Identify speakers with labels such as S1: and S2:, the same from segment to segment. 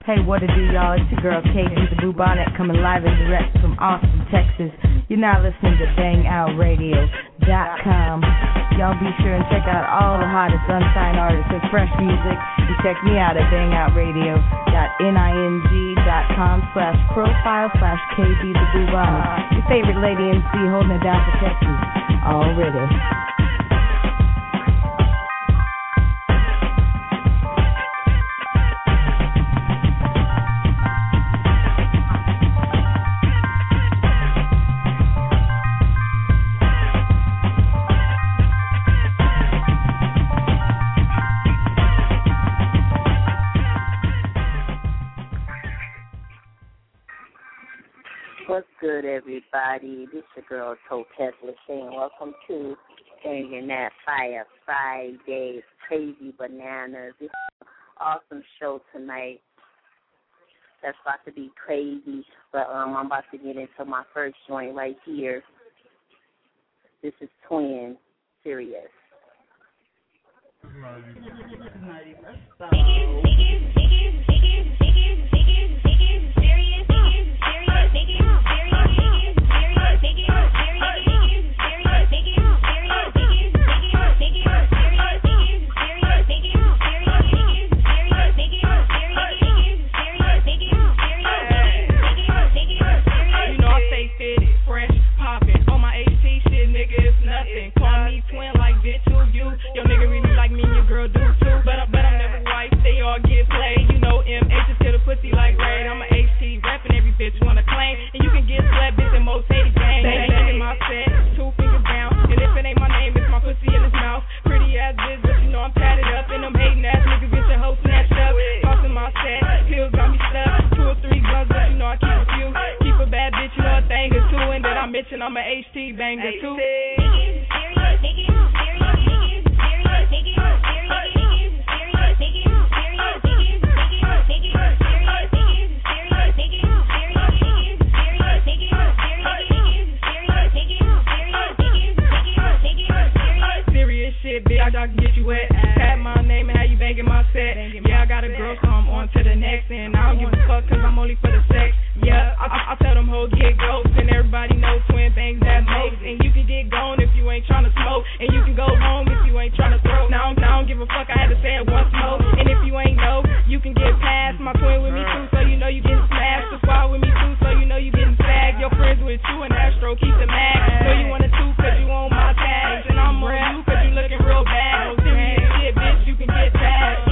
S1: Hey, what it do, y'all? It's your girl, KG the Bubonic, coming live and direct from Austin, Texas. You're now listening to BangOutRadio.com. Y'all be sure and check out all the hottest unsigned artists and fresh music. You check me out at BangOutRadio.ning.com/profile/KG the Bubonic. Your favorite lady MC holding it down for Texas already.
S2: What's good, everybody? This is your girl, Topaz Lachey, and welcome to Banging That Fire Friday. Crazy bananas. It's an awesome show tonight. That's about to be crazy, but I'm about to get into my first joint right here. This is Twin, Serious.
S3: I'm a HT banger too. Serious shit, bitch, I can get you wet. Tap my name and how you banging my set. Yeah, I got a girl, so I'm on to the next. And I don't give a fuck, cause I'm only for the sex. Yeah, I tell them hoes get ghost, and everybody knows Twin bangs that most. And you can get gone if you ain't tryna smoke, and you can go home if you ain't tryna throw. Now I don't give a fuck, I had to say it once more. And if you ain't know, you can get past. My twin with me too, so you know you getting smashed. The squad with me too, so you know you getting sagged. Your friends with you and Astro, keep the mag. Know you want a two, cause you on my tags. And I'm on you, cause you looking real bad. No serious shit, bitch, you can get tagged.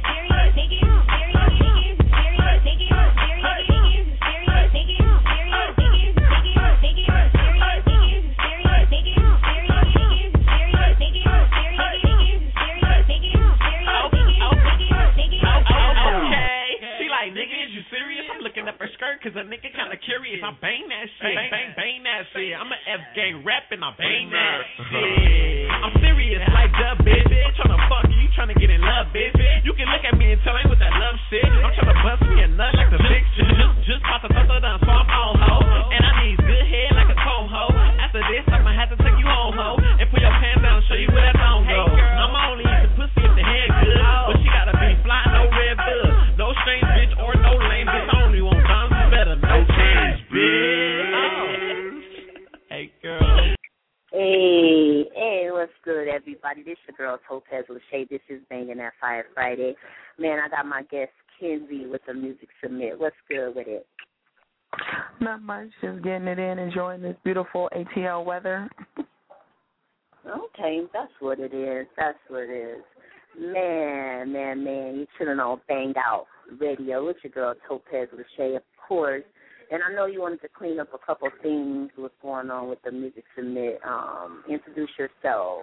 S4: Cause a nigga kinda curious, I bang that shit, bang that shit. I'm a F gang rapping, I bang that shit. I'm serious like that, bitch. Tryna fuck you, tryna get in love, bitch. You can look at me and tell me with that love shit. I'm tryna bust me a nut like the bitch. Just about to throw down, so I'm on ho. And I need good head like a comb ho. After this, I'ma have to take you home ho. And put your pants down, show you where that thong go. I'ma only eat the pussy if the head good, but she gotta be fly, no red bud, no strange bitch or no lame bitch. I only want guns. No change, bitch. Hey, girl.
S2: Hey, what's good, everybody? This is your girl, Topaz Lachey. This is Banging That Fire Friday. Man, I got my guest, Kenzie, with the music submit. What's good with it?
S5: Not much, just getting it in, enjoying this beautiful ATL weather.
S2: Okay, that's what it is. That's what it is. Man, you chilling on Banged Out Radio. It's your girl, Topaz Lachey, of course. And I know you wanted to clean up a couple things, what's going on with the music submit. Introduce yourself.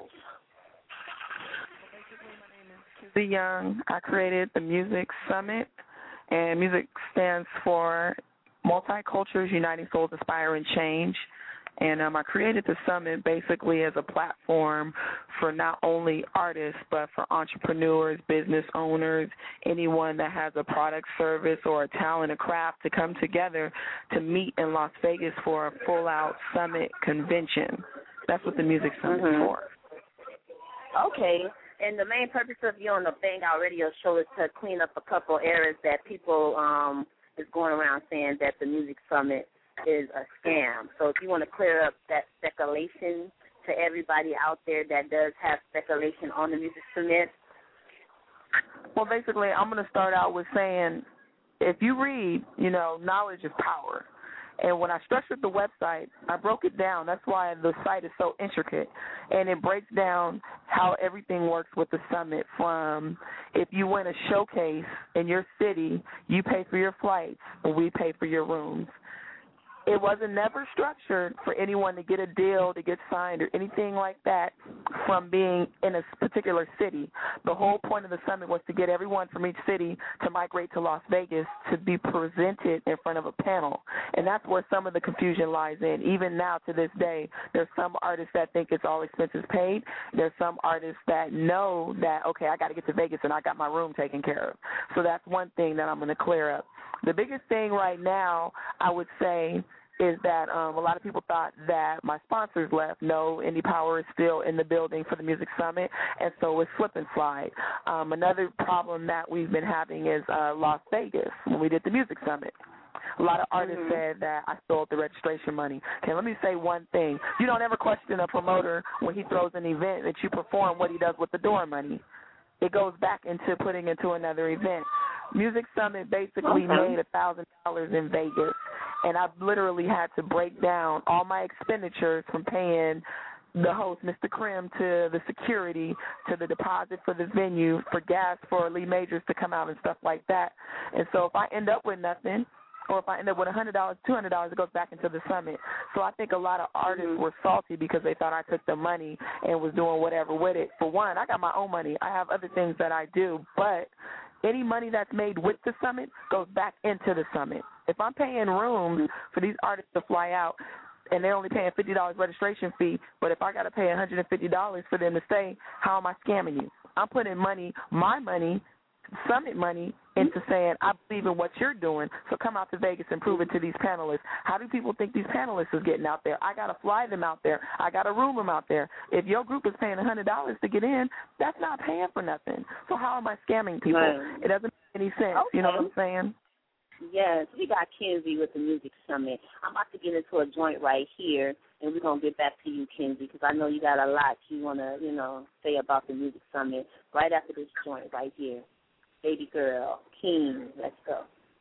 S5: Kizzy Young. I created the Music Summit, and music stands for Multicultures Uniting Souls Inspiring Change. And I created the summit basically as a platform for not only artists, but for entrepreneurs, business owners, anyone that has a product, service, or a talent, a craft to come together to meet in Las Vegas for a full-out summit convention. That's what the Music Summit is for.
S2: Okay. And the main purpose of you on the Bang Out Radio show is to clean up a couple errors that people is going around saying that the Music Summit is a scam. So if you want to clear up that speculation to everybody out there that does have speculation on the Music Summit.
S5: Well, basically, I'm going to start out with saying, if you read, knowledge is power. And when I structured the website, I broke it down. That's why the site is so intricate. And it breaks down how everything works with the summit, from if you win a showcase in your city, you pay for your flights and we pay for your rooms. It wasn't never structured for anyone to get a deal, to get signed, or anything like that from being in a particular city. The whole point of the summit was to get everyone from each city to migrate to Las Vegas to be presented in front of a panel. And that's where some of the confusion lies in. Even now, to this day, there's some artists that think it's all expenses paid. There's some artists that know that, okay, I got to get to Vegas and I got my room taken care of. So that's one thing that I'm going to clear up. The biggest thing right now, I would say, is that a lot of people thought that my sponsors left. No, Indie Power is still in the building for the Music Summit, and so is Slip and Slide. Another problem that we've been having is Las Vegas when we did the Music Summit. A lot of artists said that I stole the registration money. Okay, let me say one thing. You don't ever question a promoter when he throws an event that you perform what he does with the door money. It goes back into putting into another event. Music Summit basically made $1,000 in Vegas, and I've literally had to break down all my expenditures from paying the host, Mr. Krim, to the security, to the deposit for the venue, for gas for Lee Majors to come out and stuff like that. And so if I end up with nothing, or if I end up with $100, $200, it goes back into the summit. So I think a lot of artists were salty because they thought I took the money and was doing whatever with it. For one, I got my own money. I have other things that I do, but any money that's made with the summit goes back into the summit. If I'm paying rooms for these artists to fly out and they're only paying $50 registration fee, but if I got to pay $150 for them to stay, how am I scamming you? I'm putting money, my money, summit money, into saying, I believe in what you're doing, so come out to Vegas and prove it to these panelists. How do people think these panelists is getting out there? I got to fly them out there. I got to room them out there. If your group is paying $100 to get in, that's not paying for nothing. So how am I scamming people? Right. It doesn't make any sense. Okay. You know what I'm saying?
S2: Yes, we got Kenzie with the Music Summit. I'm about to get into a joint right here, and we're going to get back to you, Kenzie, because I know you got a lot you want to, say about the Music Summit right after this joint right here. Baby girl, King, let's go.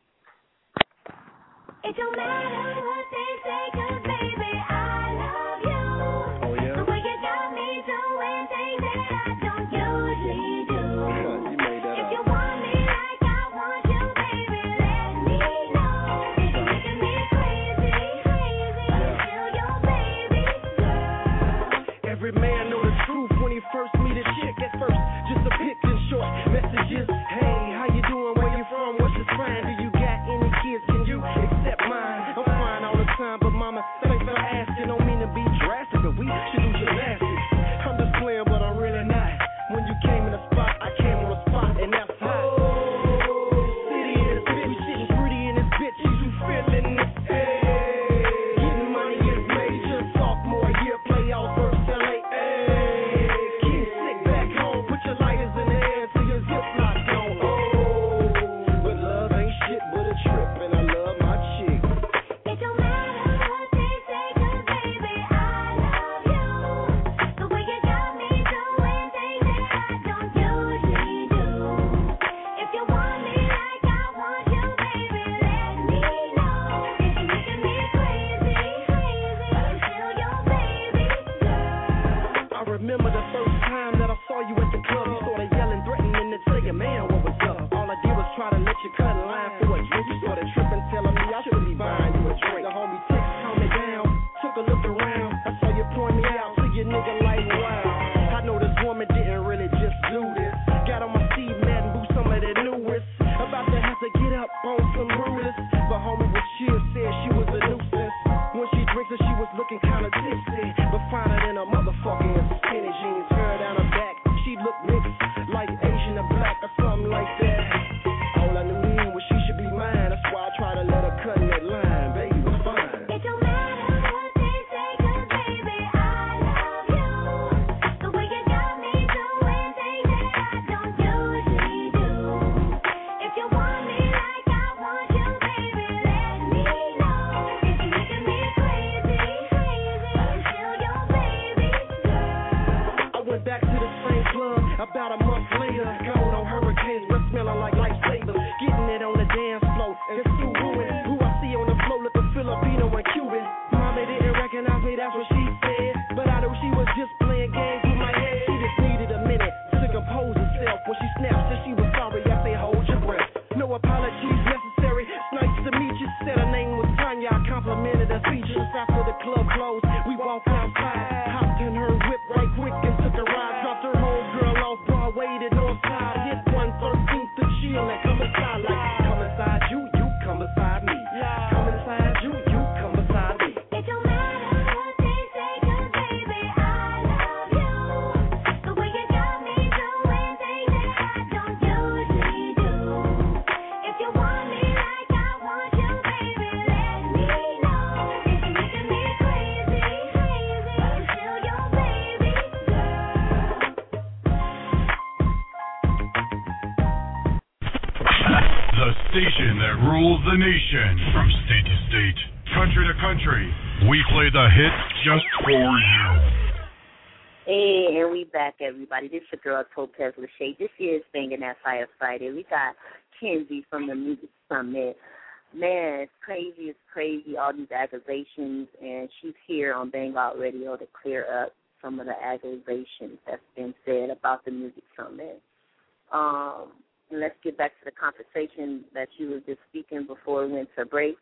S6: It don't matter what they say, 'cause baby, I love you. Oh, yeah? The way you got me doing things that I don't usually do. If you want me like I want you, baby, let me know. You're making me crazy, still your baby girl.
S7: Every man know the truth when he first meet a chick. At first, just a pic and short messages. Hey, how you doing? Where you from? What's your sign? Do you got any kids? Can you accept mine? I'm fine all the time, but mama, thanks for asking. Don't mean to be drastic, but we should do gymnastics. I'm just playing, but I'm really not. When you came in the spot, I came on the spot, and that's hot. City in this bitch, we sitting pretty in this bitch. You feeling this? Hey, getting money is major. Sophomore year, playoff first LA. Hey, keep sick back home. Put your lighters in the air till your zip lock gone. But love ain't shit but a trip, and I love my chick.
S6: It don't matter what they say, 'cause baby, I love you. The way you got me doing things that I don't usually do. If you want me like I want you, baby, let me know. You're making me crazy, still your baby girl.
S7: I remember the first time that I saw you at the club. You started yelling, threatening to tell your man what was up. All I did was try to let you cut in line for a drink. You started tripping, telling me I should be buying you a drink. The homie text calmed me down, took a look around. I saw you point me out to your nigga like, wow. I know this woman didn't really just do this. Got on my Steve Madden boots, some of the newest. About to have to get up on some Brutus. But homie was chill, said she was a nuisance. When she drinks her, she was looking kinda tipsy, but finer than a motherfucker in skinny jeans. Hair down her back, she looked mixed, like Asian or black or something like that. All I knew was she should be mine. That's why I tried to let her cut in that line. Baby was fine.
S6: It don't matter what they say, 'cause baby, I love you. The way you got me doing things that
S7: wrong. It's too ruined. Who I see on the floor looking Filipino and Cuban. Mama didn't recognize me, that's what she said. But I knew she was just playing games with my head. She just needed a minute to compose herself. When she snapped, said she was sorry. I say, hold your breath. No apologies necessary. It's nice to meet you. Said her name was Tanya. I complimented her features. After the club closed, we walked outside. Hopped in her whip right quick and took a ride. Dropped her whole girl off Broadway to Northside. Hit 113th to chill and come inside like come inside you, you come beside me. Come inside you, you come beside me.
S6: It don't matter what they say, 'cause baby, I love you. The way you got me doing things that I don't usually do. If you want me like I want you, baby, let me know. If you're making me crazy, I'm still your baby girl.
S8: The station that rules the nation. From state to state, country to country, we play the hits just for you.
S2: Hey, and we back, everybody. This is your girl, Topaz Lachey. This is Banging That Fire Friday. We got Kenzie from the Music Summit. Man, it's crazy, all these accusations, and she's here on Bang Out Radio to clear up some of the accusations that's been said about the Music Summit. And let's get back to the conversation that you were just speaking before we went to break.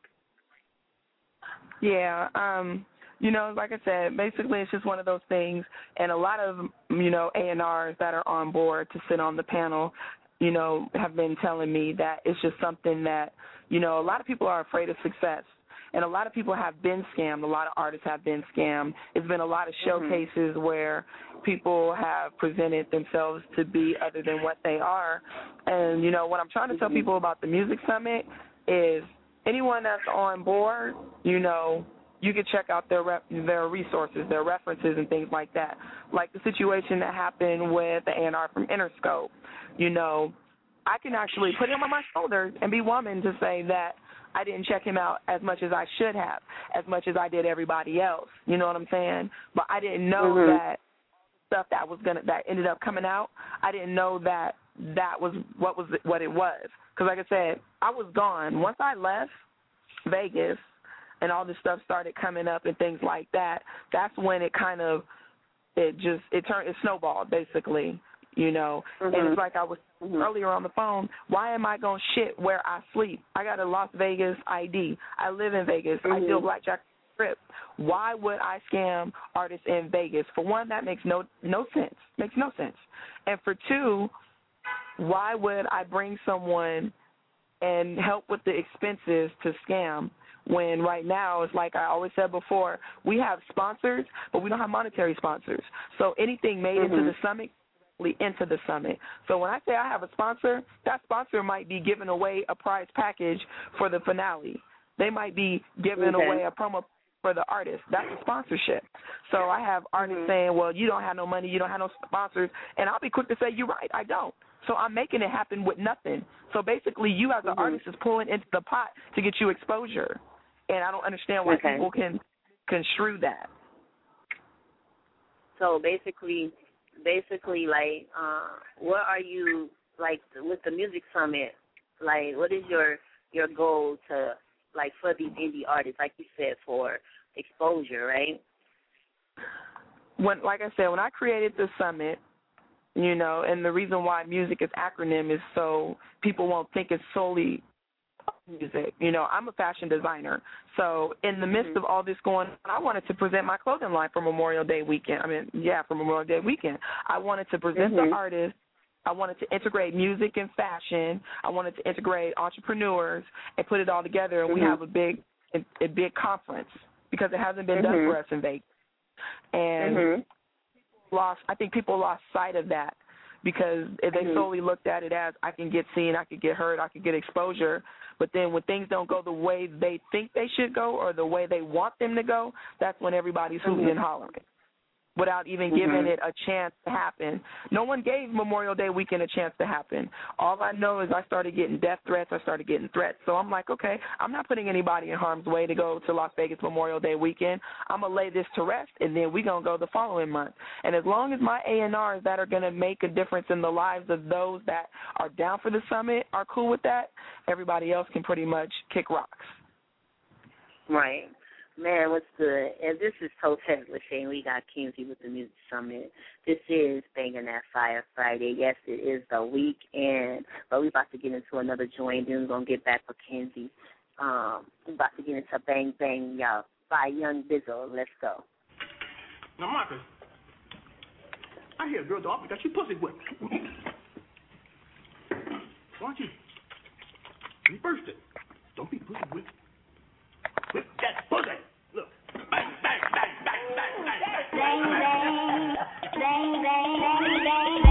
S5: Yeah, like I said, basically it's just one of those things, and a lot of, A&Rs that are on board to sit on the panel, have been telling me that it's just something that, a lot of people are afraid of success, and a lot of people have been scammed. A lot of artists have been scammed. It's been a lot of showcases where people have presented themselves to be other than what they are, and, what I'm trying to tell people about the Music Summit is anyone that's on board, you can check out their resources, their references, and things like that. Like the situation that happened with the A&R from Interscope. I can actually put him on my shoulders and be woman to say that I didn't check him out as much as I should have, as much as I did everybody else. You know what I'm saying? But I didn't know that stuff that ended up coming out. I didn't know that was what it was. Because like I said, I was gone. Once I left Vegas and all this stuff started coming up and things like that, that's when it kind of it snowballed basically, And it's like I was earlier on the phone, why am I going to shit where I sleep? I got a Las Vegas ID. I live in Vegas. I deal blackjack strip. Why would I scam artists in Vegas? For one, that makes no sense. Makes no sense. And for two, why would I bring someone and help with the expenses to scam when right now, it's like I always said before, we have sponsors, but we don't have monetary sponsors. So anything made into the summit, into the summit. So when I say I have a sponsor, that sponsor might be giving away a prize package for the finale. They might be giving away a promo for the artist. That's a sponsorship. So I have artists saying, well, you don't have no money, you don't have no sponsors, and I'll be quick to say, you're right, I don't. So I'm making it happen with nothing. So basically you as an artist is pulling into the pot to get you exposure. And I don't understand why people can construe that.
S2: So basically, like, what are you, like, with the Music Summit, like, what is your goal to, like, for these indie artists, like you said, for exposure, right?
S5: Like I said, when I created the summit, and the reason why music is acronym is so people won't think it's solely music. I'm a fashion designer. So in the midst of all this going on, I wanted to present my clothing line for Memorial Day weekend. For Memorial Day weekend. I wanted to present the artists. I wanted to integrate music and fashion. I wanted to integrate entrepreneurs and put it all together, and we have a big conference because it hasn't been done for us in Vegas. And I think people lost sight of that because they solely looked at it as I can get seen, I could get heard, I could get exposure. But then when things don't go the way they think they should go or the way they want them to go, that's when everybody's hooting and hollering. without even giving it a chance to happen. No one gave Memorial Day weekend a chance to happen. All I know is I started getting death threats. I started getting threats. So I'm like, okay, I'm not putting anybody in harm's way to go to Las Vegas Memorial Day weekend. I'm going to lay this to rest, and then we're going to go the following month. And as long as my A&Rs that are going to make a difference in the lives of those that are down for the summit are cool with that, everybody else can pretty much kick rocks.
S2: Right. Man, what's good? And this is Topaz Lachey. We got Kenzie with the Music Summit. This is Banging That Fire Friday. Yes, it is the weekend, but we're about to get into another joint. Then we're going to get back with Kenzie. We're about to get into Bang Bang, y'all, by Young Bizzle. Let's go.
S7: Now, Marcus, I hear a girl dog that she pussy whipped. Why don't you reverse it? Don't be pussy whipped. Whip that pussy. Look. Bang, bang, bang, bang, bang, bang.
S6: Bang, bang, bang, bang, bang, bang.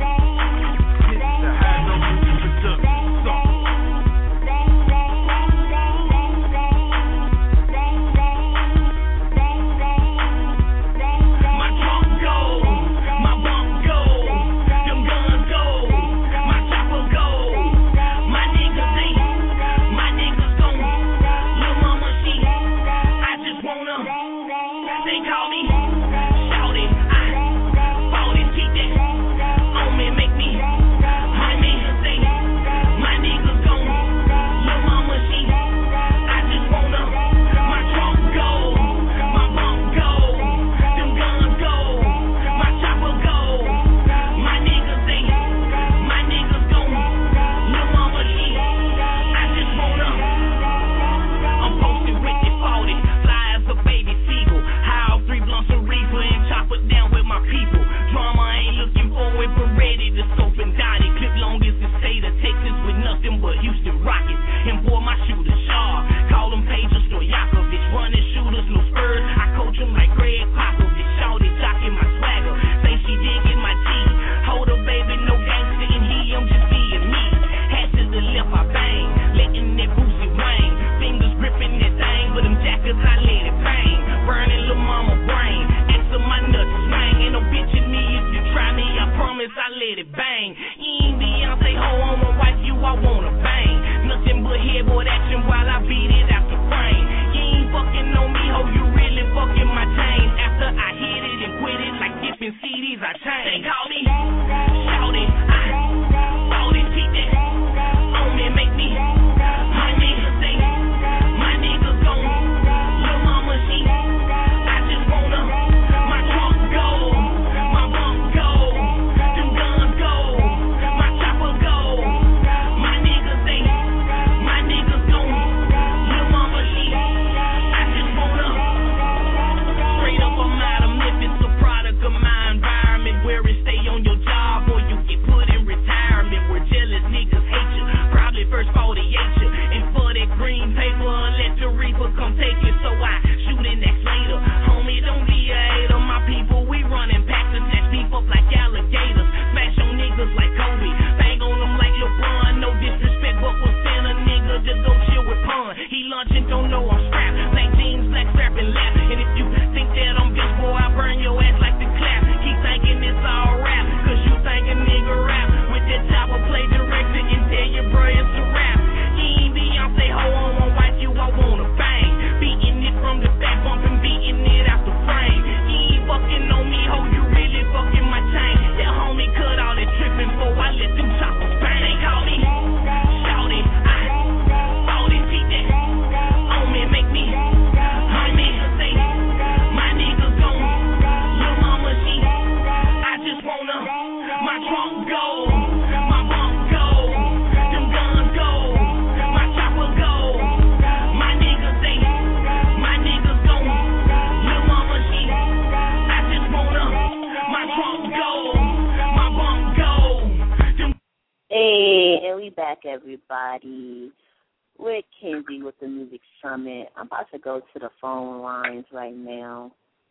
S6: Everybody, with Kenzie with the Music Summit. I'm about to go to the phone lines right now.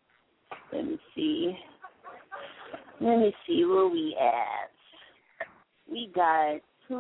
S6: Let me see where we at. We got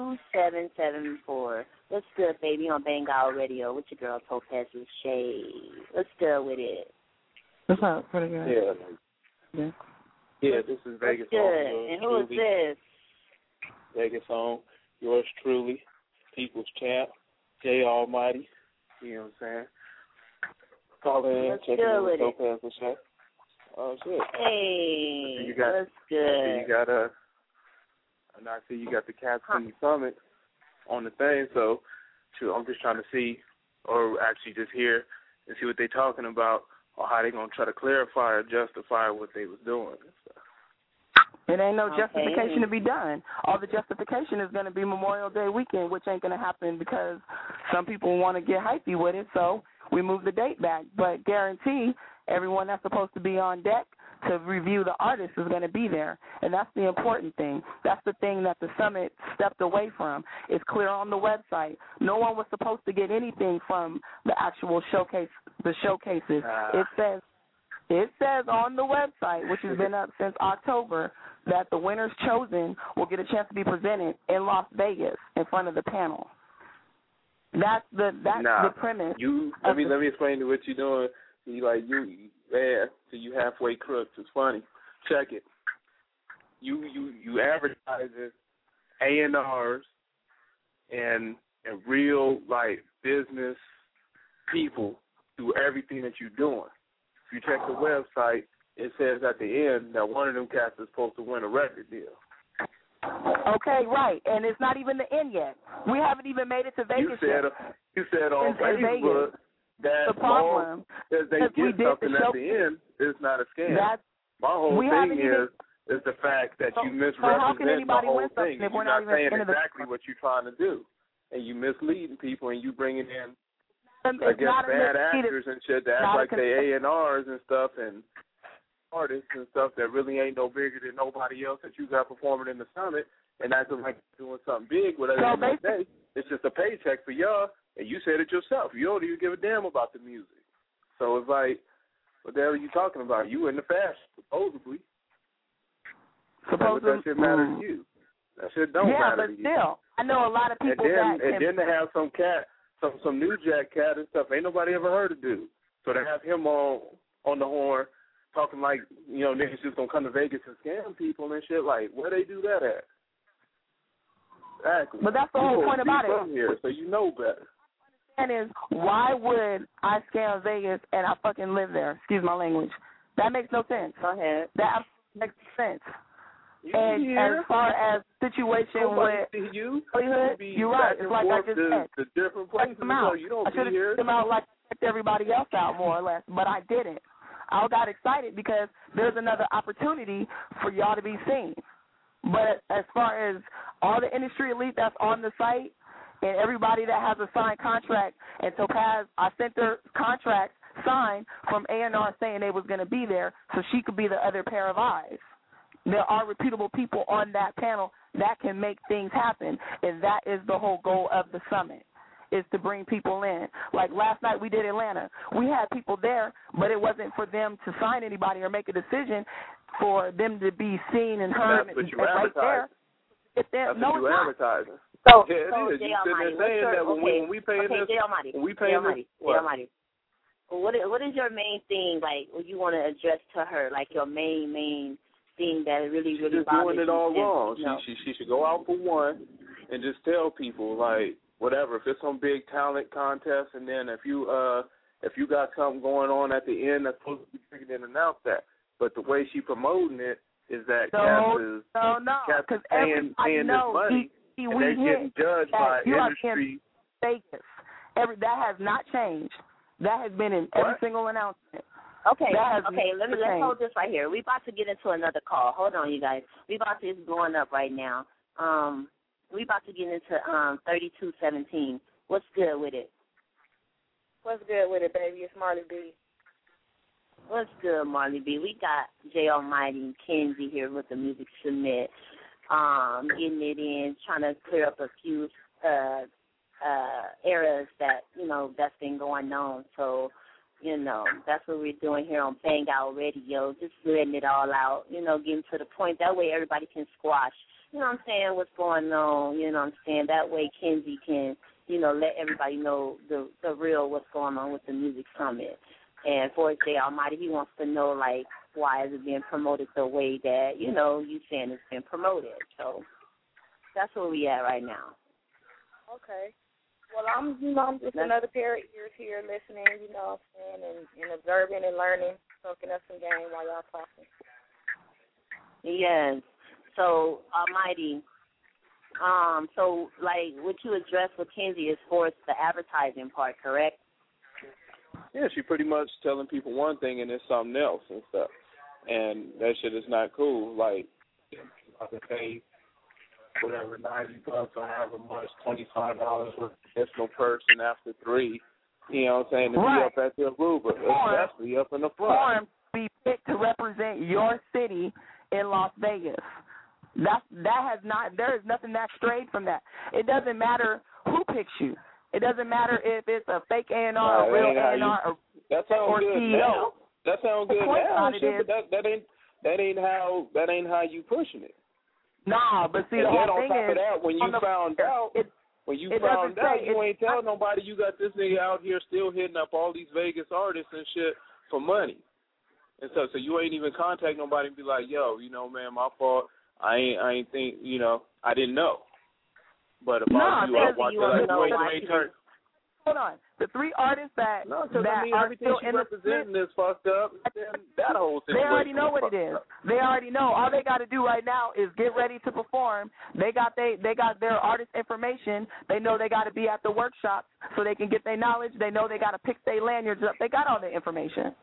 S6: 2774. What's good, baby, on Bengal Radio with your girl Topaz Lachey. What's good with it?
S5: What's up? Pretty good.
S9: Yeah. Yeah, this is Vegas
S2: Good.
S9: on.
S2: And who is this?
S9: Vegas on. Yours truly, People's Champ, Jay Almighty. You know what I'm saying? Call in,
S2: What's
S9: check
S2: good
S9: in with
S2: with
S9: Topaz and Shaq. Oh, shit.
S2: Hey,
S9: You got,
S2: what's good?
S9: you got and I see you got the Cats from the Summit on the thing, so shoot, I'm just trying to see, or actually just hear and see what they're talking about, or how they're going to try to clarify or justify what they was doing and stuff.
S5: It ain't no justification to be done. All the justification is going to be Memorial Day weekend, which ain't going to happen because some people want to get hypey with it, so we moved the date back. But guarantee everyone that's supposed to be on deck to review the artist is going to be there, and that's the important thing. That's the thing that the summit stepped away from. It's clear on the website. No one was supposed to get anything from the actual showcase, the showcases. It says on the website, which has been up since October, that the winners chosen will get a chance to be presented in Las Vegas in front of the panel. That's the premise.
S9: Let me explain to what you're doing. So you halfway crooks. It's funny. Check it. You advertising A&Rs and real business people do everything that you're doing. If you check the website, it says at the end that one of them cats is supposed to win a record deal.
S5: Okay, right, and it's not even the end yet. We haven't even made it to Vegas yet.
S9: You said on Facebook that
S5: the problem
S9: as they get something at the end, it's not a scam. My whole thing is the fact that you misrepresent the whole thing. You're not saying exactly what you're trying to do, and you misleading people, and you bringing in bad actors and shit that act like they A&Rs and stuff and artists and stuff that really ain't no bigger than nobody else that you got performing in the summit and acting like doing something big. But at the end of the day, it's just a paycheck for y'all, and you said it yourself. You don't even give a damn about the music. So it's like, what the hell are you talking about? You in the fashion, supposedly. But that shit matters to you. That shit don't matter to you.
S5: Yeah, but still, I know a lot of people
S9: and then to have some cat, some New Jack cat and stuff, ain't nobody ever heard of dude. So to have him on the horn talking like, niggas just gonna come to Vegas and scam people and shit, like, where they do that at? Exactly.
S5: But that's the whole point about it.
S9: From here, so you know better.
S5: And is, why would I scam Vegas and I fucking live there? Excuse my language. That makes no sense.
S2: Go ahead.
S5: That makes sense. And as far as situation with Hollywood, you're right. It's like I just said.
S9: The different places, you don't
S5: I should have checked them out like I checked everybody else out, more or less, but I didn't. I got excited because there's another opportunity for y'all to be seen. But as far as all the industry elite that's on the site and everybody that has a signed contract, and Topaz, I sent their contracts signed from A&R saying they was going to be there so she could be the other pair of eyes. There are reputable people on that panel that can make things happen, and that is the whole goal of the summit, is to bring people in. Like last night we did Atlanta. We had people there, but it wasn't for them to sign anybody or make a decision, for them to be seen and heard
S9: right
S5: there.
S9: That's what you're advertising.
S2: So,
S9: yeah, it is. You sitting there saying that when we pay this,
S2: what is your main thing, like, what you want to address to her, like your main thing that really
S9: bothers you? She's doing it all wrong. She should go out for one and just tell people, like, whatever, if it's some big talent contest, and then if you got something going on at the end that's supposed to be triggered, then announce that. But the way she promoting it is that Cass is paying this money, and they're getting judged by industry.
S5: Vegas. That has not changed. That has been in every single announcement.
S2: Okay, let's hold this right here. We about to get into another call. Hold on, you guys. It's blowing up right now. We about to get into 3217. What's good with it?
S10: What's good with it, baby? It's Marley B.
S2: What's good, Marley B? We got Jay Almighty and Kenzie here with the Music Submit. Getting it in, trying to clear up a few errors that, that's been going on. So, that's what we're doing here on Bang Out Radio, just letting it all out, getting to the point. That way everybody can squash, what's going on, That way Kenzie can, let everybody know the real what's going on with the Music Summit. And for Jay Almighty, he wants to know, like, why is it being promoted the way that, you saying it's been promoted. So that's where we at right now.
S10: Okay. Well, I'm just another pair of ears here listening, what I'm saying, and observing and learning, soaking up some game while y'all talking.
S2: Yes. So, Almighty, so, like, what you addressed with Kenzie is for the advertising part, correct?
S9: Yeah, she pretty much telling people one thing and it's something else and stuff. And that shit is not cool. Like, I can pay whatever, $90 or however much, $25 for additional person after 3, you know what I'm saying, to be up at the Aruba, especially up in the front.
S5: Or be picked to represent your city in Las Vegas. There is nothing that strayed from that. It doesn't matter who picks you. It doesn't matter if it's a fake A&R or real A&R or CEO.
S9: Now. That sounds good now, shit, but that ain't how you pushing it.
S5: Nah, but see,
S9: and
S5: the
S9: then
S5: whole
S9: on
S5: thing
S9: top
S5: is,
S9: of that, when you found out, you ain't telling nobody you got this nigga out here still hitting up all these Vegas artists and shit for money. And so you ain't even contact nobody and be like, yo, man, my fault. I ain't think, I didn't know. But if I watch it,
S5: hold on. The 3 artists that
S9: everything
S5: are still
S9: she
S5: in
S9: representing is fucked up. That whole situation.
S5: They already know what it is. They already know. All they got to do right now is get ready to perform. They got their artist information. They know they got to be at the workshops so they can get their knowledge. They know they got to pick their lanyards up. They got all the information.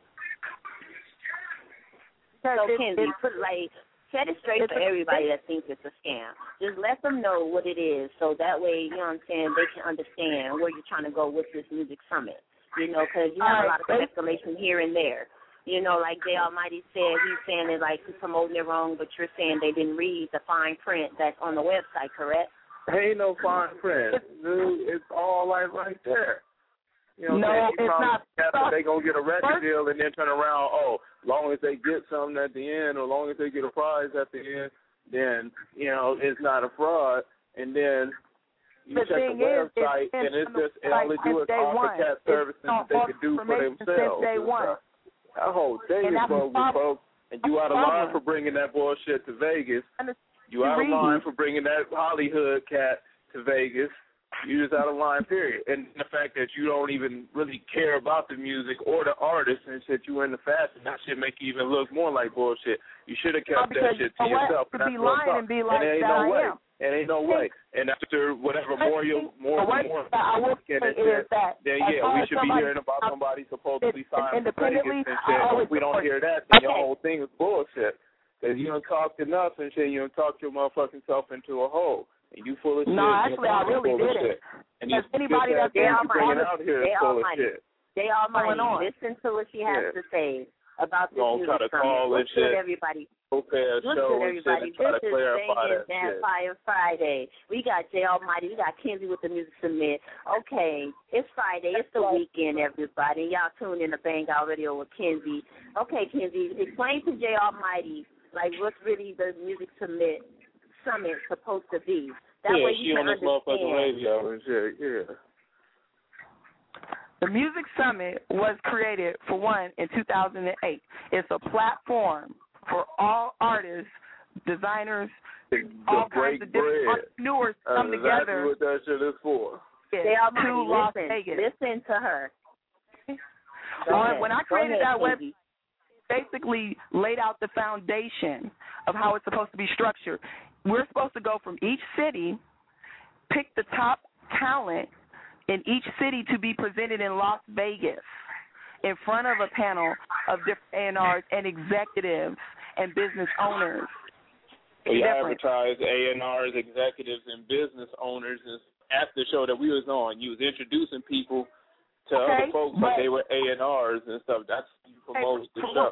S2: So Kenzie, set it straight for everybody that thinks it's a scam. Just let them know what it is so that way, you know what I'm saying, they can understand where you're trying to go with this music summit. Because you have a lot of speculation here and there. Like Jay Almighty said, he's saying they're he's promoting it wrong, but you're saying they didn't read the fine print that's on the website, correct?
S9: Ain't no fine print. Dude, it's all right there.
S5: No, it's not.
S9: They're going to get a record deal and then turn around, as long as they get something at the end or as long as they get a prize at the end, then, it's not a fraud. And then you check the website and it's just all they do is offer cat services that they can do for themselves. That whole thing is bogus, folks. And you out of line for bringing that bullshit to Vegas. You out of line for bringing that Hollywood cat to Vegas. You just out of line, period. And the fact that you don't even really care about the music or the artist and shit, you in the fashion, that shit make you even look more like bullshit. You should have kept that shit to yourself.
S5: To be lying and be like
S9: that, it ain't no way. And after whatever more
S5: I will say is that
S9: then we should be hearing about somebody supposedly signing for Vegas and shit. If we don't hear that, then your whole thing is bullshit. Because you done talked enough and shit, you done talked your motherfucking self into a hole. And you full of shit.
S5: No, actually, I really did it.
S9: And anybody that's bringing out here is full of shit.
S2: They Almighty, listen to what she has to say about this music summit. What's good, everybody? What's good, everybody? This is Bangin' Fire Friday. We got Jay Almighty. We got Kenzie with the Music Summit. Okay, it's Friday. It's the weekend, everybody. Y'all tune in to Bang Out Radio with Kenzie. Okay, Kenzie, explain to Jay Almighty, what's really the Music Summit supposed to be. That way you can understand.
S9: Radio and shit,
S5: The Music Summit was created, for one, in 2008. It's a platform for all artists, designers, all kinds of different entrepreneurs to come together.
S9: That's what that shit is for.
S2: They all Las Vegas. Listen to her.
S5: When I created that website, basically laid out the foundation of how it's supposed to be structured. We're supposed to go from each city, pick the top talent in each city to be presented in Las Vegas in front of a panel of different A&Rs and executives and business owners.
S9: We advertised A&Rs, executives, and business owners at the show that we was on. You was introducing people to other folks, but they were A&Rs and stuff. That's how you promote the show.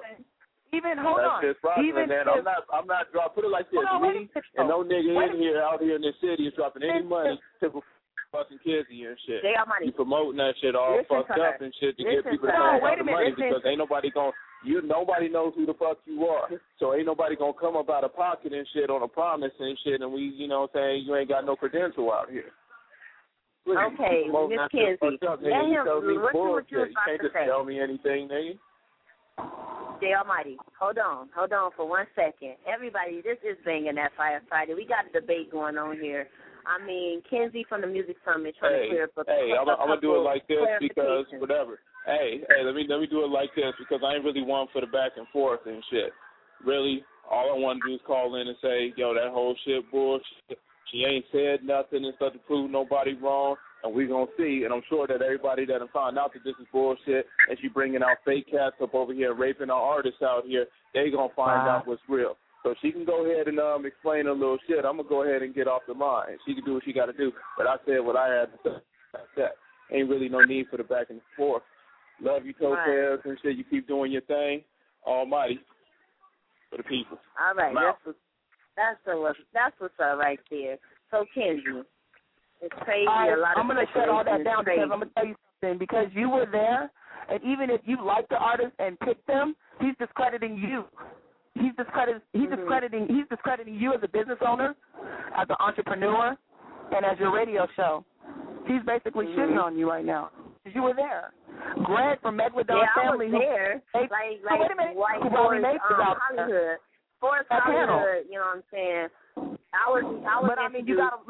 S9: I'm not put it like this. Me and no nigga in here out here in this city is dropping any money to fucking Kizzy and shit. You promoting that shit all fucked up and shit to get people to come out the money because ain't nobody nobody knows who the fuck you are. So ain't nobody gonna come up out of pocket and shit on a promise and shit, and we, you know what I'm saying, you ain't got no credential out here.
S2: Okay, Miss Kenzie, let him,
S9: you
S2: what you
S9: can't just tell me anything, nigga.
S2: Jay Almighty, hold on for 1 second. Everybody, this is Banging That Fire Friday. We got a debate going on here. I mean, Kenzie from the Music Summit trying to clear up
S9: I'm gonna do it like this because whatever. Hey, let me do it like this because I ain't really one for the back and forth and shit. Really, all I want to do is call in and say, yo, that whole shit bullshit. She ain't said nothing and stuff to prove nobody wrong, and we gonna see. And I'm sure that everybody that found out that this is bullshit and she bringing out fake cats up over here raping our artists out here, they gonna find out what's real. So she can go ahead and explain a little shit. I'm gonna go ahead and get off the line. She can do what she got to do. But I said what I had to say. That's that. Ain't really no need for the back and forth. Love you, Topaz, and shit. You keep doing your thing. Almighty for the people.
S2: All right, that's what's up right there. So Kenzie, it's crazy.
S5: I'm gonna shut all that down because I'm gonna tell you something. Because you were there, and even if you like the artist and pick them, he's discrediting you. He's discrediting you as a business owner, as an entrepreneur, and as your radio show. He's basically shitting on you right now. You were there. Greg from Megalodon Family.
S2: I was there. Like White Boys, Hollywood. Forrest Hollywood, you know what I'm saying? I was
S5: but I mean, you got to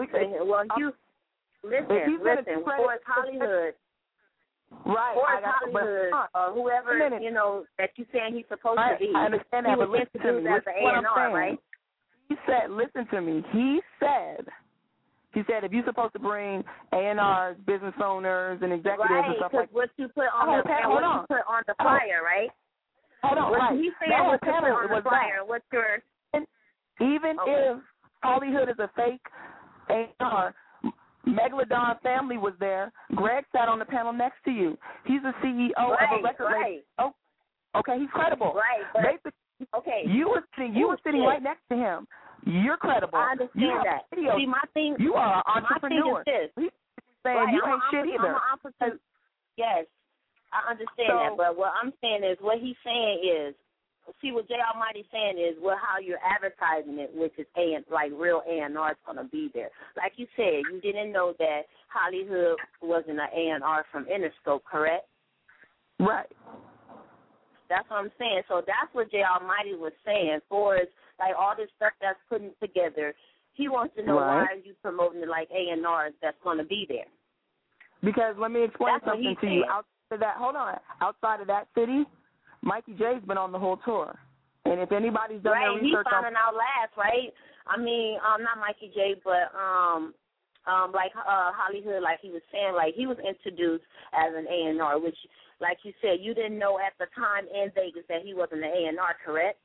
S2: listen, Forrest Hollywood.
S5: Right.
S2: Forrest Hollywood, whoever, you know, that you saying he's supposed to be.
S5: I understand that, but listen to me.
S2: As an A&R, right?
S5: He said, listen to me. He said, if you're supposed to bring A&Rs, business owners, and executives and stuff like that.
S2: What you put on the flyer, right?
S5: Hold on,
S2: right. He's saying what you put on the flyer. What's your...
S5: Even if Hollywood is a fake A&R, Megalodon Family was there. Greg sat on the panel next to you. He's the CEO of a record label. Oh, okay, he's credible.
S2: Right, but...
S5: You were sitting right next to him. You're credible.
S2: I understand that.
S5: See,
S2: my thing.
S5: You are an entrepreneur.
S2: My thing is this.
S5: He's saying you ain't shit either.
S2: Yes, I understand that. But what I'm saying is, what he's saying is, see, what Jay Almighty's saying is, how you're advertising it, which is real A&R is going to be there. Like you said, you didn't know that Hollywood wasn't an A&R from Interscope, correct?
S5: Right.
S2: That's what I'm saying. So that's what Jay Almighty was saying. For all this stuff that's putting together, he wants to know why are you promoting it like A&Rs that's going to be there.
S5: Because let me explain something to you. Outside of that city, Mikey J's been on the whole tour. And if anybody's done their research
S2: he's finding out last, right? I mean, not Mikey J, but Hollywood, like he was saying, like he was introduced as an A&R, which, like you said, you didn't know at the time in Vegas that he wasn't an A&R, correct?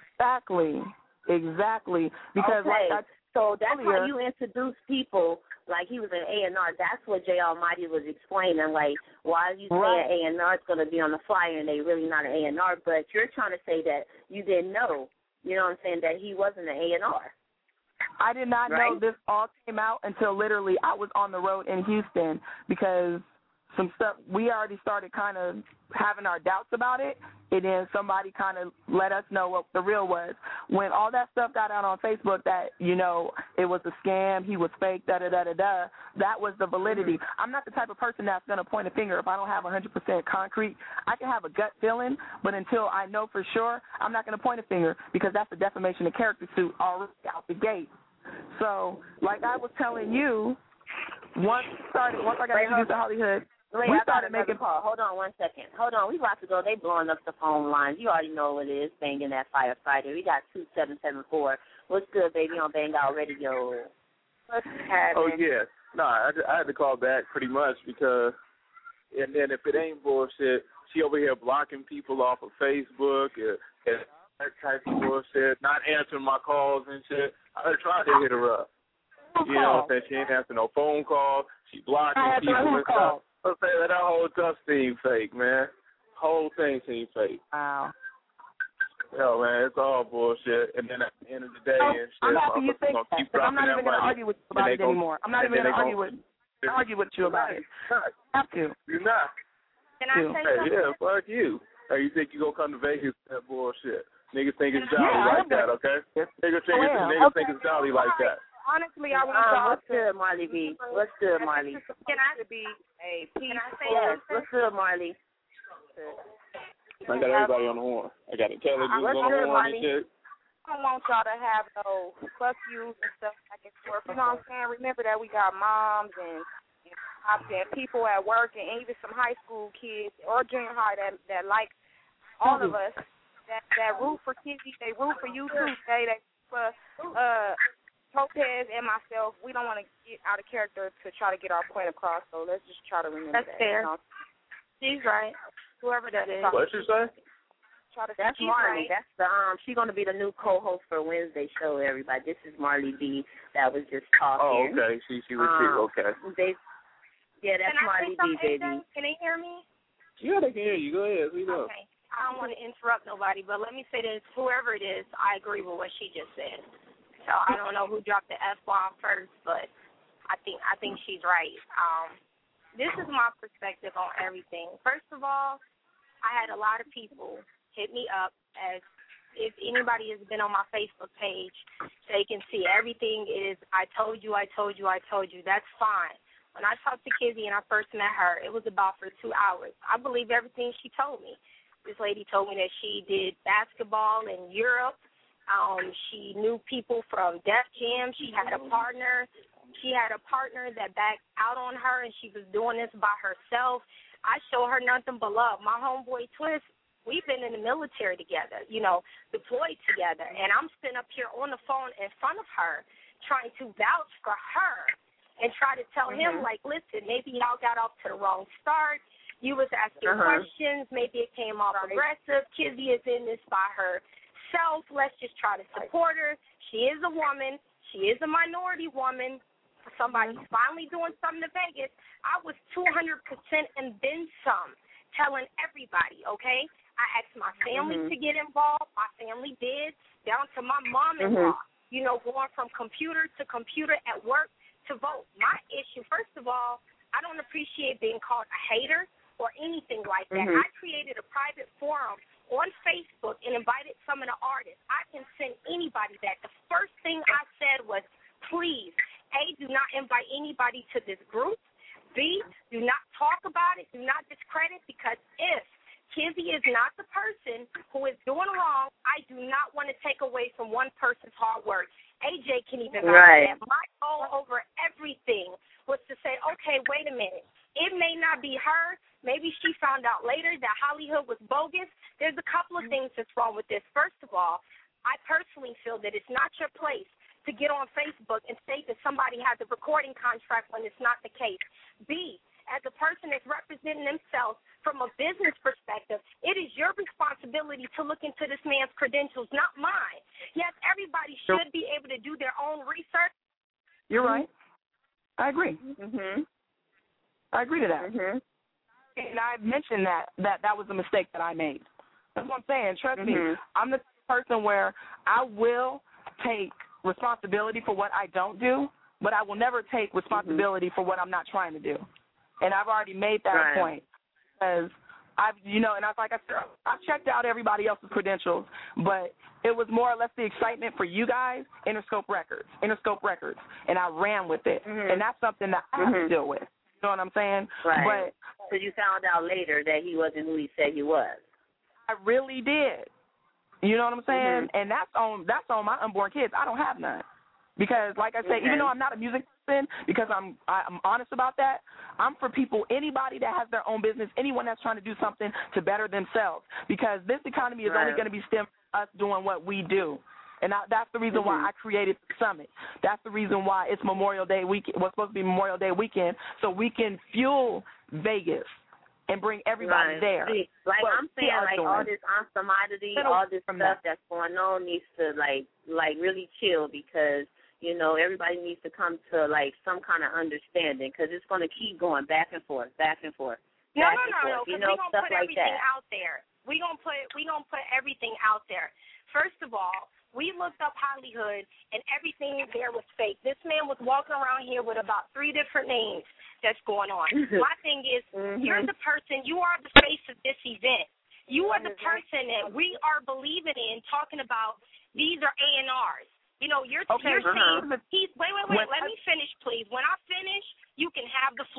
S5: Exactly. Because
S2: so that's how you introduce people. Like he was an A&R. That's what Jay Almighty was explaining. Like, why are you saying A&R is going to be on the flyer and they really not an A&R? But you're trying to say that you didn't know. You know what I'm saying? That he wasn't an A&R.
S5: I did not know this all came out until literally I was on the road in Houston because some stuff, we already started kind of having our doubts about it, and then somebody kind of let us know what the real was. When all that stuff got out on Facebook that, you know, it was a scam, he was fake, da-da-da-da-da, that was the validity. I'm not the type of person that's going to point a finger if I don't have 100% concrete. I can have a gut feeling, but until I know for sure, I'm not going to point a finger because that's a defamation of character suit already out the gate. So, like I was telling you, once I got introduced to Hollywood, we started making
S2: call. Hold on 1 second. Hold on, we about to go. They blowing up the phone lines. You already know what it is. Banging That Fire Friday. We got 2774. What's good, baby? On Bang Out Radio. What's happening?
S9: Oh yeah. No, I had to call back pretty much because, and then if it ain't bullshit, she over here blocking people off of Facebook and that type of bullshit, not answering my calls and shit. I tried to hit her up. You know what I'm saying? She ain't answering no phone call. She blocking people and stuff. I'm saying that whole stuff seemed fake, man. Whole thing seemed fake.
S5: Wow.
S9: Hell, man, it's all bullshit. And then at the end of the day,
S5: I'm happy you think that. I'm not even going to argue with you about it anymore. I'm not even going to argue with you about it. I have to.
S9: You're not.
S2: Can I say something?
S9: Yeah, fuck you. Hey, you think you gonna come to Vegas with that bullshit? Niggas think it's jolly like that, okay? Niggas think it's jolly like that.
S10: Honestly, I want to
S2: what's good, Marley B? What's good, Marley?
S10: Can I be a piece?
S2: Yes, what's good, Marley?
S9: I got everybody on the horn. I got to tell her just on the horn and shit.
S10: I don't want y'all to have no fuck yous and stuff back and forth. You know what I'm saying? Remember that we got moms and pops and people at work and even some high school kids or junior high that like all of us that root for Kizzy. They root for you too. They for Topaz and myself. We don't want to get out of character to try to get our point across. So let's just try to remember
S11: That's
S10: that.
S11: fair.
S10: You know?
S11: She's right. Whoever that is.
S9: What you say?
S2: That's Marley.
S11: Right.
S2: That's she's gonna be the new co-host for Wednesday show. Everybody, this is Marley B. That was just talking.
S9: Oh, okay. She was okay.
S2: That's Marley B. Baby.
S11: Can they hear me?
S9: Yeah, they can hear you. Go ahead.
S11: Okay. I don't want to interrupt nobody, but let me say this: whoever it is, I agree with what she just said. So I don't know who dropped the F-bomb first, but I think she's right. This is my perspective on everything. First of all, I had a lot of people hit me up, as if anybody has been on my Facebook page, they can see everything is I told you. That's fine. When I talked to Kizzy and I first met her, it was about for 2 hours. I believe everything she told me. This lady told me that she did basketball in Europe. She knew people from Def Jam. She had a partner. She had a partner that backed out on her, and she was doing this by herself. I show her nothing but love. My homeboy Twist, we've been in the military together, deployed together, and I'm sitting up here on the phone in front of her trying to vouch for her and try to tell him, like, listen, maybe y'all got off to the wrong start. You was asking questions. Maybe it came off aggressive. Kizzy is in this by herself. Let's just try to support her. She is a woman. She is a minority woman. Somebody's finally doing something to Vegas. I was 200% and then some telling everybody, okay? I asked my family to get involved. My family did, down to my mom-in-law, going from computer to computer at work to vote. My issue, first of all, I don't appreciate being called a hater or anything like that. I created a private forum on Facebook and invited some of the artists. I can send anybody that. The first thing I said was, please, A, do not invite anybody to this group. B, do not talk about it. Do not discredit, because if Kizzy is not the person who is doing wrong, I do not want to take away from one person's hard work. AJ can even vouch that. My goal over everything was to say, okay, wait a minute. It may not be her. Maybe she found out later that Hollywood was bogus. There's a couple of things that's wrong with this. First of all, I personally feel that it's not your place to get on Facebook and state that somebody has a recording contract when it's not the case. B, as a person that's representing themselves from a business perspective, it is your responsibility to look into this man's credentials, not mine. Yes, everybody should be able to do their own research.
S5: You're right. I agree. I agree to that. And I mentioned that was a mistake that I made. That's what I'm saying. Trust me, I'm the person where I will take responsibility for what I don't do, but I will never take responsibility for what I'm not trying to do. And I've already made that point. Because and like I said, I checked out everybody else's credentials, but it was more or less the excitement for you guys, Interscope Records, and I ran with it. And that's something that I have to deal with. You know what I'm saying?
S2: Right. But so you found out later that he wasn't who he said he was.
S5: I really did. You know what I'm saying? And that's on my unborn kids. I don't have none. Because, like I said, even though I'm not a music person, because I'm honest about that, I'm for people, anybody that has their own business, anyone that's trying to do something to better themselves. Because this economy is only going to be stemmed from us doing what we do. And that's the reason why I created the summit. That's the reason why it's Memorial Day weekend. What's supposed to be Memorial Day weekend, so we can fuel Vegas and bring everybody there.
S2: See, I'm saying, all this commodity, all this stuff that's going on needs to really chill, because everybody needs to come to some kind of understanding, because it's going to keep going back and forth.
S11: No. Because we're gonna put everything out there. We're gonna put everything out there. First of all, we looked up Hollywood, and everything there was fake. This man was walking around here with about 3 different names that's going on. My thing is, you're the person, you are the face of this event. You are the person that we are believing in, talking about these are A&Rs. You're saying, wait, let me finish, please. When I finish, you can have the floor.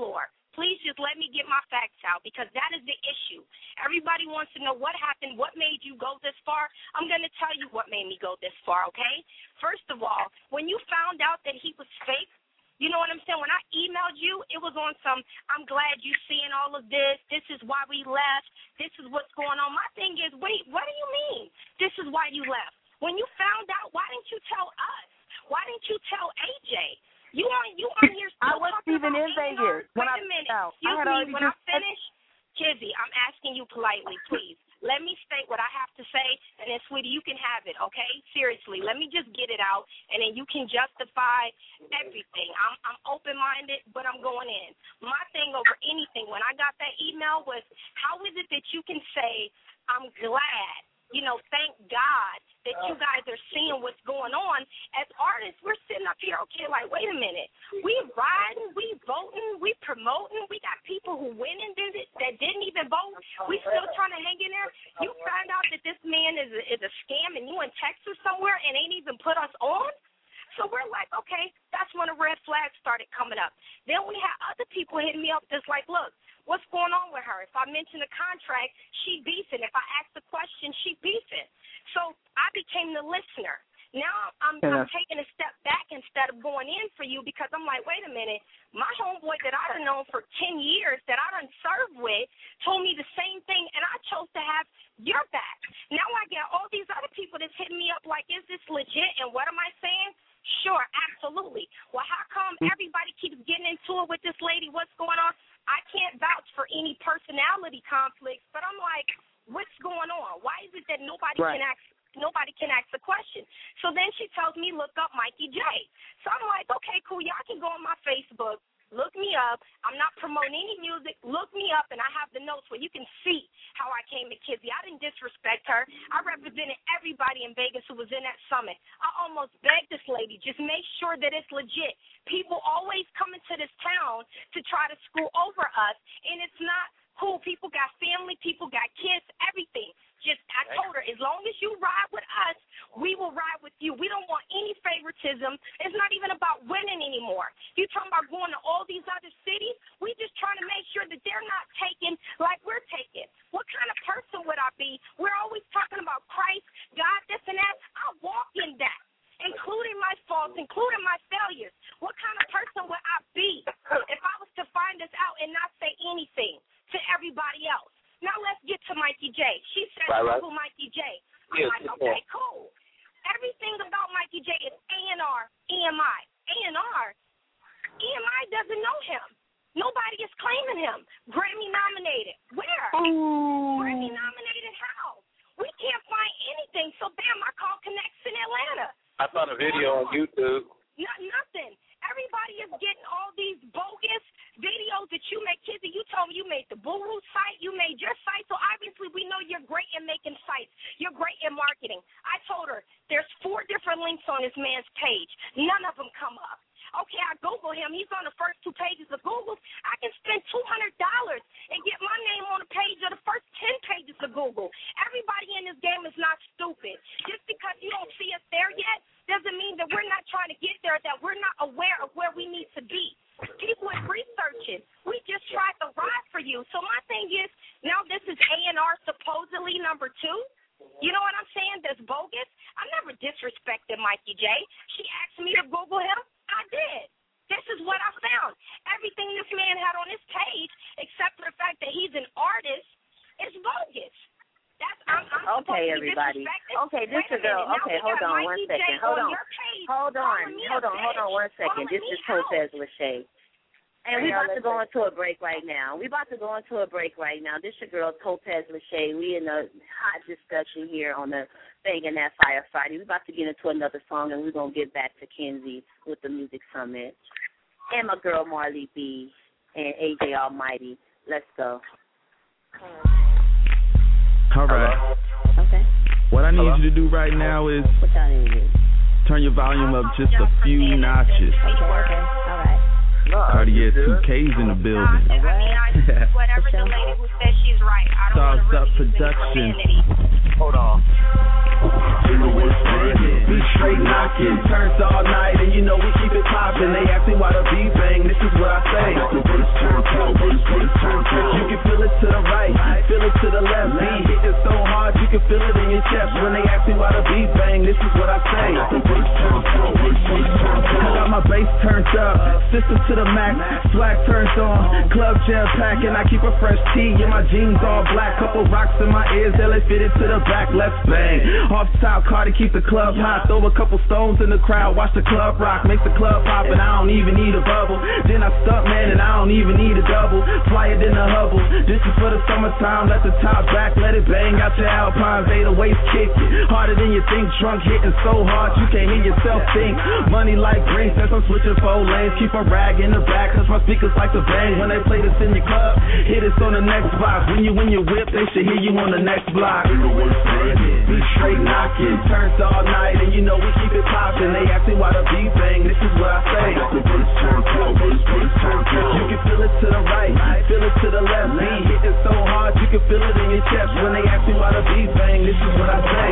S11: Please just let me get my facts out, because that is the issue. Everybody wants to know what happened, what made you go this far. I'm going to tell you what made me go this far, okay? First of all, when you found out that he was fake, you know what I'm saying? When I emailed you, it was on some, I'm glad you're seeing all of this. This is why we left. This is what's going on. My thing is, wait, what do you mean this is why you left? When you found out, why didn't you tell us? Why didn't you tell AJ? You on here still
S5: I wasn't even in Vegas.
S11: Wait a minute. Excuse me. When I finish, Kizzy, I'm asking you politely, please. Let me state what I have to say, and then, sweetie, you can have it, okay? Seriously, let me just get it out, and then you can justify everything. I'm open-minded, but I'm going in. My thing over anything, when I got that email, was how is it that you can say, I'm glad, thank God that you guys are seeing what's going on. As artists, we're sitting up here, okay, like, wait a minute. We riding, we voting, we promoting. We got people who went and did it that didn't even vote. We still trying to hang in there. You find out that this man is a scam and you in Texas somewhere and ain't even put us on? So we're like, okay, that's when the red flags started coming up. Then we had other people hitting me up just like, look, what's going on with her? If I mention the contract, she beefing. If I ask the question, she beefing. So I became the listener. Now I'm taking a step back instead of going in for you, because I'm like, wait a minute, my homeboy that I done known for 10 years that I done served with told me the same thing, and I chose to have your back. Now I get all these other people that's hitting me up like, is this legit, and what am I saying? Sure, absolutely. Well, how come everybody keeps getting into it with this lady? What's going on? I can't vouch for any personality conflicts, but I'm like, what's going on? Why is it that nobody can ask the question? So then she tells me, look up Mikey J. So I'm like, okay, cool. Y'all can go on my Facebook, look me up. I'm not promoting any music. Look me up, and I have the notes where you can see how I came to Kizzy. I didn't disrespect her. I represented everybody in Vegas who was in that summit. I almost begged this lady, just make sure that it's legit. People always come into this town to try to screw over us, and it's not cool. People got family, people got kids, everything. I told her, as long as you ride with us, we will ride with you. We don't want any favoritism. It's not even about winning anymore. You talking about going to all these other cities? We just trying to make sure that they're not taken like we're taken. What kind of person would I be? We're always talking about Christ, God, this and that. I walk in that, including my faults, including my failures. What kind of person would I be if I was to find this out and not say anything to everybody else? Now let's get to Mikey J. She said, Google Mikey J. I'm like, okay, cool. Everything about Mikey J is A&R, EMI. A&R? EMI doesn't know him. Nobody is claiming him. Grammy nominated. Where?
S5: Ooh.
S11: Grammy nominated how? We can't find anything. So, bam, I call Connects in Atlanta.
S9: I found a video on YouTube.
S11: Nothing. Everybody is getting all these bogus videos that you make. Kizzy, you told me you made the Buru site, you made your site, so obviously we know you're great in making sites. You're great in marketing. I told her there's 4 different links on this man's page. None of them come up. Okay, I Google him. He's on the first 2 pages of Google. I can spend $200 and get my name on the page of the first 10 pages of Google. Everybody in this game is not stupid. Just because you don't see us there yet doesn't mean that we're not trying to get there, that we're not aware of where we need to be. People is researching. We just tried to ride for you. So my thing is, now this is A&R supposedly number 2. You know what I'm saying? That's bogus. I never disrespected Mikey J. She asked me to Google him. I did. This is what I found. Everything this man had on his page, except for the fact that he's an artist, is bogus. I'm
S2: okay, everybody. Okay, this is okay, hold on 1 second. Hold on 1 second. This is Topaz Lachey. And we about to go into a break right now. This your girl, Topaz Lachey. We in a hot discussion here on the Banging That Fire Friday. We about to get into another song, and we're going to get back to Kenzie with the Music Summit. And my girl, Marley B. and AJ Almighty. Let's go.
S12: All right. Okay. What I need you to do right now is turn your volume up just a few notches. Okay. All right. Cartier 2K's in the building.
S11: Whatever the lady who says she's right.
S12: Stars Up Production.
S9: Hold on.
S13: We straight knocking, turns all night, and you know we keep it popping. They ask me why the beat bang, this is what I say. the right, feel it to the left. Beat hit it so hard you can feel it in your chest. When they ask me why the beat bang, this is what I say. I got my bass turned up, system to the max, swag turned on, club jam pack, and I keep a fresh tee in my jeans all black. Couple rocks in my ears, LA fitted to the back, let's bang. Off top, Cardi keep the club hot, throw a couple stones in the crowd, watch the club rock, make the club pop, and I don't even need a bubble. Then I stunt man, and I don't even need a double, flyer than a Hubble. This is for the summertime, let the top back, let it bang out your Alpine, Vader waist kick it, harder than you think, drunk hitting so hard you can't hear yourself think. Money like green, since I'm switching 4 lanes, keep a rag in the back, cause my speakers like to bang. When they play this in your club, hit us on the next box. When you whip, they should hear you on the next block. We straight knocking, turns all night, and you know we keep it poppin'. They ask me why the beat bang, this is what I say. You can feel it to the right, feel it to the left. Beat hit it so hard, you can feel it in your chest. When they ask me why the beat bang, this is what I say.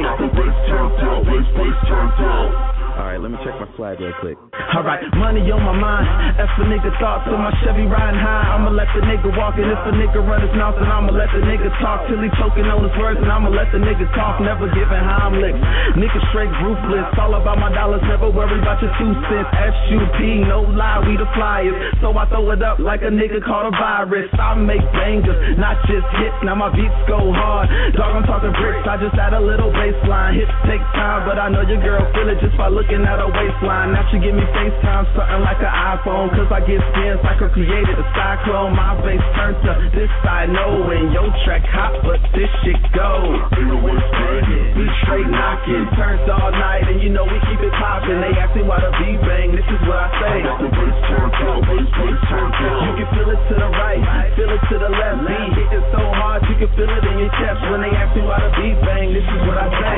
S12: Alright, let me check my swag real quick.
S13: Alright, money on my mind. If a nigga thoughts in my Chevy riding high, I'ma let the nigga walk. And if a nigga run his mouth, then I'ma let the nigga talk till he choking on his words, and I'ma let the nigga talk. Never giving Heimlich. Nigga straight ruthless. All about my dollars, never worry about your 2 cents. SUP, no lie, we the flyers. So I throw it up like a nigga caught a virus. I make bangers, not just hits. Now my beats go hard. Dog, I'm talking bricks. I just add a little baseline. Hits take time, but I know your girl feel it just by looking at her waistline. Now she give me FaceTime, something like an iPhone, cause I get skins like her created a cyclone. My bass turned to this side, no, and your track hot, but this shit goes. We straight knocking, turns all night, and you know we keep it poppin'. They ask me why the beat bang, this is what I say. You can feel it to the right, feel it to the left. Beat hit it so hard, you can feel it in your chest. When they ask me why the beat bang, this is what I say.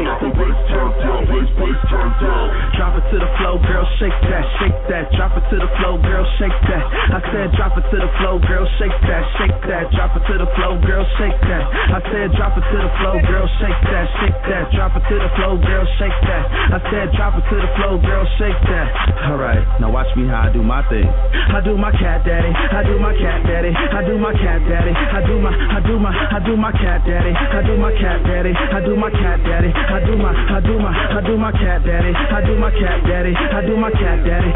S13: Drop it to the flow, girl, shake that, shake that. Drop it to the flow, girl, shake that. I said drop it to the flow, girl, shake that, shake that. Drop it to the flow, girl, shake that. I said drop it to the flow, girl, shake that, shake that. Drop it to the flow, girl, shake that. I said drop it to the flow, girl, shake that.
S12: Alright, now watch me how I do my thing.
S13: I do my cat daddy, I do my cat daddy, I do my cat daddy, I do my cat daddy, I do my cat daddy, I do my cat daddy, I do my cat daddy, I do my cat daddy, I do my cat daddy, I do my cat daddy,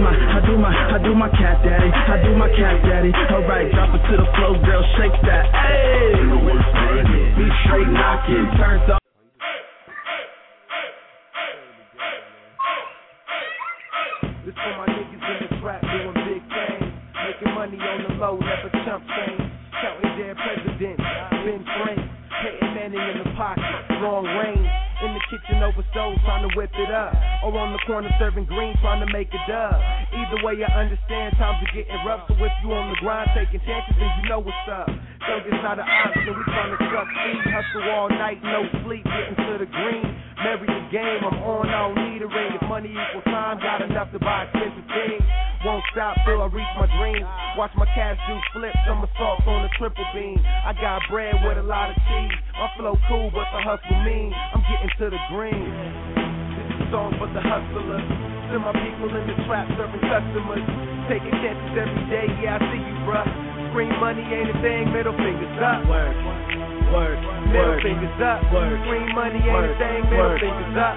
S13: I do my cat daddy. Alright, drop it to the flow, girl, shake that. Hey, be straight knocking, turns up.
S7: This for my niggas in the trap doing big things, making money on the low, never chump change. Counting dead presidents, Ben Frank, Peyton Manning in the pocket, long range. In the kitchen over stove, trying to whip it up. Or on the corner serving green, trying to make a dub. Either way, I understand times are getting rough. So if you on the grind, taking chances, then you know what's up. So it's not an option, we trying to succeed. Hustle all night, no sleep, getting to the green. Marry the game, I'm on, I don't need a ring. If money equals time, got enough to buy expensive things. Won't stop till I reach my dreams. Watch my cash juice flip, somersaults on the triple beam. I got bread with a lot of cheese. My flow cool, but the hustle mean. I'm getting to the green. This is a song for the hustlers. Send my people in the trap serving customers. Taking chances every day, yeah, I see you, bruh. Scream money ain't a thing, middle fingers up. Word, middle fingers up. Scream money ain't a thing, middle fingers up.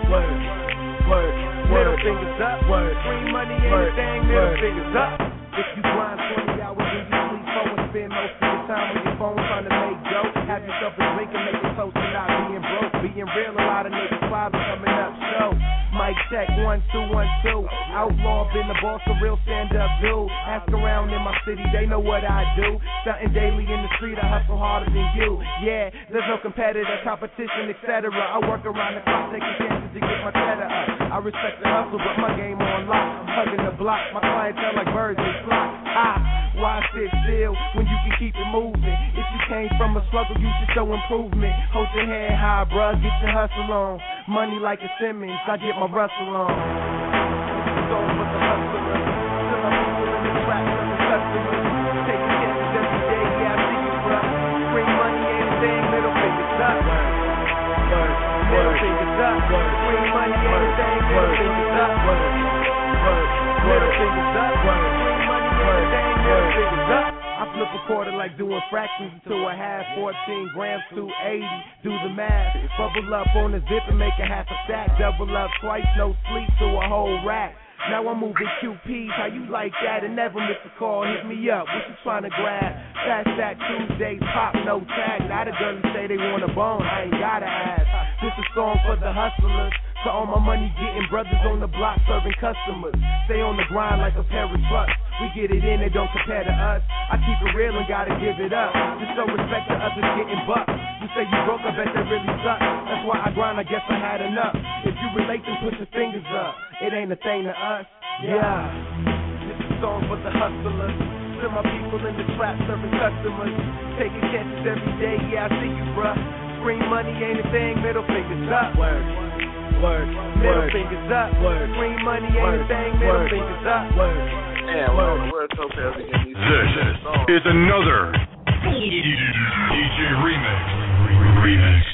S7: Middle fingers up. Scream money ain't a thing, middle fingers up. If you grind 20 hours and you sleep 4 and spend most of your time on your phone trying to make dough, have yourself a drink and make a toast to not being broke. Being real, a lot of niggas fathers coming up show. Mic check 1 2 1 2. Outlaw been the boss, a real stand-up dude. Ask around in my city, they know what I do. Stunting daily in the street, I hustle harder than you. Yeah, there's no competitor, competition, etc. I work around the clock, taking chances to get my cheddar up. I respect the hustle, but my game on lock. I'm hugging the block, my clientele like birds and flock. Why sit still when you can keep it moving? If you came from a struggle, you should show improvement. Hold your head high, bruh, get your hustle on. Money like a Simmons, I get my Russell on. Song for the hustlers. Till my people in the trap, till the customers. Taking chances every day, yeah, I see you, bruh. Scream money ain't a thing, middle fingers up. Middle fingers up. Scream money ain't a thing, middle fingers up. Middle fingers up. Scream money ain't a thing, middle fingers up. I flip
S14: a quarter like doing fractions to a half. 14 grams to 80, do the math. Bubble up on the zip and make a half a stack. Double up twice, no sleep to a whole rack. Now I'm moving QPs, how you like that? And never miss a call, hit me up, what you trying to grab? Fast Stack Tuesdays, pop, no tag. Now the girls say they want a bone, I ain't gotta ask. This a song for the hustlers. So all my money getting brothers on the block serving customers. Stay on the grind like a pair of trucks. We get it in, it don't compare to us. I keep it real and gotta give it up. Just show respect to others getting bucks. You say you broke, I bet that really sucks. That's why I grind, I guess I had enough. If you relate, then put your fingers up. It ain't a thing to us. Yeah. This is a song for the hustlers. To my people in the trap serving customers. Taking chances every day, yeah, I see you, bruh. Scream money ain't a thing, middle fingers up. Word. Word. Middle fingers up. Word. Scream money ain't a thing, middle fingers up. Word.
S9: Yeah, we're so fast to get these.
S8: This is another DJ Remix.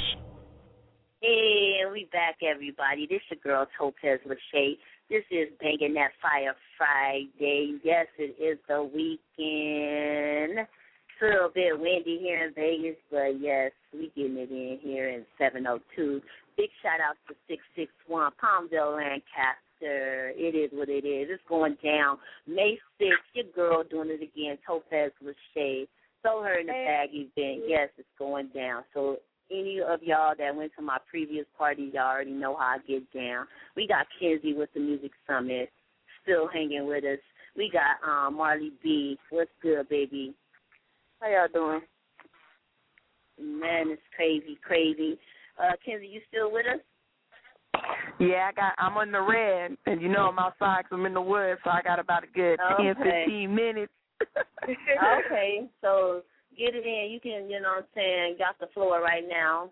S2: Hey, we back, everybody. This your girl, Topaz Lachey. This is Banging That Fire Friday. Yes, it is the weekend. It's a little bit windy here in Vegas, but yes, we getting it in here in 702. Big shout out to 661 Palmdale, Lancaster. It is what it is. It's going down. May 6th, your girl doing it again, Topaz Lachey. So her in the bag event. Yes, it's going down. So any of y'all that went to my previous party, y'all already know how I get down. We got Kenzie with the Music Summit still hanging with us. We got Marley B. What's good, baby?
S10: How y'all doing?
S2: Man, it's crazy. Kenzie, you still with us?
S5: Yeah, I'm on the red, and you know I'm outside 'cause I'm in the woods, so I got about a good 10, 15 minutes.
S2: Okay, so get it in. You can, you know what I'm saying, got the floor right now.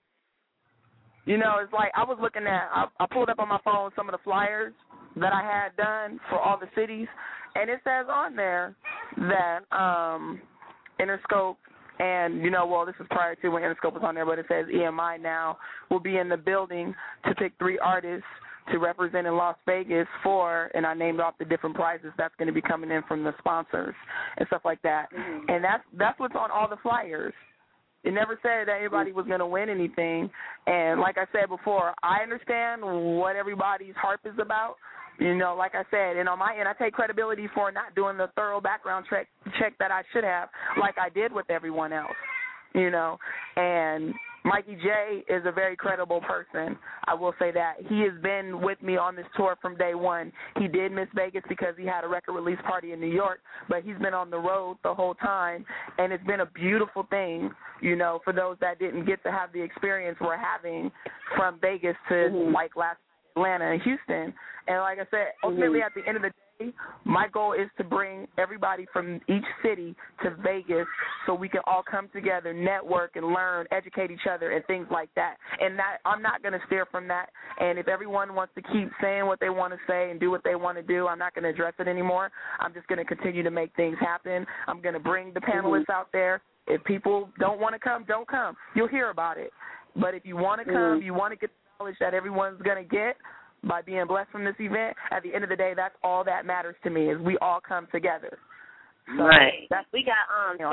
S5: You know, it's like I was looking at, I pulled up on my phone some of the flyers that I had done for all the cities, and it says on there that Interscope and, you know, well, this is prior to when Interscope was on there, but it says EMI now will be in the building to pick 3 artists to represent in Las Vegas for, and I named off the different prizes that's going to be coming in from the sponsors and stuff like that. Mm-hmm. And that's what's on all the flyers. It never said that anybody was going to win anything. And like I said before, I understand what everybody's harp is about. You know, like I said, and on my end, I take credibility for not doing the thorough background check that I should have, like I did with everyone else, you know. And Mikey J is a very credible person. I will say that. He has been with me on this tour from day one. He did miss Vegas because he had a record release party in New York, but he's been on the road the whole time, and it's been a beautiful thing, you know, for those that didn't get to have the experience we're having from Vegas to, like, last Atlanta and Houston. And like I said, ultimately at the end of the day, my goal is to bring everybody from each city to Vegas so we can all come together, network and learn, educate each other and things like that. And that I'm not going to steer from that. And if everyone wants to keep saying what they want to say and do what they want to do, I'm not going to address it anymore. I'm just going to continue to make things happen. I'm going to bring the panelists out there. If people don't want to come, don't come. You'll hear about it. But if you want to come, you want to get the knowledge that everyone's going to get by being blessed from this event, at the end of the day, that's all that matters to me is we all come together. So
S2: right. We got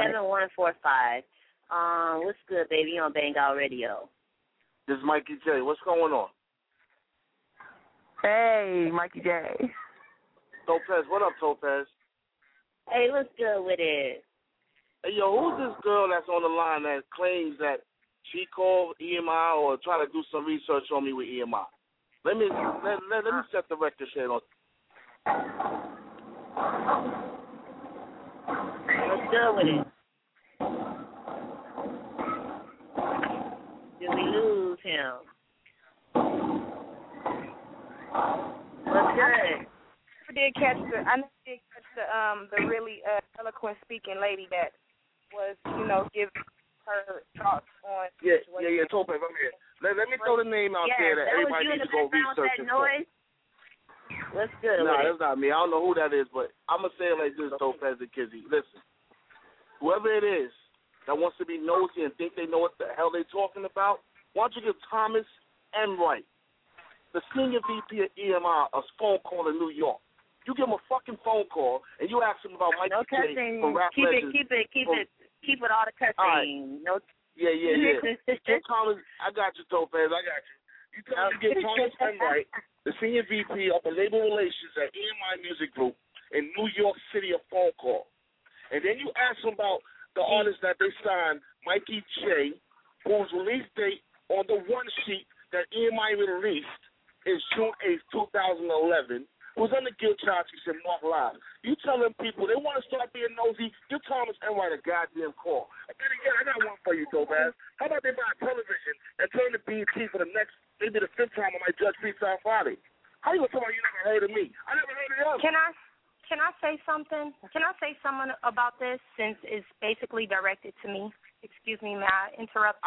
S2: 7145. What's good, baby? You on Bang Out Radio.
S15: This is Mikey J. What's going on?
S5: Hey, Mikey J.
S15: Topaz, what up, Topaz?
S2: Hey, what's good with it?
S15: Hey, yo, who's this girl that's on the line that claims that she called EMI or tried to do some research on me with EMI? Let me set the record straight on.
S2: What's good with it? Did we lose him? What's good?
S10: I did catch the really eloquent speaking lady that was, you know, giving her thoughts on.
S15: Yeah, Topaz, I'm here. Let me throw the name out there that everybody needs to go research for.
S2: What's good?
S15: Nah, that's not me. I don't know who that is, but I'm going to say it like this, Topaz and Kizzy. Listen, whoever it is that wants to be nosy and think they know what the hell they're talking about, why don't you give Thomas and Wright, the senior VP of EMI, a phone call in New York. You give him a fucking phone call and you ask him about Mikey J from Rap Legends.
S2: Keep it all the cussing.
S15: Right.
S2: No.
S15: Yeah. Get Thomas. I got you, Topaz. I got you. You tell him to get Thomas Enright, the senior VP of the labor relations at EMI Music Group in New York City, a phone call. And then you ask him about the artist that they signed, Mikey J, whose release date on the one sheet that EMI released is June 8th, 2011, who's under guilt charge, he said, Mark Live. You tell them people, they want to start being nosy, give Thomas Enright a goddamn call. And then again, I got one for you, Topaz. How about they buy a television and turn the BET for the next, maybe the 5th time on my Judge Freestyle Friday? How you going to tell me you never heard of me? I never heard of them.
S11: Can I say something? Can I say something about this since it's basically directed to me? Excuse me, may I interrupt?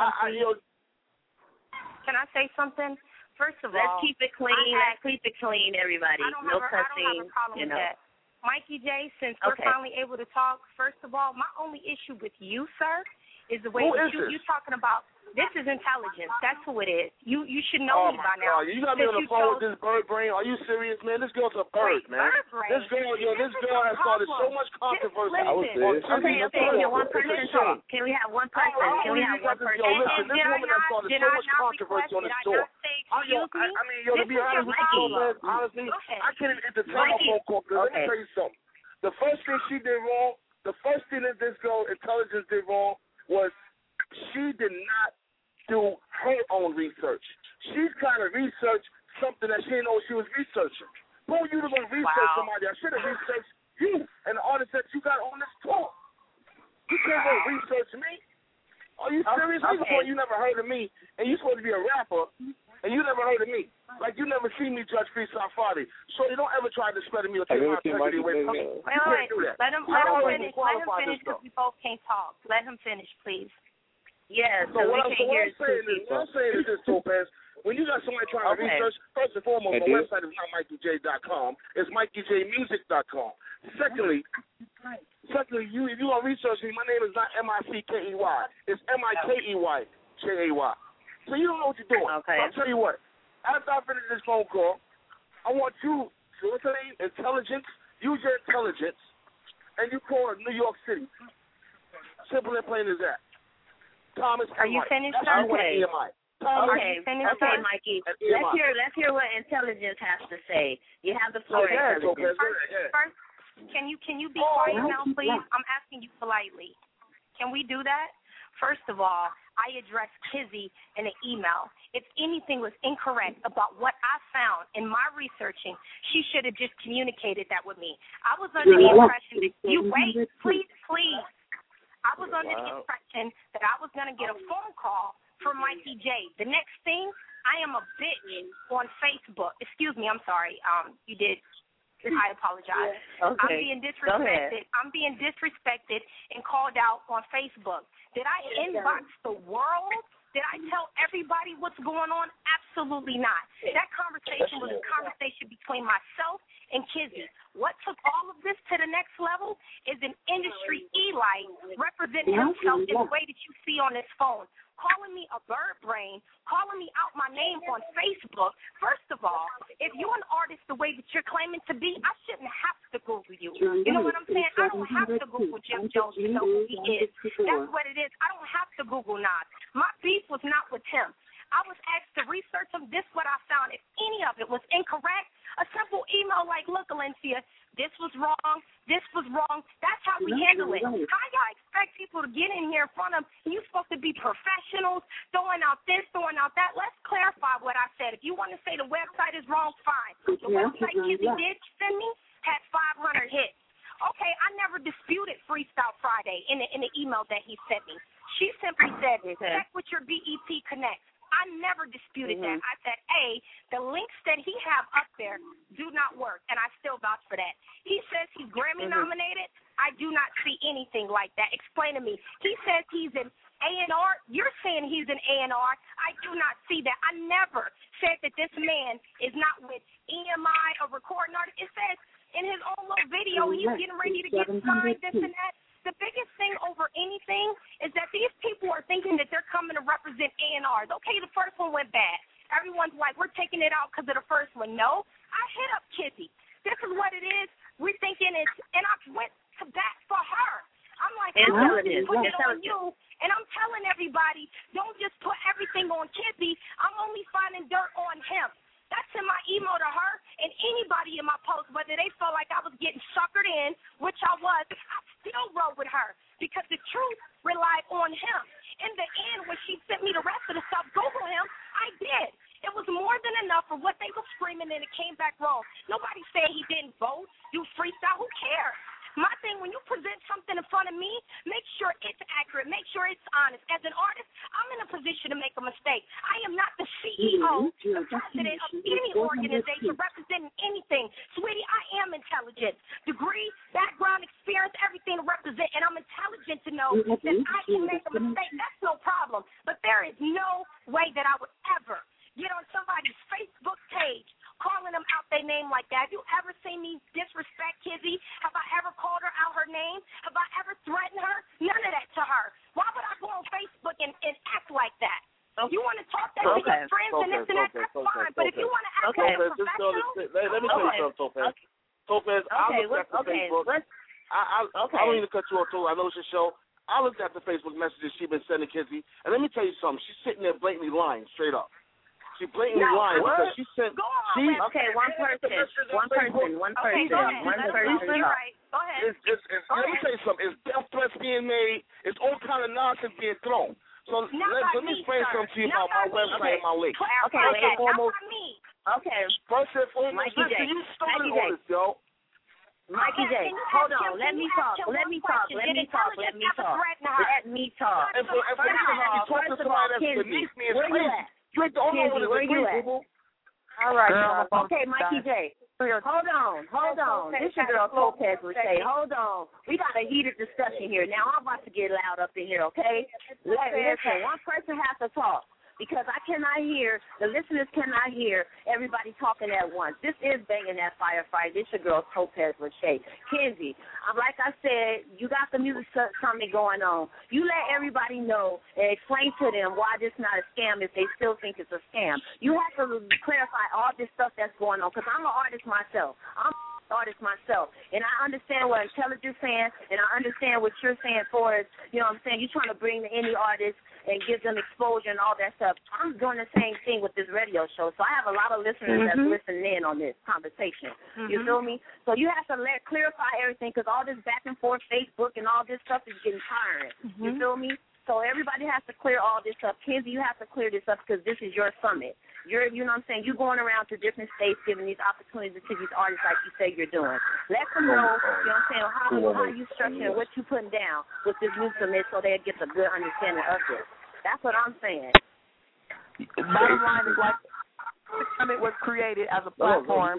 S11: Can I say something? First of all,
S2: let's keep it clean. Let's keep it clean, everybody. No cussing.
S11: I don't have a problem with that. Mikey J, since we're finally able to talk, first of all, my only issue with you, sir, is the way that you're talking about. This is intelligence. That's who it is. You should know me by now.
S15: You got me on the phone with this bird brain. Are you serious, man? This girl's a bird, man. This girl has started so much controversy.
S2: I was serious. Okay. One person talk. Can we have one person?
S15: Listen, this woman has started so much controversy on this tour. To be honest with you, honestly, I can't even entertain a phone call because let me tell you something. The first thing she did wrong, the first thing that this girl, Intelligence, did wrong was she did not do her own research. She's trying to research something that she didn't know she was researching. Who you to go research somebody? I should have researched you and the artist that you got on this tour. You can't go research me. Are you serious? You never heard of me, and you supposed to be a rapper, and you never heard of me. Like you never seen me Judge Freestyle Friday. So you don't ever try to discredit me or take my integrity away from me. You can't do that.
S11: Let him finish because we both can't talk. Let him finish, please.
S2: Yeah,
S15: so what I'm saying is this, Topaz. When you got somebody trying to research, first and foremost, my website is not MikeyJ.com. It's MikeyJmusic.com. Secondly, if you want to research me, my name is not Mickey. It's Mikeyjay. So you don't know what you're doing. Okay. So I'll tell you what. After I finish this phone call, I want you to intelligence, use your intelligence, and you call New York City. Simple and plain as that. Thomas,
S11: are you finished?
S2: Okay, Mikey. Let's hear what Intelligence has to say. You have the floor.
S11: First, can you be quiet now, please? I'm asking you politely. Can we do that? First of all, I addressed Kizzy in an email. If anything was incorrect about what I found in my researching, she should have just communicated that with me. I was under the impression that please. I was under the impression that I was going to get a phone call from Mikey J. The next thing, I am a bitch on Facebook. Excuse me, I'm sorry. You did. I apologize.
S2: Okay.
S11: I'm being disrespected. I'm being disrespected and called out on Facebook. Did I inbox the world? Did I tell everybody what's going on? Absolutely not. That conversation was a conversation between myself and Kizzy. What took all of this to the next level is an industry Eli representing himself in the way that you see on this phone, calling me a bird brain, calling me out my name on Facebook. First of all, if you're an artist the way that you're claiming to be, I shouldn't have to Google you. You know what I'm saying? I don't have to Google Jim Jones to know who he is. That's what it is. I don't have to Google Nas. My beef was not with him. I was asked to research him. This is what I found. If any of it was incorrect, a simple email like, look, Valencia, this was wrong, this was wrong. That's how we handle it. How y'all expect people to get in here in front of you? Supposed to be professionals, throwing out this, throwing out that. Let's clarify what I said. If you want to say the website is wrong, fine. The website Kizzy did send me had 500 hits. Okay, I never disputed Freestyle Friday in the email that he sent me. She simply said, check with your BET Connect. I never disputed that. I said, the links that he have up there do not work, and I still vouch for that. He says he's Grammy nominated. I do not see anything like that. Explain to me. He says he's an A&R. You're saying he's an A&R. I do not see that. I never said that this man is not with EMI, a recording artist. It says in his own little video he's getting ready to get signed, this and that. The biggest thing over anything is that these people are thinking that they're coming to represent A&Rs. Okay, the first one went bad. Everyone's like, we're taking it out because of the first one. No, I hit up Kizzy. This because what it is, we're thinking it's, and I went to bat for her. I'm like,
S2: intelligence.
S11: I'm putting it on you, and I'm telling everybody, don't just put everything on Kizzy. I'm only finding dirt on him. That's in my emo to her and anybody in my post, whether they felt like I was getting suckered in, which I was, I still rode with her because the truth relied on him. In the end, when she sent me the rest of the stuff, Google him, I did. It was more than enough for what they were screaming, and it came back wrong. Nobody said he didn't vote, do freestyle. Who cares? My thing, when you present something in front of me, make sure it's accurate. Make sure it's honest. As an artist, I'm in a position to make a mistake. I am not the CEO, the president of any organization representing anything. Sweetie, I am intelligent. Degree, background, experience, everything to represent, and I'm intelligent to know that I can make a mistake. That's no problem. But there is no way that I would ever get on somebody's Facebook page calling them out their name like that. Have you ever seen me disrespect Kizzy? Have I ever called her out her name? Have I ever threatened her? None of that to her. Why would I go on Facebook and act like that? If you want to talk that to your friends and this and that, that's fine. But if you want to act like a professional,
S15: let me tell you something, Topaz. I looked at the Facebook. I don't mean to cut you off, too. I know it's your show. I looked at the Facebook messages she's been sending Kizzy, and let me tell you something. She's sitting there blatantly lying, straight up. She blatantly lied because she sent.
S2: Okay, one person.
S11: Go ahead.
S15: Let me tell you something. It's death threats being made. It's all kind of nonsense being thrown. So let me explain something to you about my website and my link.
S2: Okay.
S15: First and foremost,
S2: Mikey J.
S15: You started all this, yo.
S2: Mikey J, hold on. Let me talk.
S15: And first of all, Kenzie, where you at?
S2: Kenzie, where you at?
S5: All right, girl.
S2: Okay, Mikey J. Hold on. This your girl Topaz would say. Hold on. We got a heated discussion here. Now I'm about to get loud up in here, okay? Listen, one person has to talk. Because I cannot hear, the listeners cannot hear everybody talking at once. This is Banging That Firefight. This your girl, Topaz Lachey. Kenzie, like I said, you got the music summit going on. You let everybody know and explain to them why this is not a scam if they still think it's a scam. You have to clarify all this stuff that's going on because I'm an artist myself. And I understand what Intelligence saying, and I understand what you're saying for us. You know what I'm saying? You're trying to bring any artist and give them exposure and all that stuff. I'm doing the same thing with this radio show, so I have a lot of listeners that's listening in on this conversation. You feel me? So you have to clarify everything because all this back and forth Facebook and all this stuff is getting tiring. You feel me? So everybody has to clear all this up. Kenzie, you have to clear this up because this is your summit. You know what I'm saying? You're going around to different states giving these opportunities to these artists like you say you're doing. Let them know, you know what I'm saying, how you structuring what you putting down with this new summit so they get a good understanding of this. That's what I'm saying.
S5: Bottom line is like the summit was created as a platform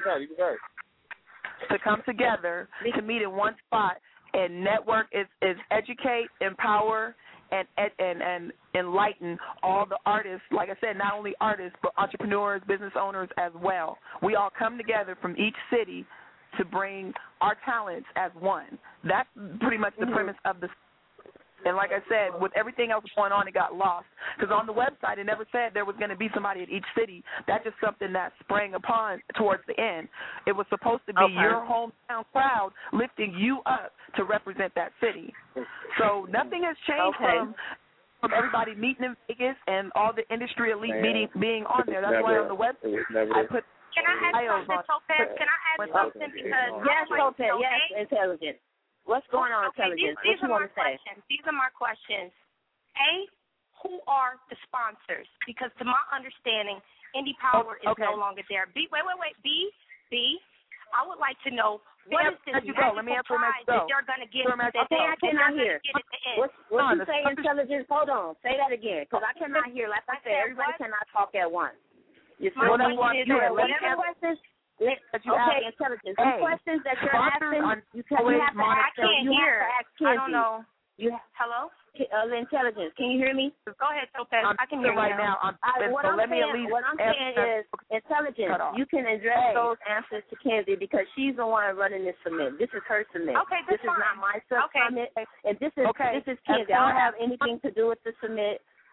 S5: to come together, to meet in one spot and network is educate, empower, and enlighten all the artists, like I said, not only artists, but entrepreneurs, business owners as well. We all come together from each city to bring our talents as one. That's pretty much the premise of the. And like I said, with everything else going on, it got lost. Because on the website, it never said there was going to be somebody at each city. That's just something that sprang upon towards the end. It was supposed to be your hometown crowd lifting you up to represent that city. So nothing has changed from everybody meeting in Vegas and all the industry elite being on there. That's why on the website I put.
S11: Can I add something, Topaz? Can I add something? Because
S2: yes, Topaz. Yes, Intelligence. What's going on, Intelligence?
S11: These are my questions. These are my questions. A, who are the sponsors? Because to my understanding, Indie Power is no longer there. B, wait. B, I would like to know what is this magical prize that you're going to get at the end?
S2: I cannot hear. What you say, Intelligence? Hold on. Say that again, because I cannot hear. Like I said, everybody cannot talk at once. You see what I want? Whatever questions. Okay, Intelligence. The questions that you're asking, you have to ask.
S11: I can't hear. I don't know. Hello?
S2: Intelligence. Can you hear me?
S11: Go ahead, Topaz. I can hear you
S5: right now.
S2: What I'm saying is, Intelligence, you can address those answers to Kenzie because she's the one running this summit. This is her summit.
S11: Okay,
S2: this is not my summit. And this is Kenzie. I don't have anything to do with the summit.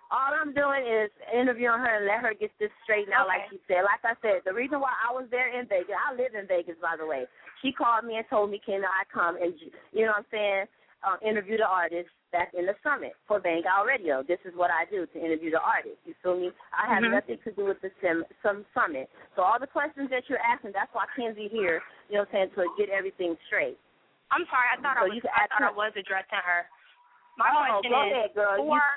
S2: All I'm doing is interviewing her and let her get this straightened out, like she said. Like I said, the reason why I was there in Vegas, I live in Vegas, by the way. She called me and told me, can I come and, you know what I'm saying, interview the artist that's in the summit for Bang Out Radio. This is what I do, to interview the artist. You feel me? I have nothing to do with the summit. So all the questions that you're asking, that's why Kenzie here, you know what I'm saying, to get everything straight.
S11: I'm sorry, I thought I was addressing her. My question
S2: go
S11: is,
S2: ahead, girl.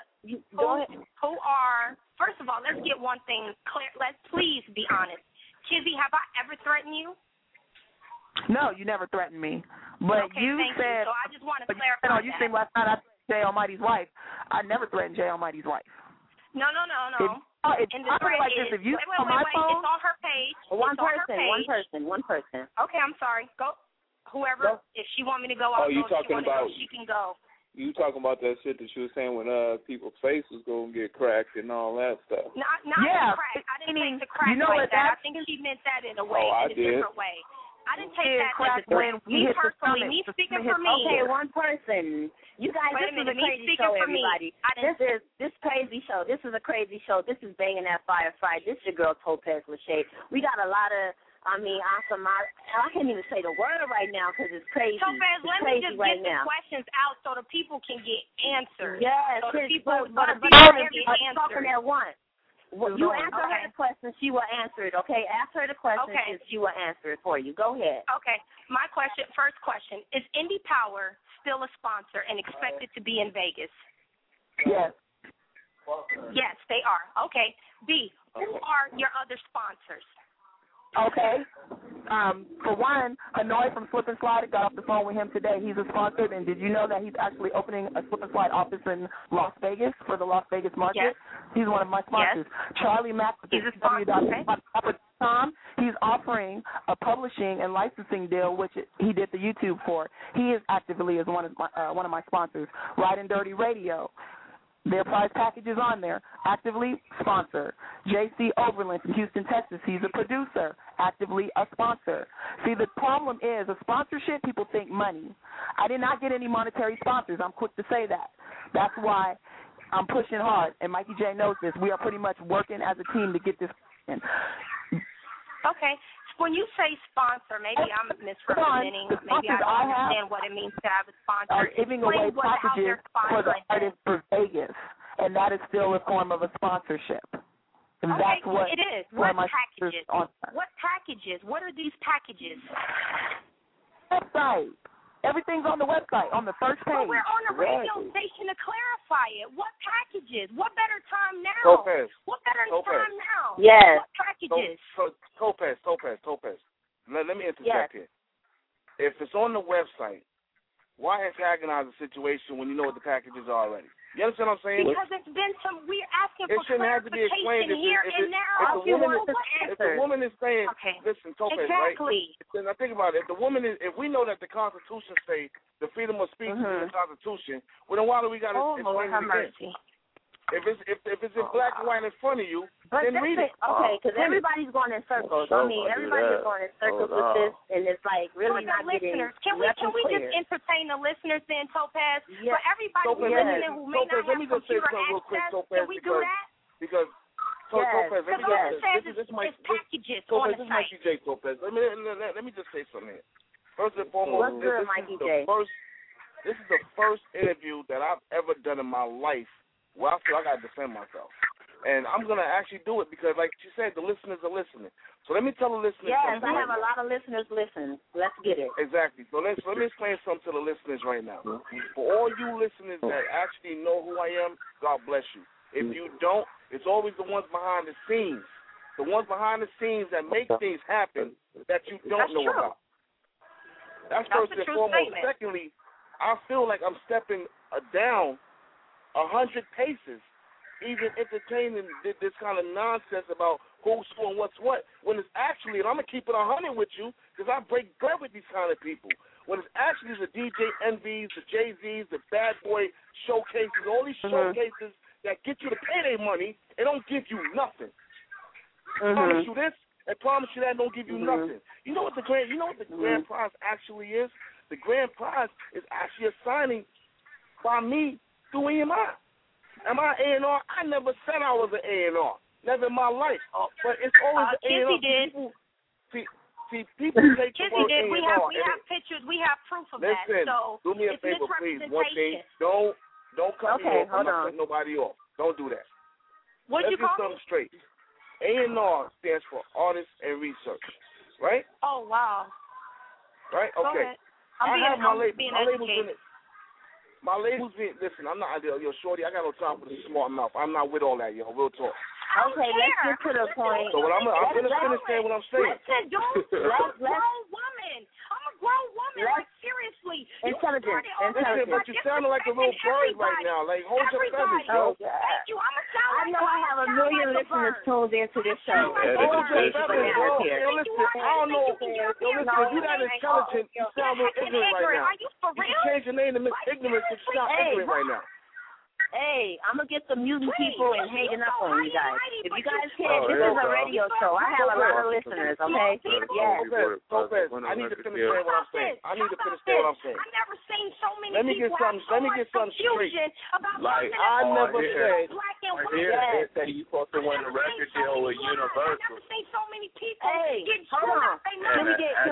S11: Who are, first of all, let's get one thing clear. Let's please be honest. Kizzy, have I ever threatened you?
S5: No, you never threatened me. But
S11: okay,
S5: you said,
S11: so I just want to clarify
S5: you said last night I threatened Jay Almighty's wife. I never threatened Jay Almighty's wife.
S11: No.
S5: It's like this. If you
S11: wait, it's on her page.
S2: One person.
S11: Okay, I'm sorry. Go. Whoever, if she want me to go, I'll go. She can go.
S9: You talking about that shit that you were saying when people's faces gonna get cracked and all that stuff?
S11: Not the crack. I didn't take the crack like that. I think she meant that in a way, in a different way. I didn't take that as a threat. Me personally, me speaking for me.
S2: Okay, one person. You guys, this is a crazy show, everybody. This crazy show. This is a crazy show. This is Banging That Fire Friday. This is your girl Topaz Lachey. We got a lot of. I can't even say the word right now because it's crazy.
S11: Topaz, let me just get the questions out so the people can get answers.
S2: Yes,
S11: so the people can get answers.
S2: Talking at once. Well, you answer her the question, she will answer it, okay? Ask her the question, and she will answer it for you. Go ahead.
S11: Okay. My first question, is Indie Power still a sponsor and expected to be in Vegas?
S5: Yes.
S11: Yes, they are. Okay. B, who are your other sponsors?
S5: Okay. For one, Hanoi from Slip and Slide, I got off the phone with him today. He's a sponsor, and did you know that he's actually opening a Slip and Slide office in Las Vegas for the Las Vegas market?
S11: Yes.
S5: He's one of my sponsors. Yes. Charlie Mack,
S11: he's a sponsor.
S5: He's offering a publishing and licensing deal, which he did the YouTube for. He is actively as one of my sponsors. Ride and Dirty Radio. Their prize package is on there. Actively sponsor. J.C. Overland from Houston, Texas. He's a producer. Actively a sponsor. See, the problem is a sponsorship, people think money. I did not get any monetary sponsors. I'm quick to say that. That's why I'm pushing hard, and Mikey J knows this. We are pretty much working as a team to get this in.
S11: Okay. When you say sponsor, maybe I'm misrepresenting. Maybe I don't understand what it means to have a sponsor.
S5: Giving away packages for the artists for Vegas, and that is still a form of a sponsorship. And
S11: okay,
S5: that's what
S11: it is. What packages? What packages? What are these packages?
S5: Website. Everything's on the website, on the first page.
S11: Well, we're on a radio station to clarify it. What packages? What better time now?
S15: Topaz.
S11: What better time now?
S2: Yes.
S11: What packages?
S15: Topaz. Let me interject here. If it's on the website, why antagonize the situation when you know what the packages are already? You understand what I'm saying?
S11: Because it's been we're asking for clarification here and now.
S15: If the woman is saying, listen, Topaz,
S11: exactly.
S15: Right? Then I think about it. If we know that the Constitution says the freedom of speech is in the Constitution, well, then why do we got to explain it again? If it's in black and white in front of you, then read it.
S2: Okay, because everybody's going in circles. Everybody's going in circles with this, and it's like really not getting.
S11: Can we just entertain the listeners then, Topaz? For everybody listening who may not have computer access, can we do that?
S15: Because Topaz, let me just say
S11: packages on the site.
S15: Topaz, let me just say something here. First and foremost, this is the first interview that I've ever done in my life. Well, I feel I got to defend myself. And I'm going to actually do it because, like she said, the listeners are listening. So let me tell the listeners
S2: something. Yes, I have a lot of listeners listen. Let's get it.
S15: Exactly. So let me explain something to the listeners right now. For all you listeners that actually know who I am, God bless you. If you don't, it's always the ones behind the scenes. The ones behind the scenes that make things happen that you don't know about. That's first and foremost. Secondly, I feel like I'm stepping down 100 paces, even entertaining this kind of nonsense about who's who and what's what, when it's actually, and I'm going to keep it 100 with you, because I break bread with these kind of people, when it's actually the DJ Envies, the Jay-Z's, the Bad Boy showcases, all these showcases that get you to pay their money and don't give you nothing. Promise you this, and promise you that, don't give you nothing. You know what the grand prize actually is? The grand prize is actually a signing by me through EMI. Am I A&R? I never said I was an A&R. Never in my life. But it's always an A&R. People take the word A&R.
S11: We have pictures. We have proof of that. So
S15: do me a favor, please. One thing. Don't cut me off. I'm not cutting nobody off. Don't do that.
S11: What'd you call
S15: something straight. A&R stands for Artist and Research. Right?
S11: Oh, wow.
S15: Right? Okay. I have my labels in it. My labels being, listen, I'm not, yo, shorty, I got no time for the smart mouth. I'm not with all that, yo. Real talk.
S2: Okay, let's get to the point.
S15: So what I'm going to finish saying what I'm saying.
S11: Listen, dude, I'm a grown woman. Like, seriously.
S2: Intelligent.
S15: Listen, but you sounding like a little bird right now. Like, hold your feathers, yo.
S11: Thank you.
S2: I know I have a million listeners tuned into this show.
S15: Hold your feathers, bro. Yo, listen, I don't know. Yo, listen, if you're that intelligent, you sound a little ignorant right now.
S11: Are you for real?
S15: You can change your name to Miss Ignorance if you sound ignorant right now.
S2: Hey, I'm going to get some mutant people and hanging up on you guys. If you guys can't, this is a radio show. I have a lot of listeners, okay?
S15: Yeah. I need to finish saying what I'm saying.
S11: I've never seen so many people have so much confusion about
S9: like,
S15: I never said.
S11: Black and white.
S9: They say you supposed to win a record deal with Universal.
S11: I've never seen so many people get
S2: hold on. Can we get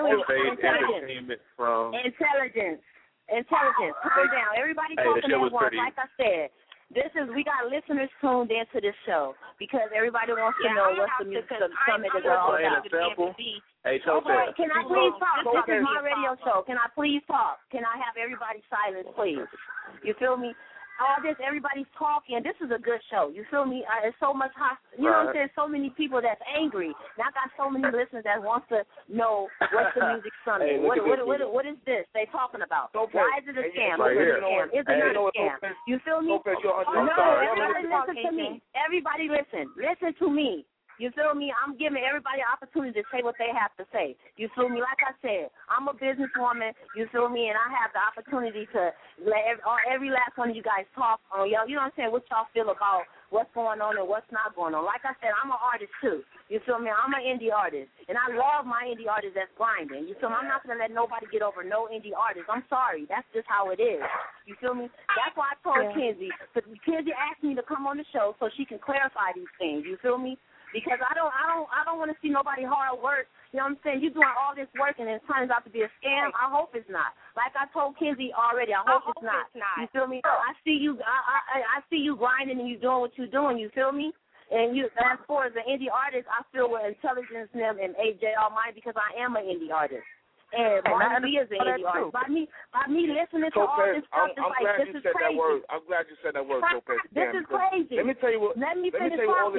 S2: intelligence. Calm down. Everybody talking at once. Like I said, we got listeners tuned into this show because everybody wants to know what's the music summit is all about.
S9: Hey, Topaz.
S2: Can I please talk? This is my radio show. Can I please talk? Can I have everybody silent, please? You feel me? All this, everybody's talking. This is a good show. You feel me? There's so much you know what I'm saying? So many people that's angry. And I got so many listeners that wants to know what's the music summit. What is this they talking about? Why is it a scam? Is it a scam? Is it not a scam? You feel me? No, everybody listen to me. Everybody listen. Listen to me. You feel me? I'm giving everybody an opportunity to say what they have to say. You feel me? Like I said, I'm a businesswoman, you feel me? And I have the opportunity to let every last one of you guys talk on y'all. You know what I'm saying? What y'all feel about what's going on and what's not going on. Like I said, I'm an artist too. You feel me? I'm an indie artist. And I love my indie artists that's grinding. You feel me? I'm not going to let nobody get over no indie artist. I'm sorry. That's just how it is. You feel me? That's why I told Kenzie. Because Kenzie asked me to come on the show so she can clarify these things. You feel me? Because I don't want to see nobody hard work. You know what I'm saying? You're doing all this work and it turns out to be a scam. I hope it's not. Like I told Kenzie already, I hope it's not. You feel me? I see you. I see you grinding and you doing what you're doing. You feel me? And you, as far as an indie artist, I feel with Intelligence them and AJ Almighty because I am an indie artist. And Marty is an indie artist. By me listening to all this stuff, it's like, this is crazy.
S15: I'm glad you said that word, Topaz.
S2: This is crazy.
S15: Let me tell you what.
S2: Let me finish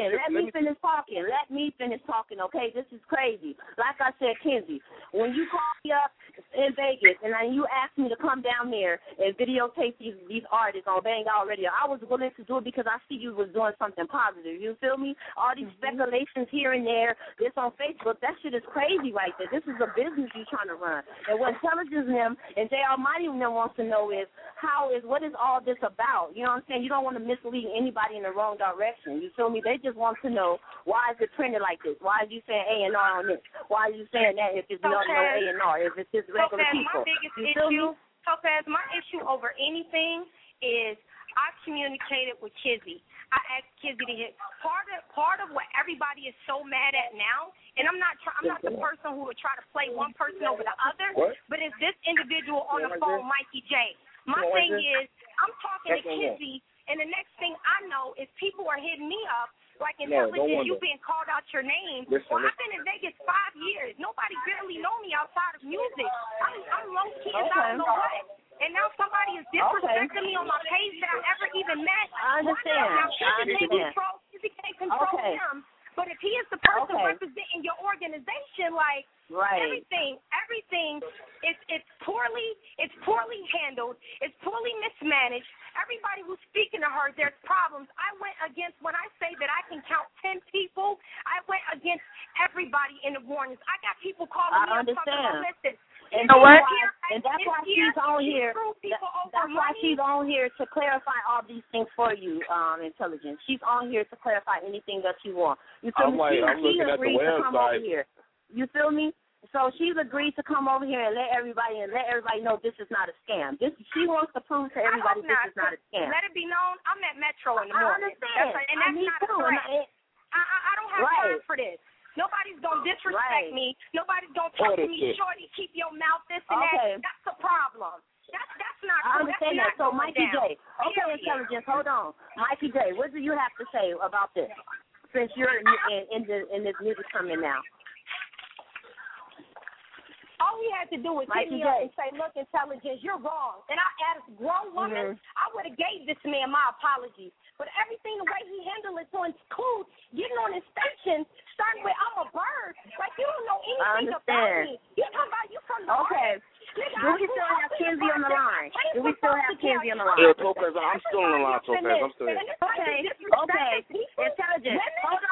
S2: talking, okay? This is crazy. Like I said, Kenzie, when you called me up in Vegas and you asked me to come down there and videotape these artists on Bang Out Radio, I was willing to do it because I see you was doing something positive. You feel me? All these speculations here and there, this on Facebook, that shit is crazy right there. This is a business you're trying to run. And what Intelligence them and Jay Almighty them wants to know is what is all this about? You know what I'm saying? You don't want to mislead anybody in the wrong direction. You feel me? They just want to know, why is it trending like this? Why are you saying A&R on this? Why are you saying that if it's no A&R? If it's just regular people?
S11: Topaz, my issue over anything is I communicated with Kizzy. I asked Kizzy to hit part of what everybody is so mad at now, and I'm not the person who would try to play one person over the other, but it's this individual on the phone, Mikey J. My thing is, I'm talking to Kizzy, and the next thing I know is people are hitting me up like Intelligence, you being called out your name. I've been in Vegas 5 years. Nobody barely know me outside of music. I'm low key as I don't know what. And now somebody is disrespecting me on my page that I never even met.
S2: I understand.
S11: Now, Kizzy can't control him. But if he is the person representing your organization, like everything, it's poorly handled. It's poorly mismanaged. Everybody who's speaking to her, there's problems. I went against, when I say that I can count 10 people, I went against everybody in the warnings. I got people calling me up talking, listen.
S2: And you know what? And that's why she's on here. That's why she's on here to clarify all these things for you, Intelligence. She's on here to clarify anything that you want. You feel me? She agreed to come over here. You feel me? So she's agreed to come over here and let everybody know this is not a scam. She wants to prove to everybody this is not a scam.
S11: Let it be known, I'm at Metro in the morning.
S2: I understand.
S11: And that's not a threat. I don't have time for this. Nobody's going to disrespect me. Nobody's going to talk to me, shorty, keep your mouth this and that. That's the problem. That's not cool.
S2: I understand that. So, Mikey J. Okay, Intelligence, hold on. Mikey J, what do you have to say about this? Since you're in this music summit now.
S11: All he had to do was hit me up and say, look, Intelligence, you're wrong. And I, as a grown woman, I would have gave this man my apologies. But everything, the way he handled it, to include getting on his station, starting with, I'm a bird. Like, you don't know anything about me. You talking about you from the
S2: Okay. Do we still have Kenzie on the line?
S15: Yeah, Topaz, I'm still on the line, Topaz. I'm still here.
S2: Okay. Intelligence.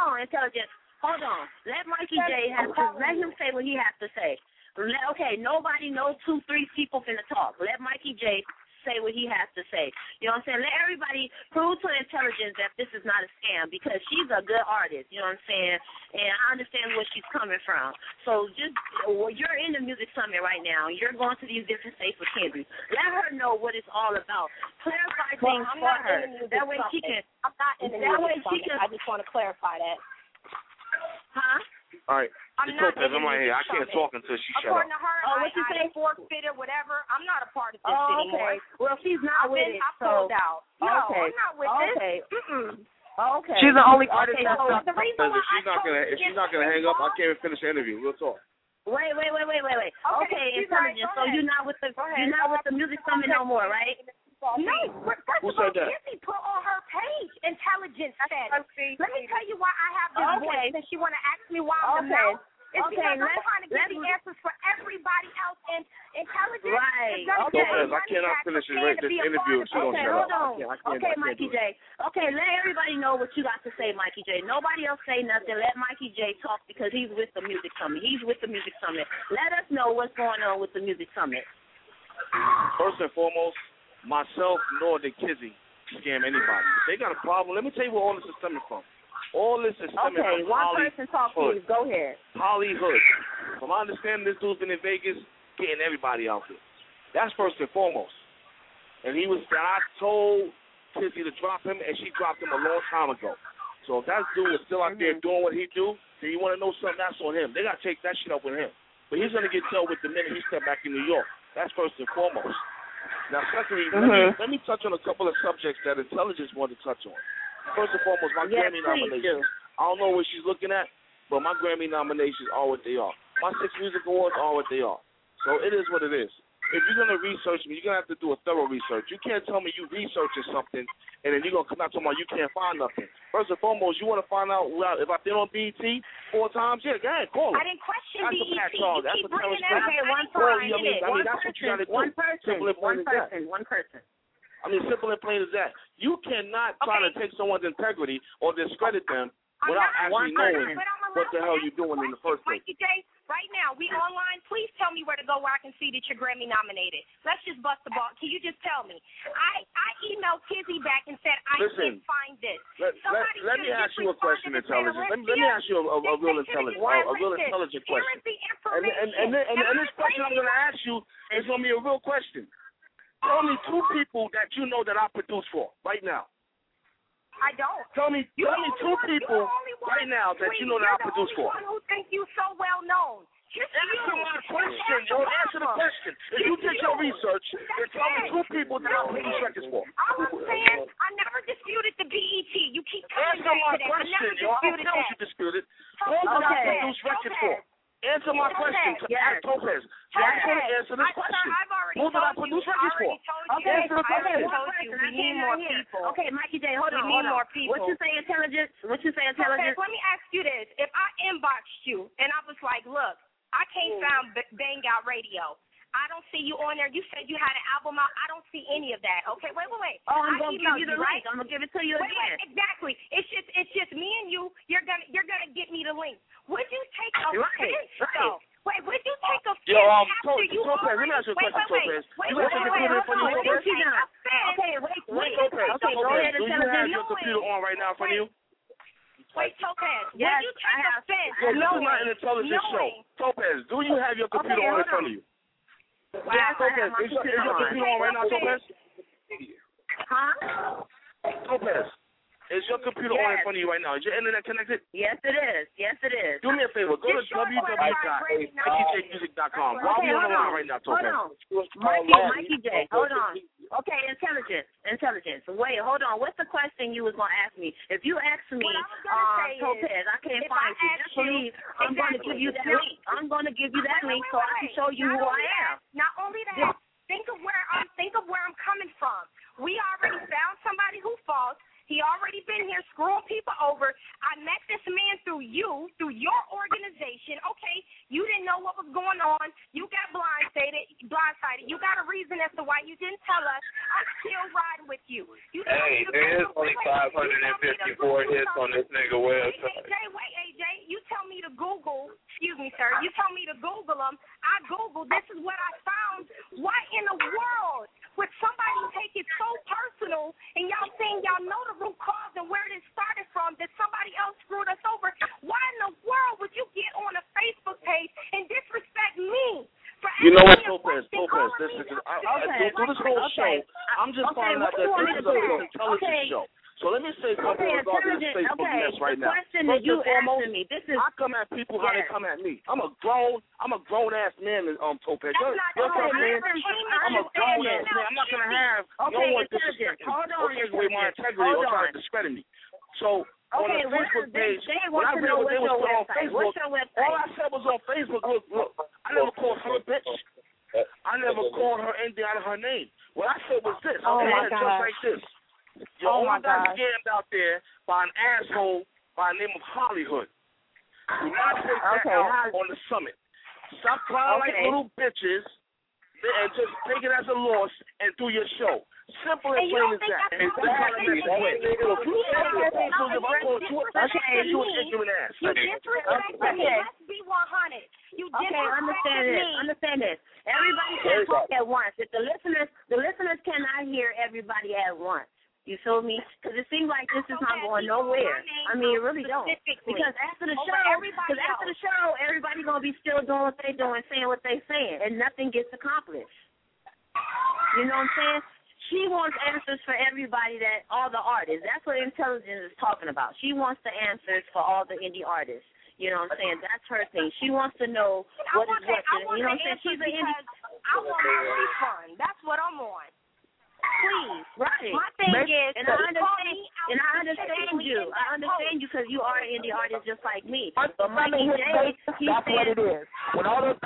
S2: Hold on. Let Mikey J let him say what he has to say. Okay, nobody, no 2-3 people finna talk. Let Mikey J say what he has to say. You know what I'm saying? Let everybody prove to Intelligence that this is not a scam, because she's a good artist. You know what I'm saying? And I understand where she's coming from. So you're in the music summit right now. You're going to these different states with Kenzie. Let her know what it's all about. Clarify things for her. That way she can.
S11: I'm not in the music summit. I just want to clarify that.
S2: Huh?
S15: All right. I'm right here. I can't talk until she shut up.
S11: According to her, what you say? Forfeited, whatever. I'm not a part of this anymore.
S2: Well, she's not with it.
S11: I pulled out. No, I'm not with this.
S2: Okay.
S5: She's the only artist that's
S11: not. The reason why
S15: if she's not gonna hang up, I can't even finish the interview. We'll talk.
S2: Wait. Okay, Intelligence. So you're not with the music summit no more, right?
S11: No, first of all, Kizzy put on her page Intelligence status. Let me tell you why I have this voice, and she want to ask me why I'm the mouth. It's because I'm trying to get the answers for everybody else in Intelligence.
S2: Right.
S15: Topaz, I cannot finish this interview if she don't shut up.
S2: Okay, Mikey J. Okay, let everybody know what you got to say, Mikey J. Nobody else say nothing. Let Mikey J talk, because he's with the music summit. Let us know what's going on with the music summit.
S15: First and foremost, myself nor the Kizzy scam anybody. If they got a problem, let me tell you where all this is coming from. All this is coming from
S2: one person talk, please. Go ahead.
S15: Hollywood. From my understanding, this dude's been in Vegas getting everybody out there. That's first and foremost. And I told Kizzy to drop him, and she dropped him a long time ago. So if that dude is still out there doing what he do, then you want to know something, that's on him. They got to take that shit up with him. But he's going to get dealt with the minute he step back in New York. That's first and foremost. Now, secondly, let me touch on a couple of subjects that Intelligence wanted to touch on. First and foremost, my Grammy nominations. I don't know what she's looking at, but my Grammy nominations are what they are. My 6 music awards are what they are. So it is what it is. If you're going to research me, you're going to have to do a thorough research. You can't tell me you researching something, and then you're going to come out talking about you can't find nothing. First and foremost, you want to find out if I've been on BET 4 times? Yeah, go ahead, call it.
S11: I didn't question
S15: that's
S11: BET.
S15: That's a
S11: bringing
S15: that.
S2: Okay, one person.
S15: I mean, that's what you got to do.
S2: One person.
S15: I mean, simple and plain as that. You cannot try to take someone's integrity or discredit them without actually knowing what the hell you're doing in the first place.
S11: Mikey J, right now, we online. Please tell me where to go where I can see that you're Grammy nominated. Let's just bust the ball. Can you just tell me? I emailed Kizzy back and said, I can't find this.
S15: Let me ask you a question, Intelligence. Let me ask you a real intelligent question. And this question I'm going to ask you is going to be a real question. Tell me 2 people that you know that I produce for right now.
S11: I don't.
S15: Tell me 2 people right now that you know that I produce for.
S11: You're the only one who think you so well known.
S15: Answer my question, yo. Answer the question. If you did your research, then tell me 2 people that I produce records for.
S11: All I'm saying, I never disputed the BET. You keep coming back to that. I never disputed that.
S15: You disputed. Who did I produce records for? Answer my question. Ask Topaz. Just answer this question. Who did I produce records for? Answer the question.
S11: We need more people.
S2: Okay, Mikey J, hold on.
S11: We need more people.
S2: What you say, Intelligence?
S11: Okay, let me ask you this. If I inboxed you and I was like, look, I can't find Bang Out Radio. I don't see you on there. You said you had an album out. I don't see any of that. Okay, wait.
S2: Oh, I'm gonna give you the link. I'm gonna give it to you again.
S11: Exactly. It's just me and you. You're gonna get me the link. Would you take offense? Right. Wait, would you take offense after you
S15: Topaz, let me ask you a question, Topaz. You got your computer in front of you, Topaz?
S2: Okay, wait.
S15: Topaz, do you have your computer on right now in front of you?
S11: Wait, Topaz.
S2: Yes,
S11: when you take offense,
S15: This is not an intelligence show. Topaz, do you have your computer on in front of you?
S2: Yes,
S15: Topaz, is your computer on right now, Topaz?
S2: Huh?
S15: Topaz, is your computer on in front of you right now? Is your internet connected?
S2: Yes, it is. Yes, it is.
S15: Do me a favor. Go to www.mikeyjmusic.com. While we on the line right now, Topaz.
S2: Hold on. Mikey J, hold on. Okay, intelligence. Wait, hold on. What's the question you was going to ask me? If you ask me, Topaz, I can't find you. Just believe I'm going to give you that link. I'm going to give you that link so I can show you who I am.
S11: Not only that, think of where I'm coming from. We already found somebody who falls. He already been here screwing people over. I met this man through your organization. Okay, you didn't know what was going on. You got blindsided. You got a reason as to why you didn't tell us. I'm still riding with you.
S9: Hey, there is only 554 hits on this nigga website.
S11: AJ, you tell me to Google. Excuse me, sir. You tell me to Google them. I Googled. This is what I found. Why in the world would somebody take it so personal and y'all saying y'all know the root cause and where this started from, that somebody else screwed us over? Why in the world would you get on a Facebook page and disrespect me?
S15: You know what, Topaz, this is, through this whole show, I'm just finding out that this is a intelligence show. So let me say something regarding this Facebook mess right now. First and foremost, I come at people how they come at me. I'm a grown ass man, Topaz. I'm a grown ass man. I'm not gonna have no one disrespect me or take away my integrity or try to discredit me. So on the Facebook page, when I read what they was put on Facebook, all I said was on Facebook, look, I never called her a bitch. I never called her anything out of her name. What I said was this. Just like this. You only got scammed out there by an asshole by the name of Hollywood. Do not take that out on the summit. Stop crying like little bitches and just take it as a loss and do your show. Simple and plain as that. And that's how it is.
S11: You disrespected me. Let's be 100. You disrespected me.
S2: Understand this. Everybody can't talk at once. If the listeners cannot hear everybody at once. You feel me? Because it seems like this is not going nowhere. I mean, it really don't. Because after the show, everybody gonna be still doing what they doing, saying what they saying, and nothing gets accomplished. You know what I'm saying? She wants answers for everybody, all the artists. That's what intelligence is talking about. She wants the answers for all the indie artists. You know what I'm saying? That's her thing. She wants to know what is what. You know what I'm saying? She's an indie.
S11: I want my refund. That's what I'm on. Please.
S2: Right.
S11: My thing is,
S2: and I understand you. I understand you because you are an indie artist just like me. But Mikey J,
S5: that's what it is. When all those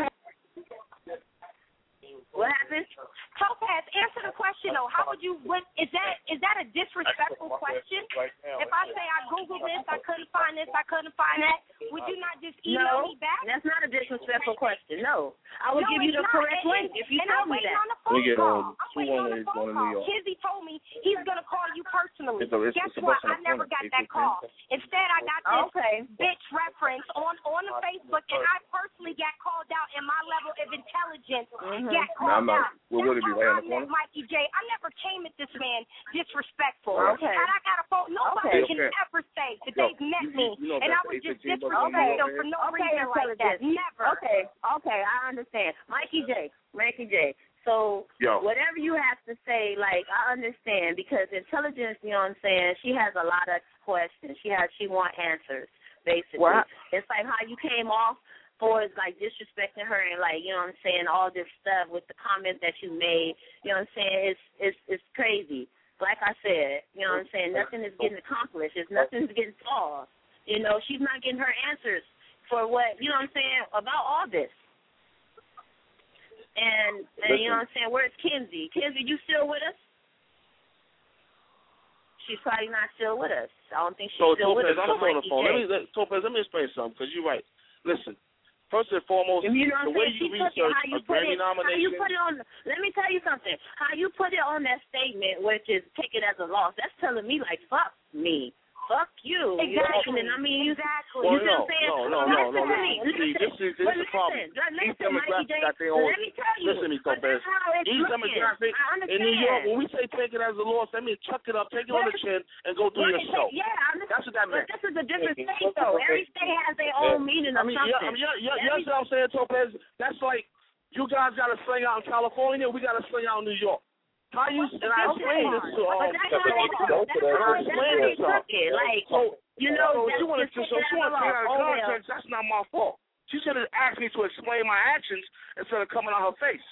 S2: what happened?
S11: Topaz, answer the question though. How would you? Is that a disrespectful question? If I say I Googled this, I couldn't find this, I couldn't find that, would you not just email me back?
S2: That's not a disrespectful question. No, I would give you the correct link if you told me that.
S9: We get on
S11: Kizzy told me he's gonna call you personally. Guess what? I never got that call. Instead, I got this bitch reference on the Facebook, and I personally got called out, and my level of intelligence got called out.
S9: Would it be right on the corner?
S11: Mikey J, I never came at this man disrespectful. And I got a phone. Nobody can ever say that they've met me, and I would just disrespect them for no reason like that. Never.
S2: Okay, I understand. Mikey J. So whatever you have to say, like, I understand because intelligence, you know what I'm saying, she has a lot of questions. She wants answers, basically.
S5: What?
S2: It's like how you came off for like disrespecting her and like, you know what I'm saying, all this stuff with the comment that you made, you know what I'm saying, it's crazy. Like I said, you know what I'm saying, nothing is getting accomplished. Nothing's getting solved. You know, she's not getting her answers for what, you know what I'm saying, about all this. And you know what I'm saying, where's Kenzie? Kenzie, you still with us? She's probably not still with us. I don't think she's still with us.
S15: I'm on the phone. Topaz, let me explain something, because you're right. Listen. First and foremost,
S2: you know
S15: the way you research a Grammy nomination.
S2: Let me tell you something. How you put it on that statement, which is take it as a loss, that's telling me, like, fuck me. Fuck you.
S11: Exactly.
S2: I mean,
S11: exactly. You see what I'm saying?
S15: No. Listen, this is the problem. Each demographic got their own.
S11: Let me tell you.
S15: Listen to me, Topaz. Each demographic in New York, when we say take it as a loss, that means chuck it up, take it on the chin, and go do your show.
S11: Yeah, I understand.
S15: That's what that meant.
S11: But this is a different state, though. Every state has their own meaning of something.
S15: You know what I'm saying, Topaz? That's like you guys got to sling out in California, we got to sling out in New York. How you and I explain this to so you know, she wanted to take it out of context. That's not my fault. She should have asked me to explain my actions instead of coming on her face.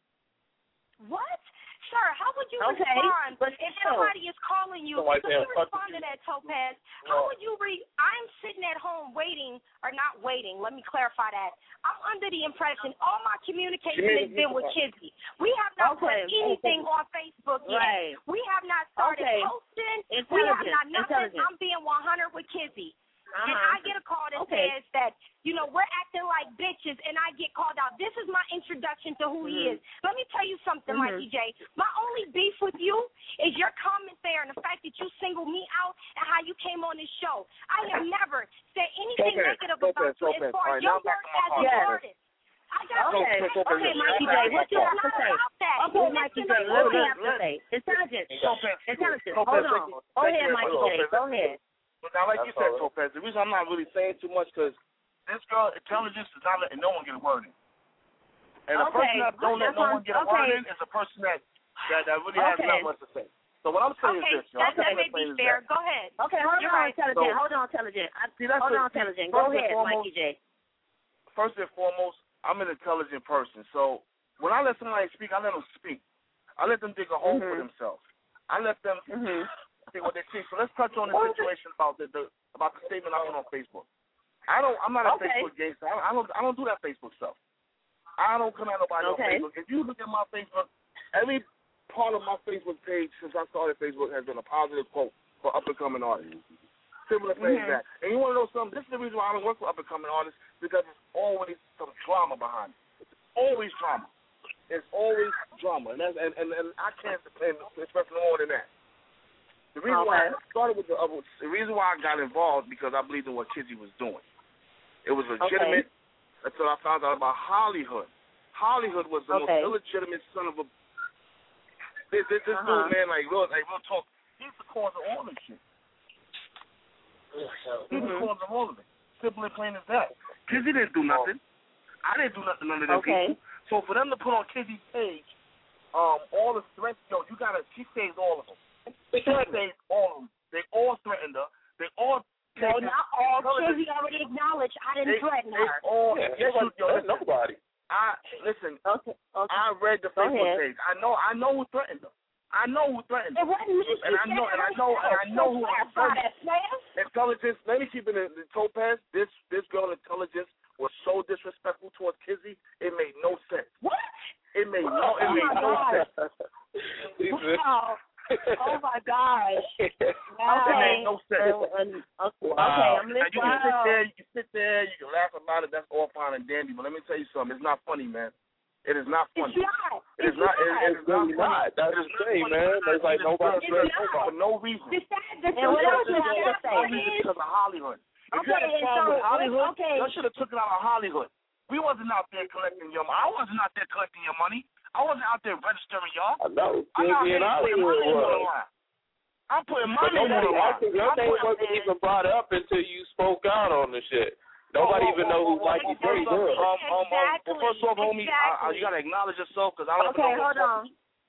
S11: What? Sir, how would you respond if somebody is calling you? Could you respond to that, Topaz? How would you I'm sitting at home waiting, or not waiting, let me clarify that. I'm under the impression all my communication has been with Kizzy. We have not put anything on Facebook yet. Right. We have not started posting. We have not nothing. I'm being 100 with Kizzy. And I get a call that says that, you know, we're acting like bitches, and I get called out. This is my introduction to who he is. Let me tell you something, Mikey J. My only beef with you is your comment there and the fact that you singled me out and how you came on this show. I have never said anything negative about you as far as your work as an artist. I got okay, Mikey J. What you have to say? Okay, Mikey J. What do you have to say? Intelligence. Hold on. Go ahead, Mikey J. Go ahead.
S15: But now, like you said, Topaz, the reason I'm not really saying too much because this girl, intelligence is not letting no one get a word in. And the person that don't let no one get a word in is a person that really has not much to say. So what I'm saying is this, y'all.
S11: That may be fair. Go ahead. Okay, hold on, Intelligent. Hold on, Intelligent. Go ahead, Mikey J.
S15: First and foremost, I'm an intelligent person. So when I let somebody speak, I let them speak. I let them dig a hole for themselves. I let them see what they see. So let's touch on the situation about the statement I put on Facebook. I'm not a Facebook gangster. I don't do that Facebook stuff. I don't come at nobody on Facebook. If you look at my Facebook, every part of my Facebook page since I started Facebook has been a positive quote for up and coming artists. Similar things that. And you want to know something? This is the reason why I don't work for up and coming artists, because there's always some drama behind it. It's always drama. It's always drama, and I can't express no more than that. The reason why I started with the reason why I got involved because I believed in what Kizzy was doing. It was legitimate until I found out about Hollywood. Hollywood was the most illegitimate son of a. This dude, man, like real talk. He's the cause of all this shit. He's the cause of all of it. Simple and plain as that. Kizzy didn't do nothing. I didn't do nothing under them people. So for them to put on Kizzy's page, all the threats, she saves all of them. She saves all of them. They all threatened her. They all.
S11: No, not all. Kizzy already acknowledged I didn't threaten her.
S15: Nobody. I read the Facebook page. I know who threatened her. I know who threatened her.
S11: It wasn't me.
S15: And I know who threatened her. Intelligence. Let me keep it in the Topaz. This girl Intelligence was so disrespectful towards Kizzy. It made no sense.
S11: What?
S15: It made no sense.
S11: Wow. Oh my gosh! Wow.
S15: It made no sense.
S11: Okay, I'm listening.
S15: You can sit there, you can laugh about it. That's all fine and dandy. But let me tell you something. It's not funny, man. It is not funny.
S11: It's not.
S15: It is not funny.
S9: That's the thing, man. There's like nobody
S15: for no reason.
S11: And what else did you say?
S15: Because of Hollywood. If you had a problem with Hollywood, you should have took it out of Hollywood. We wasn't out there collecting your money. I wasn't out there collecting your money. I wasn't out there registering y'all.
S9: I know.
S15: I'm out there putting my name on the line. I'm putting my name on the line.
S9: Your name wasn't even brought up until you spoke out on the shit. Nobody even know who Mikey J is.
S15: First off, homie, you got to acknowledge yourself because I don't know.
S11: Okay, hold on.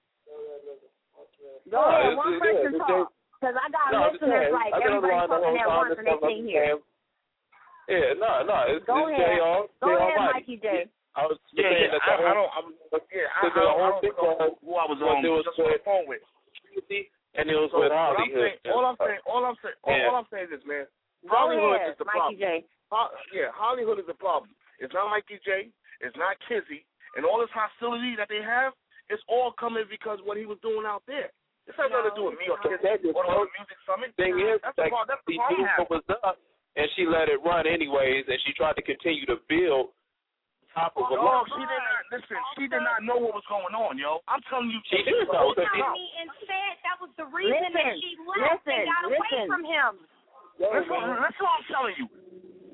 S11: Go ahead, one person talk. Because I got listeners like everybody talking at once and they can't hear.
S9: Yeah, no, it's
S11: Go ahead. Go ahead, Mikey J.
S9: I was saying that the whole thing was
S15: who I was on the phone with.
S9: And it was with Hollywood.
S15: All I'm saying is this, man. Hollywood is the problem. Hollywood is the problem. It's not Mikey J. It's not Kizzy. And all this hostility that they have, it's all coming because what he was doing out there. This has nothing to do with me or Kizzy or the music summit.
S9: Thing is, she knew what was up, and she let it run anyways, and she tried to continue to build top of a
S15: No, she did not. Listen, she did not know what was going on, yo. I'm telling you, she did know.
S11: She got me and said that was the reason that she left and got away from him.
S15: That's what I'm telling you.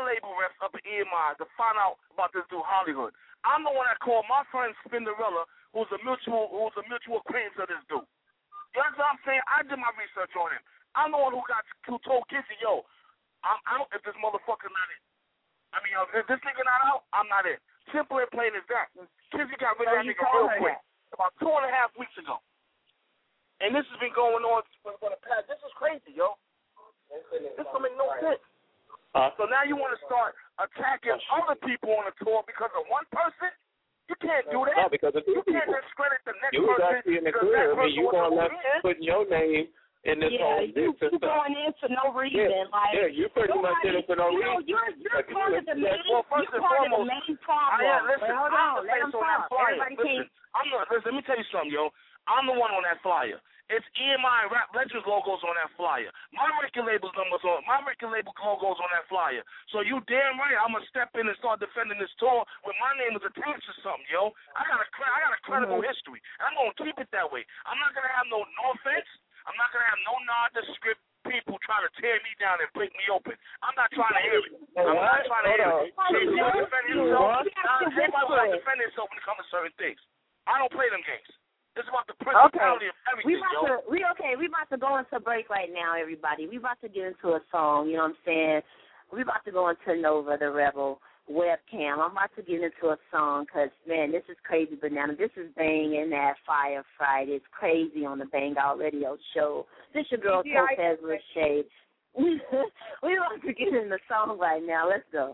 S15: label reps up at EMI to find out about this dude Hollywood. I'm the one that called my friend Spinderella, who's a mutual acquaintance of this dude. You understand what I'm saying? I did my research on him. I'm the one who told Kizzy, yo, I don't if this motherfucker not in. I mean, if this nigga not out, I'm not in. Simple and plain as that. Kizzy got rid of that nigga real quick about 2.5 weeks ago. And this has been going on for the past. This is crazy, yo. This don't make no sense. So now you want to start attacking other people on the tour because of one person? You can't do that.
S9: No, because of two
S15: you can't
S9: people.
S15: discredit the next
S9: you was
S15: person.
S9: actually in the clear. I mean, you going to putting your name in this whole
S2: you going in for no reason.
S9: You pretty much in it for no reason.
S2: You're part of the main. You're part of the main problem.
S15: Listen,
S2: hold on, let him talk.
S15: Let me tell you something, yo. I'm the one on that flyer. It's EMI Rap Legends logos on that flyer. My record label logo's on that flyer. So you damn right I'm gonna step in and start defending this tour when my name is attached to something, yo. I got a credible history, and I'm gonna keep it that way. I'm not gonna have no offense. I'm not gonna have no nondescript people trying to tear me down and break me open. I'm not trying to hear it. I'm not trying to hear it. Everybody will defend himself when it comes to certain things. I don't play them games. It's about the principality of everything,
S2: we about to go into a break right now, everybody. We about to get into a song, you know what I'm saying? We about to go into Nova the Rebel webcam. I'm about to get into a song because, man, this is crazy banana. This is Bang in that Fire Friday. It's crazy on the Bang Out Radio show. This your girl, Topaz Lachey. We about to get in the song right now. Let's go.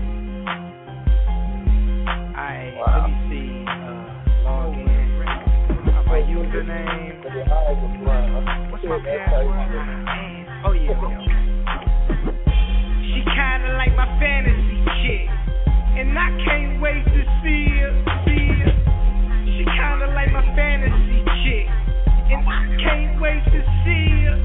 S14: All right, let me see. Log in. My username. What's my password? Oh yeah. She kinda like my fantasy chick, and I can't wait to see her. She kinda like my fantasy chick, and I can't wait to see her.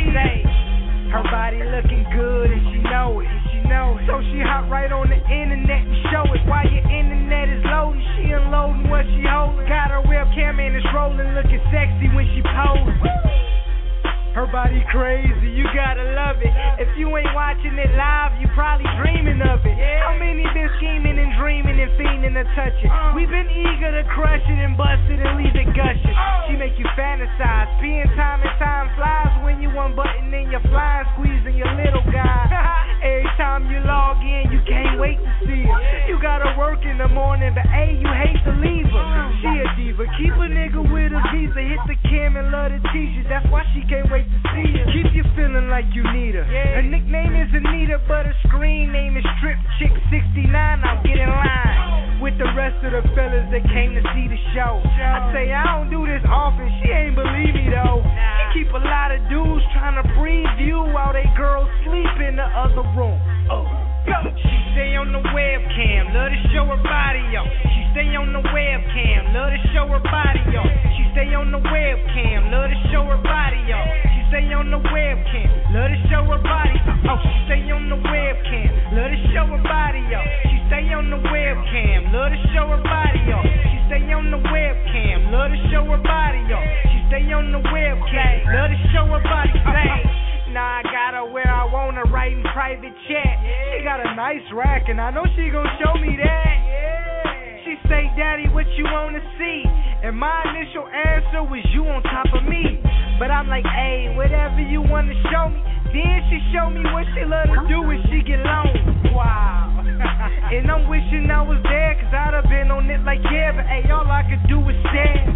S14: Her body looking good, and she know it. So she hop right on the internet and show it. While your internet is loading, she unloading what she holding. Got her webcam and it's rolling, looking sexy when she poses. Her body crazy, you gotta love it. If you ain't watching it live, you probably dreaming of it. How many been scheming and dreaming and fiending to touch it? We been eager to crush it and bust it and leave it gushing. She make you fantasize, peeing time and time flies when you unbutton and you're flying, squeezing your little guy. Every time you log in, you can't wait to see her. You gotta work in the morning, but hey, you hate to leave her. She a diva, keep a nigga with a visa. Hit the cam and love the t-shirt, that's why she can't wait to see her. Keep you feeling like you need her. Her nickname is Anita, but her screen name is Strip Chick 69. Now get in line with the rest of the fellas that came to see the show. I say I don't do this often, she ain't believe me though. She keep a lot of dudes trying to preview while they girls sleep in the other room. Oh, go. She stay on the webcam, love to show her body, yo. She stay on the webcam, love to show her body, yo. She stay on the webcam, love to show her body, yo. She stay on the webcam, love to show her body. Oh, she stay on the webcam, love to show her body, yo. She stay on the webcam, love to show her body, yo. She stay on the webcam, love to show her body, yo. She stay on the webcam, love to show her body. Now I got her where I want her, right in private chat. She got a nice rack, and I know she gon' show me that. She say, Daddy, what you wanna see? And my initial answer was you on top of me. But I'm like, hey, whatever you wanna show me. Then she show me what she love to do when she get lonely. Wow. And I'm wishing I was there, cause I'd have been on it like, yeah, but hey, all I could do was stand.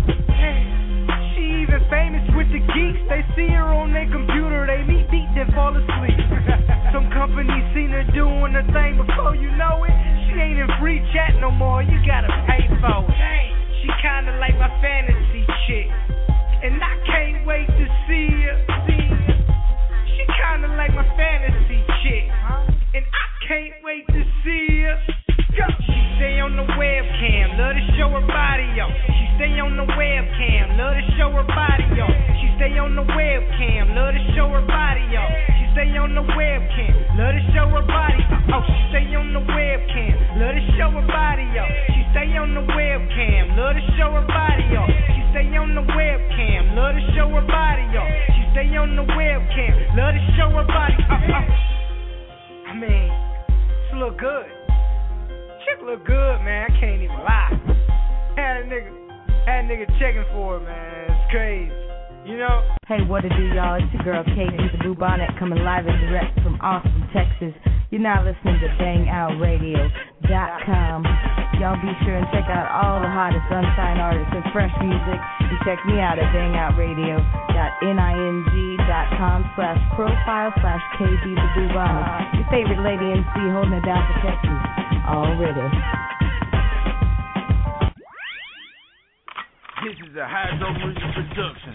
S14: She even famous with the geeks. They see her on their computer, they meet, beat, then fall asleep. Some companies seen her doing her thing before you know it. She ain't in free chat no more, you gotta pay for it. She kinda like my fantasy chick, and I can't wait to see her. She kinda like my fantasy chick, and I can't wait to see her. She stay on the webcam, love to show her body, yo. She stay on the webcam, love to show her body, yo. She stay on the webcam, love to show her body, yo. She stay on the webcam, love to show her body. Oh, she stay on the webcam, love to show her body, yo. She stay on the webcam, love to show her body, yo. She stay on the webcam, love to show her body, yo. She stay on the webcam, love to show her body. I mean, it's a little
S16: look good. Chick look good, man. I can't even lie. Had a nigga checking for her, man. It's crazy. You know?
S1: Hey, what it do, y'all? It's your girl, KG the Bubonic, coming live and direct from Austin, Texas. You're now listening to BangOutRadio.com. Y'all be sure and check out all the hottest unsigned artists and fresh music. And check me out at bangoutradio.ning.com/profile/KG the Bubonic. Your favorite lady MC holding it down for Texas. Already.
S12: This is a Hydro Music Production.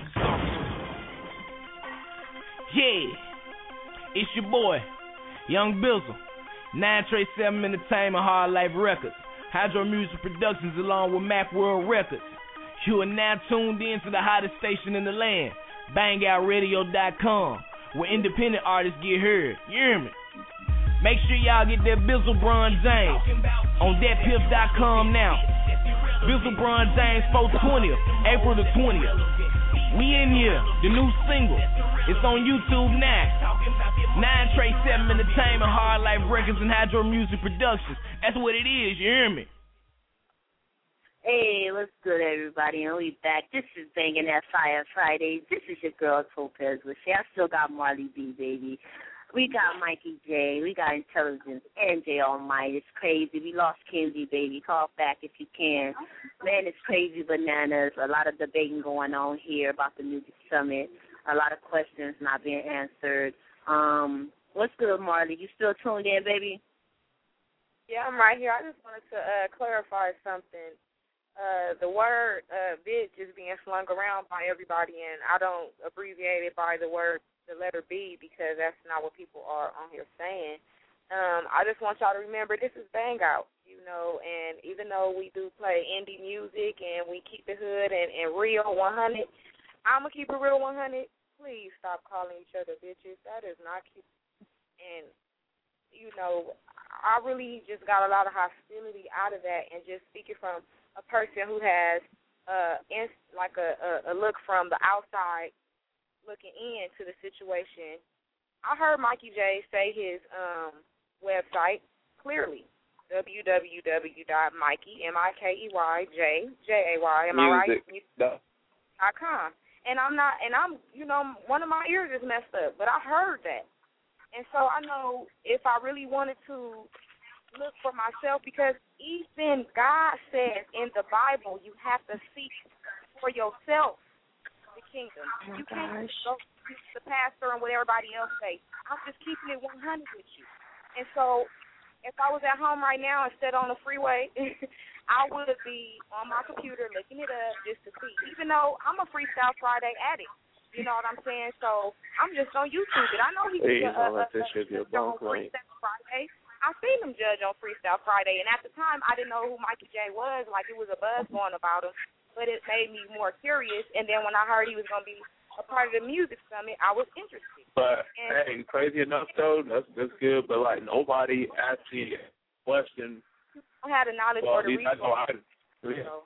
S17: Yeah, it's your boy, Young Bizzle, 937 Entertainment, Hard Life Records, Hydro Music Productions along with Mac World Records. You are now tuned in to the hottest station in the land, BangOutRadio.com, where independent artists get heard. You hear me? Make sure y'all get that Bizzle Bron James on thatpiff.com now. Bizzle Bron James 420th, April the 20th. We in here, the new single. It's on YouTube now. 937 Entertainment, Hard Life Records, and Hydro Music Productions. That's what it is, you hear me?
S2: Hey, what's good, everybody? And we back. This is Banging That Fire Fridays. This is your girl, Topaz Lachey. I still got Marley B, baby. We got Mikey J. We got Intelligence and J Almighty. It's crazy. We lost Kenzie, baby. Call back if you can. Man, it's crazy bananas. A lot of debating going on here about the Music Summit. A lot of questions not being answered. What's good, Marley? You still tuned in, baby?
S10: Yeah, I'm right here. I just wanted to clarify something. The word bitch is being slung around by everybody, and I don't abbreviate it by the letter B, because that's not what people are on here saying. I just want y'all to remember this is Bang Out, and even though we do play indie music and we keep the hood and real 100, I'm going to keep it real 100. Please stop calling each other bitches. That is not cute. And, I really just got a lot of hostility out of that, and just speaking from a person who has a look from the outside looking into the situation. I heard Mikey J say his website clearly, www.mikey, M-I-K-E-Y-J, J-A-Y, am I right? .com. And I'm one of my ears is messed up, but I heard that. And so I know if I really wanted to look for myself, because even God says in the Bible you have to seek for yourself the kingdom. You can't go to the pastor and what everybody else say. I'm just keeping it 100 with you. And so if I was at home right now instead on the freeway, I would be on my computer looking it up just to see, even though I'm a Freestyle Friday addict. You know what I'm saying? So I'm just on YouTube. I know he's on Freestyle Friday. I seen him judge on Freestyle Friday, and at the time I didn't know who Mikey J was. Like, it was a buzz going about him, but it made me more curious. And then when I heard he was going to be a part of the Music Summit, I was interested.
S9: But hey, crazy enough though, that's good. But like nobody actually questioned.
S10: I had a knowledge or the resource.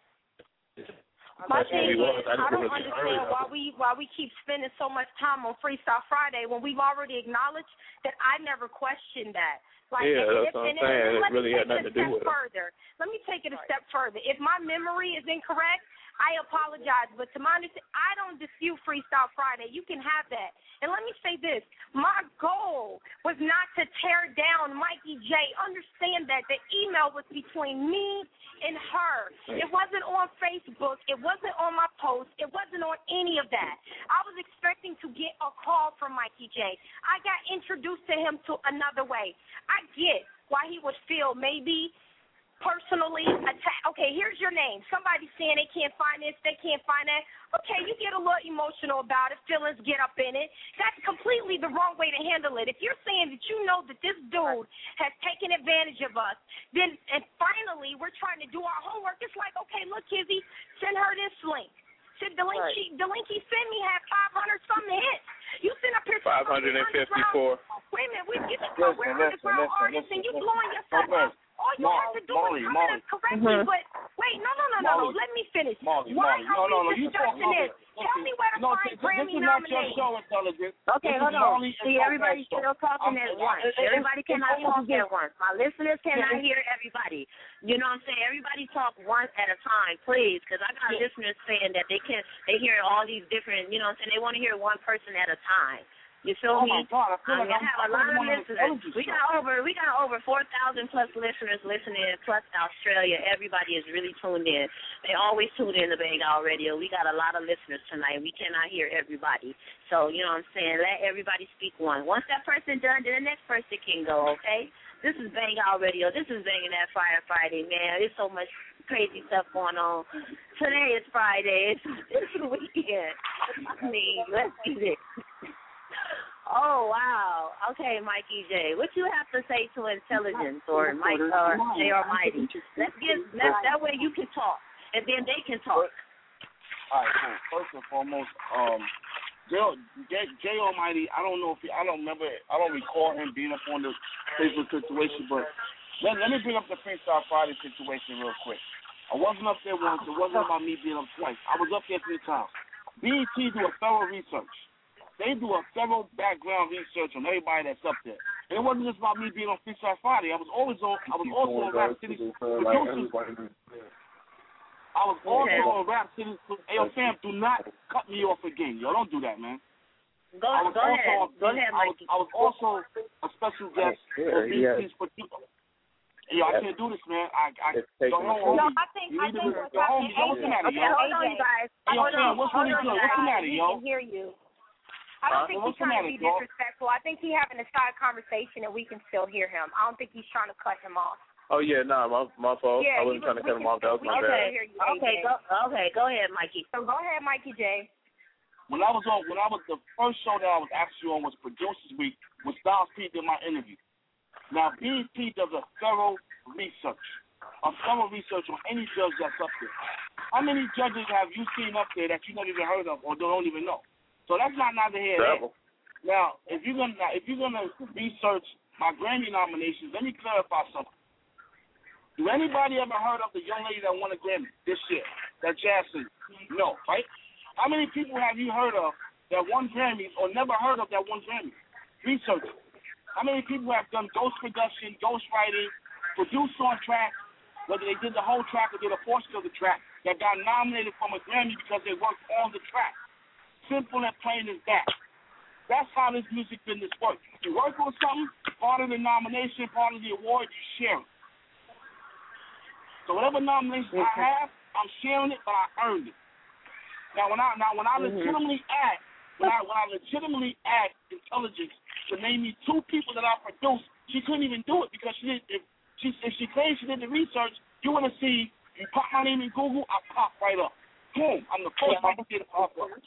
S11: My thing is, I don't understand why we keep spending so much time on Freestyle Friday when we've already acknowledged that I never questioned that. Like,
S9: that's what I'm saying. It really had nothing to do with it.
S11: Let me take it a step further. If my memory is incorrect, I apologize, but to my understanding, I don't dispute Freestyle Friday. You can have that. And let me say this. My goal was not to tear down Mikey J. Understand that the email was between me and her. It wasn't on Facebook. It wasn't on my post. It wasn't on any of that. I was expecting to get a call from Mikey J. I got introduced to him to another way. I get why he would feel maybe personally attacked. Okay, here's your name. Somebody's saying they can't find this, they can't find that. Okay, you get a little emotional about it, feelings get up in it. That's completely the wrong way to handle it. If you're saying that you know that this dude has taken advantage of us, then and finally we're trying to do our homework, it's like, okay, look, Kizzy, send her this link. The link he sent me had 500-something hits. You sent up here
S9: 554.
S11: Wait a minute, we're underground artists and you blowing yourself up. All you have to do is come in correctly, but wait, no. Let me finish. Why are we discussing this? Tell me where Grammy
S15: This is not your
S11: nominations.
S15: show, Intelligence.
S11: Okay, hold on. See, everybody's still talking at once. Everybody cannot talk at once. My listeners cannot hear everybody. You know what I'm saying? Everybody talk once at a time, please, because I got listeners saying that they hear all these different, you know what I'm saying? They want to hear one person at a time. You feel me?
S15: God, I feel like
S11: I have a lot of listeners. We got over 4,000 plus listeners listening, plus Australia. Everybody is really tuned in. They always tune in to Bang Out Radio. We got a lot of listeners tonight. We cannot hear everybody. So, you know what I'm saying? Let everybody speak one. Once that person done, then the next person can go, okay? This is Bang Out Radio. This is Banging That Fire Friday, man. There's so much crazy stuff going on. Today is Friday. It's the weekend. I mean, let's do this. Oh, wow. Okay, Mikey J. What you have to say to Intelligence or Mike or J Almighty? That way you can talk, and then they can talk.
S15: All right, cool. First and foremost, J Almighty, I don't recall him being up on the Facebook situation, but let me bring up the Freestyle Friday situation real quick. I wasn't up there once. It wasn't about me being up twice. I was up there 3 times. BET do a thorough research. They do a thorough background research on everybody that's up there. And it wasn't just about me being on Freestyle Friday. I was also on Rap City producers. I was also on Rap City. Hey, yo, fam, do not cut me off again. Yo, don't do that, man.
S11: Go ahead, Mikey.
S15: I was also a special guest for BET's producer. Yo, I can't do this, man. Go home.
S11: No, I think what's happening. Okay, hold on, you guys.
S15: Hold on. What's really good? What's the matter, yo?
S10: I can hear you. I don't think he's trying to be disrespectful. I think he's having a side conversation and we can still hear him. I don't think he's trying to cut him off.
S9: Oh, yeah, my fault.
S10: Yeah,
S9: I wasn't trying to cut him off. That was my bad.
S11: Okay, go ahead, Mikey.
S10: So go ahead, Mikey J.
S15: When I was the first show that I was actually on was Producers Week with Styles P did my interview. Now, BET does a thorough research on any judge that's up there. How many judges have you seen up there that you never even heard of or don't even know? So that's not neither here nor there. Now, if you're gonna research my Grammy nominations, let me clarify something. Do anybody ever heard of the young lady that won a Grammy this year? That jazz singer? No, right? How many people have you heard of that won Grammys or never heard of that won Grammys? Research it. How many people have done ghost production, ghost writing, produced on track, whether they did the whole track or did a portion of the track, that got nominated from a Grammy because they worked on the track? Simple and plain as that. That's how this music business works. You work on something, part of the nomination, part of the award, you share it. So whatever nomination I have, I'm sharing it, but I earned it. Now when I legitimately ask, when I legitimately ask Intelligence to name me 2 people that I produced, she couldn't even do it because she didn't. If she claims she did the research, you want to see, you pop my name in Google, I pop right up. Boom! I'm the first one to get a pop up. I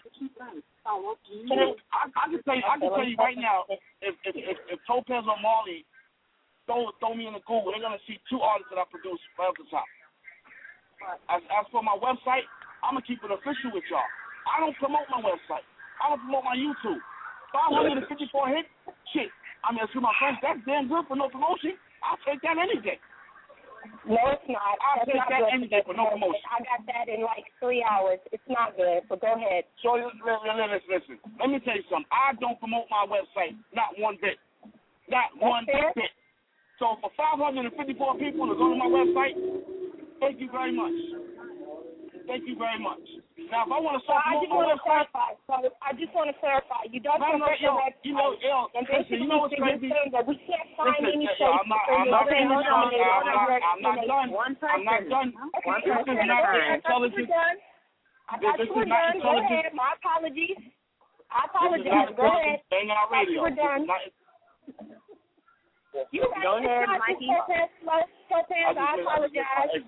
S15: can tell you right now, if Topaz or Marley throw me in the Google, they're gonna see 2 artists that I produced right up the top. As for my website, I'm gonna keep it official with y'all. I don't promote my website. I don't promote my YouTube. 554 hits, shit. I mean, excuse my French, that's damn good for no promotion. I'll take that any day.
S10: No, it's not.
S15: I'll take that any day for no promotion.
S10: I got that in like 3 hours. It's not good, but go ahead.
S15: So listen. Let me tell you something. I don't promote my website, not one bit. Not one bit. So for 554 people to go to my website, thank you very much. Thank you very much. Now, if I want to start promoting my website,
S10: I just want to clarify. You don't promote your website.
S15: You know what's crazy?
S10: That we can't find any place.
S15: I'm not done. This is not Intelligence. This is not Intelligence.
S10: My apologies. Go ahead.
S15: Bang Out Radio.
S10: We're done.
S11: Go ahead, Mikey.
S10: I apologize.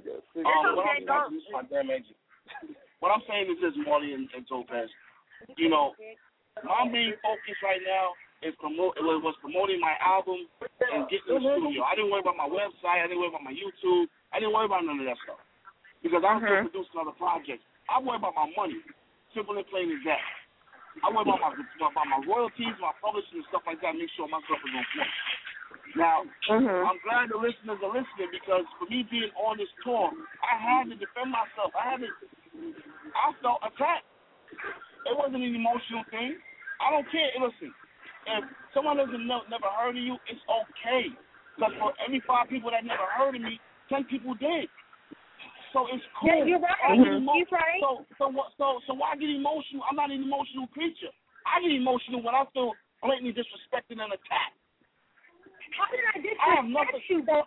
S15: What I'm saying is this, Marley and Topaz. You know, my main focus right now is promoting my album and getting in the studio. I didn't worry about my website. I didn't worry about my YouTube. I didn't worry about none of that stuff because I'm still producing other projects. I worry about my money. Simple and plain as that. I worry about my royalties, my publishing, and stuff like that. Make sure my stuff is on point. Now, I'm glad the listeners are listening because for me being on this tour, I had to defend myself. I felt attacked. It wasn't an emotional thing. I don't care. Listen, if someone doesn't never heard of you, it's okay. Because for every 5 people that never heard of me, 10 people did. So it's cool.
S11: Yeah, you're right. He's right.
S15: So why get emotional? I'm not an emotional creature. I get emotional when I feel blatantly disrespected and attacked.
S11: How did I disrespect you, though?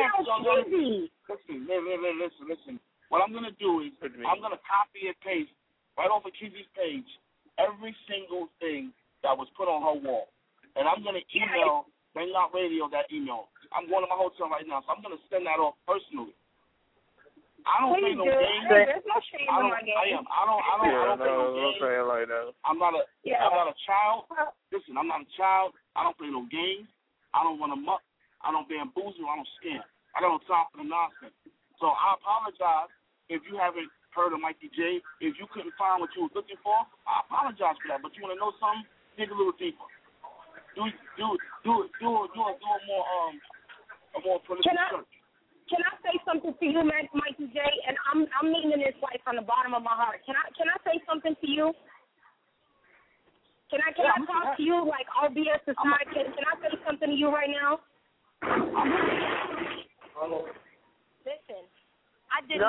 S15: Listen. What I'm going to do is I'm going to copy and paste right off of Kizzy's page every single thing that was put on her wall. And I'm going to email Bang Out Radio that email. I'm going to my hotel right now, so I'm going to send that off personally. I don't play no games.
S11: There's no shame in my game.
S15: I don't play no games.
S9: Don't say it like that.
S15: I'm not a child. Listen, I'm not a child. I don't play no games. I don't run amok. I don't bamboozle. I don't scam. I got no time for the nonsense. So I apologize if you haven't heard of Mikey J. If you couldn't find what you was looking for, I apologize for that. But you want to know something? Dig a little deeper. Do a more prolific search.
S11: Can I say something to you, Mikey J? And I'm meaning this like from the bottom of my heart. Can I say something to you? Can I talk to you like all BS aside? Can I say something to you right now? Listen, I did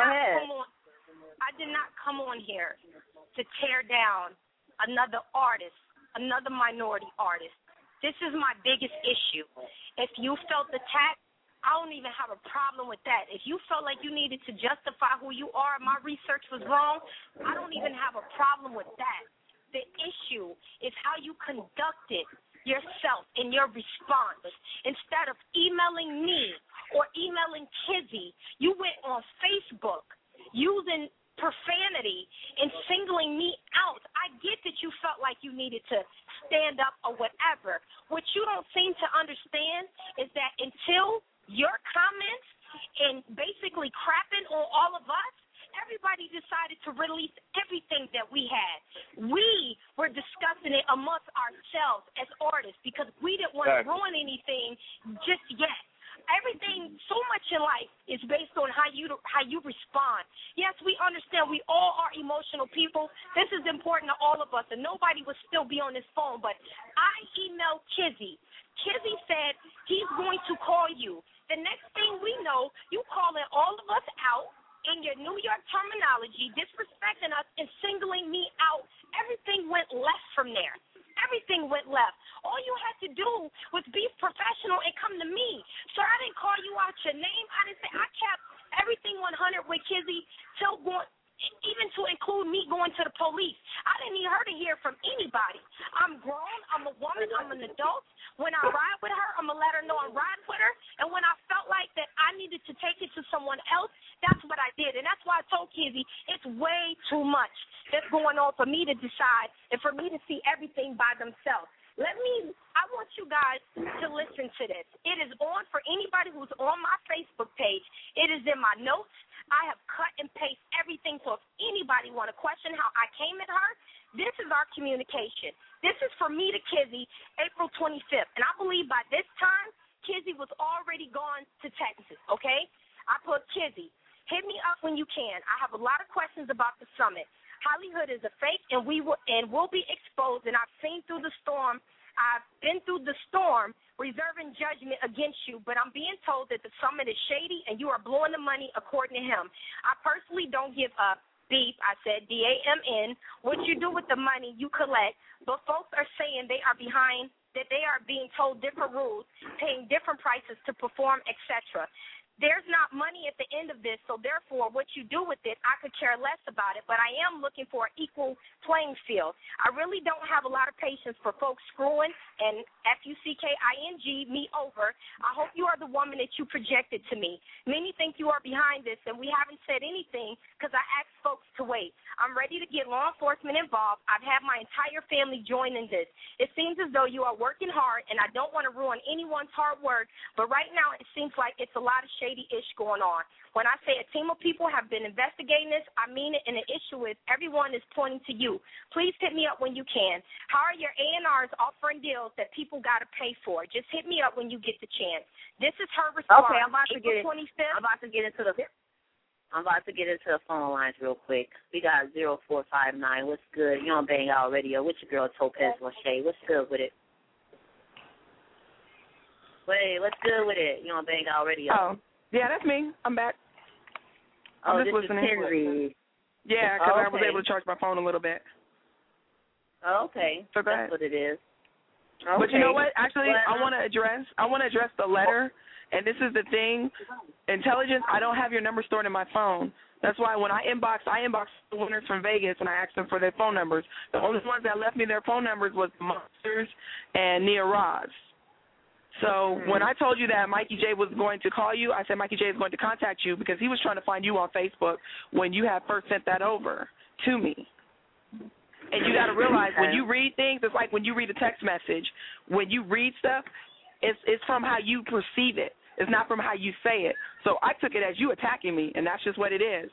S11: not come on here to tear down another artist, another minority artist. This is my biggest issue. If you felt attacked, I don't even have a problem with that. If you felt like you needed to justify who you are, my research was wrong, I don't even have a problem with that. The issue is how you conducted yourself in your response. Instead of emailing me or emailing Kizzy, you went on Facebook using profanity and singling me out. I get that you felt like you needed to stand up or whatever. What you don't seem to understand is that until your comments and basically crapping on all of us, everybody decided to release everything that we had. We were discussing it amongst ourselves as artists because we didn't want to ruin anything just yet. Everything, so much in life is based on how you respond. Yes, we understand we all are emotional people. This is important to all of us, and nobody would still be on this phone. But I emailed Kizzy. Kizzy said he's going to call you. The next thing we know, you calling all of us out in your New York terminology, disrespecting us and singling me out. Everything went left from there. Everything went left. All you had to do was be professional and come to me. So I didn't call you out your name. I didn't say I kept everything 100 with Kizzy till going, even to include me going to the police. I didn't need her to hear from anybody. I'm grown. I'm a woman. I'm an adult. When I ride with her, I'm going to let her know I'm riding with her. And when I felt like that I needed to take it to someone else, that's what I did. And that's why I told Kizzy it's way too much that's going on for me to decide and for me to see everything by themselves. I want you guys to listen to this. It is on for anybody who's on my Facebook page. It is in my notes. I have cut and pasted everything, so if anybody want to question how I came at her, this is our communication. This is for me to Kizzy, April 25th. And I believe by this time, Kizzy was already gone to Texas, okay? I put Kizzy, hit me up when you can. I have a lot of questions about the summit. Hollywood is a fake, and will be exposed, and I've seen through the storm. I've been through the storm reserving judgment against you, but I'm being told that the summit is shady and you are blowing the money according to him. I personally don't give up. Beef, I said, DAMN, what you do with the money you collect, but folks are saying they are behind, that they are being told different rules, paying different prices to perform, etc. There's not money at the end of this, so therefore what you do with it, I could care less about it, but I am looking for an equal playing field. I really don't have a lot of patience for folks screwing and FUCKING me over. I hope you are the woman that you projected to me. Many think you are behind this, and we haven't said anything because I asked folks to wait. I'm ready to get law enforcement involved. I've had my entire family join in this. It seems as though you are working hard, and I don't want to ruin anyone's hard work, but right now it seems like it's a lot of shady-ish going on. When I say a team of people have been investigating this, I mean it, and the issue is everyone is pointing to you. Please hit me up when you can. How are your A&Rs offering deals that people got to pay for? Just hit me up when you get the chance. This is her response.
S2: Okay, I'm about to get
S11: 25th.
S2: I'm about to get into the. I'm about to get into the phone lines real quick. We got 0459. What's good? You on Bang Out Radio. What's your girl, Topaz Lachey? What's good with it? Wait, what's good with it? You on Bang Out Radio?
S5: Oh, yeah, that's me. I'm back. I'm just listening.
S2: Is Henry.
S5: Yeah, because I was able to charge my phone a little bit.
S2: Okay,
S5: so
S2: that's what it is. Okay.
S5: But you know what? Actually, I want to address the letter, and this is the thing. Intelligence, I don't have your number stored in my phone. That's why when I inbox the winners from Vegas and I asked them for their phone numbers. The only ones that left me their phone numbers was Monsters and Nia Roz. So when I told you that Mikey J was going to call you, I said Mikey J is going to contact you because he was trying to find you on Facebook when you had first sent that over to me. And you got to realize when you read things, it's like when you read a text message. When you read stuff, it's from how you perceive it. It's not from how you say it. So I took it as you attacking me, and that's just what it is.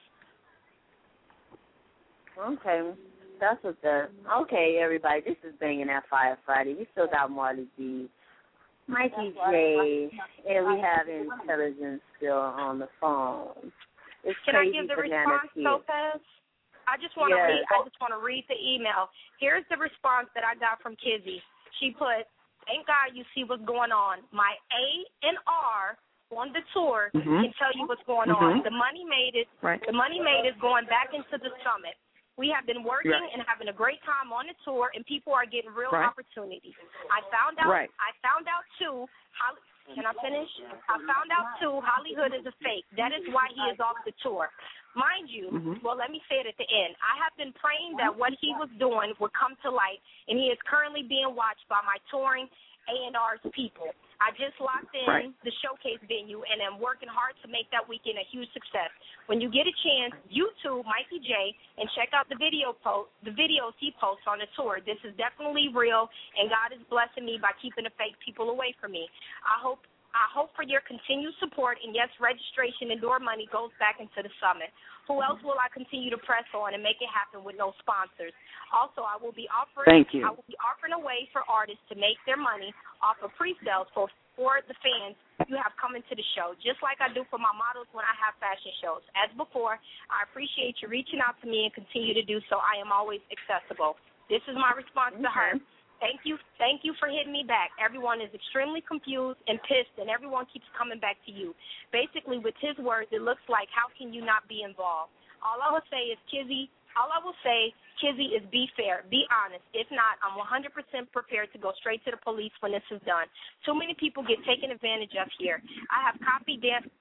S2: Okay. That's what's up. Okay, everybody, this is Banging That Fire Friday. We still got Marley B, Mikey J, and we have Intelligence still on the phone. It's
S11: Can I give the response, Lopez? I just want to read the email. Here's the response that I got from Kizzy. She put, "Thank God you see what's going on. My A&R on the tour can tell you what's going on. The money made it.
S5: Right.
S11: The money made is going back into the summit. We have been working and having a great time on the tour, and people are getting real opportunities. I found out too. Can I finish? I found out too. Hollywood is a fake. That is why he is off the tour. Mind you, well, let me say it at the end. I have been praying that what he was doing would come to light, and he is currently being watched by my touring A&R's people. I just locked in the showcase venue and am working hard to make that weekend a huge success. When you get a chance, YouTube Mikey J and check out the videos he posts on the tour. This is definitely real, and God is blessing me by keeping the fake people away from me. I hope for your continued support, and yes, registration and door money goes back into the summit. Who else will I continue to press on and make it happen with no sponsors? Also, I will be offering a way for artists to make their money off of pre-sales for the fans you have coming to the show, just like I do for my models when I have fashion shows. As before, I appreciate you reaching out to me and continue to do so. I am always accessible." This is my response to her. Thank you for hitting me back. Everyone is extremely confused and pissed, and everyone keeps coming back to you. Basically, with his words, it looks like, how can you not be involved? All I will say, Kizzy, is be fair, be honest. If not, I'm 100% prepared to go straight to the police when this is done. Too many people get taken advantage of here. I have copied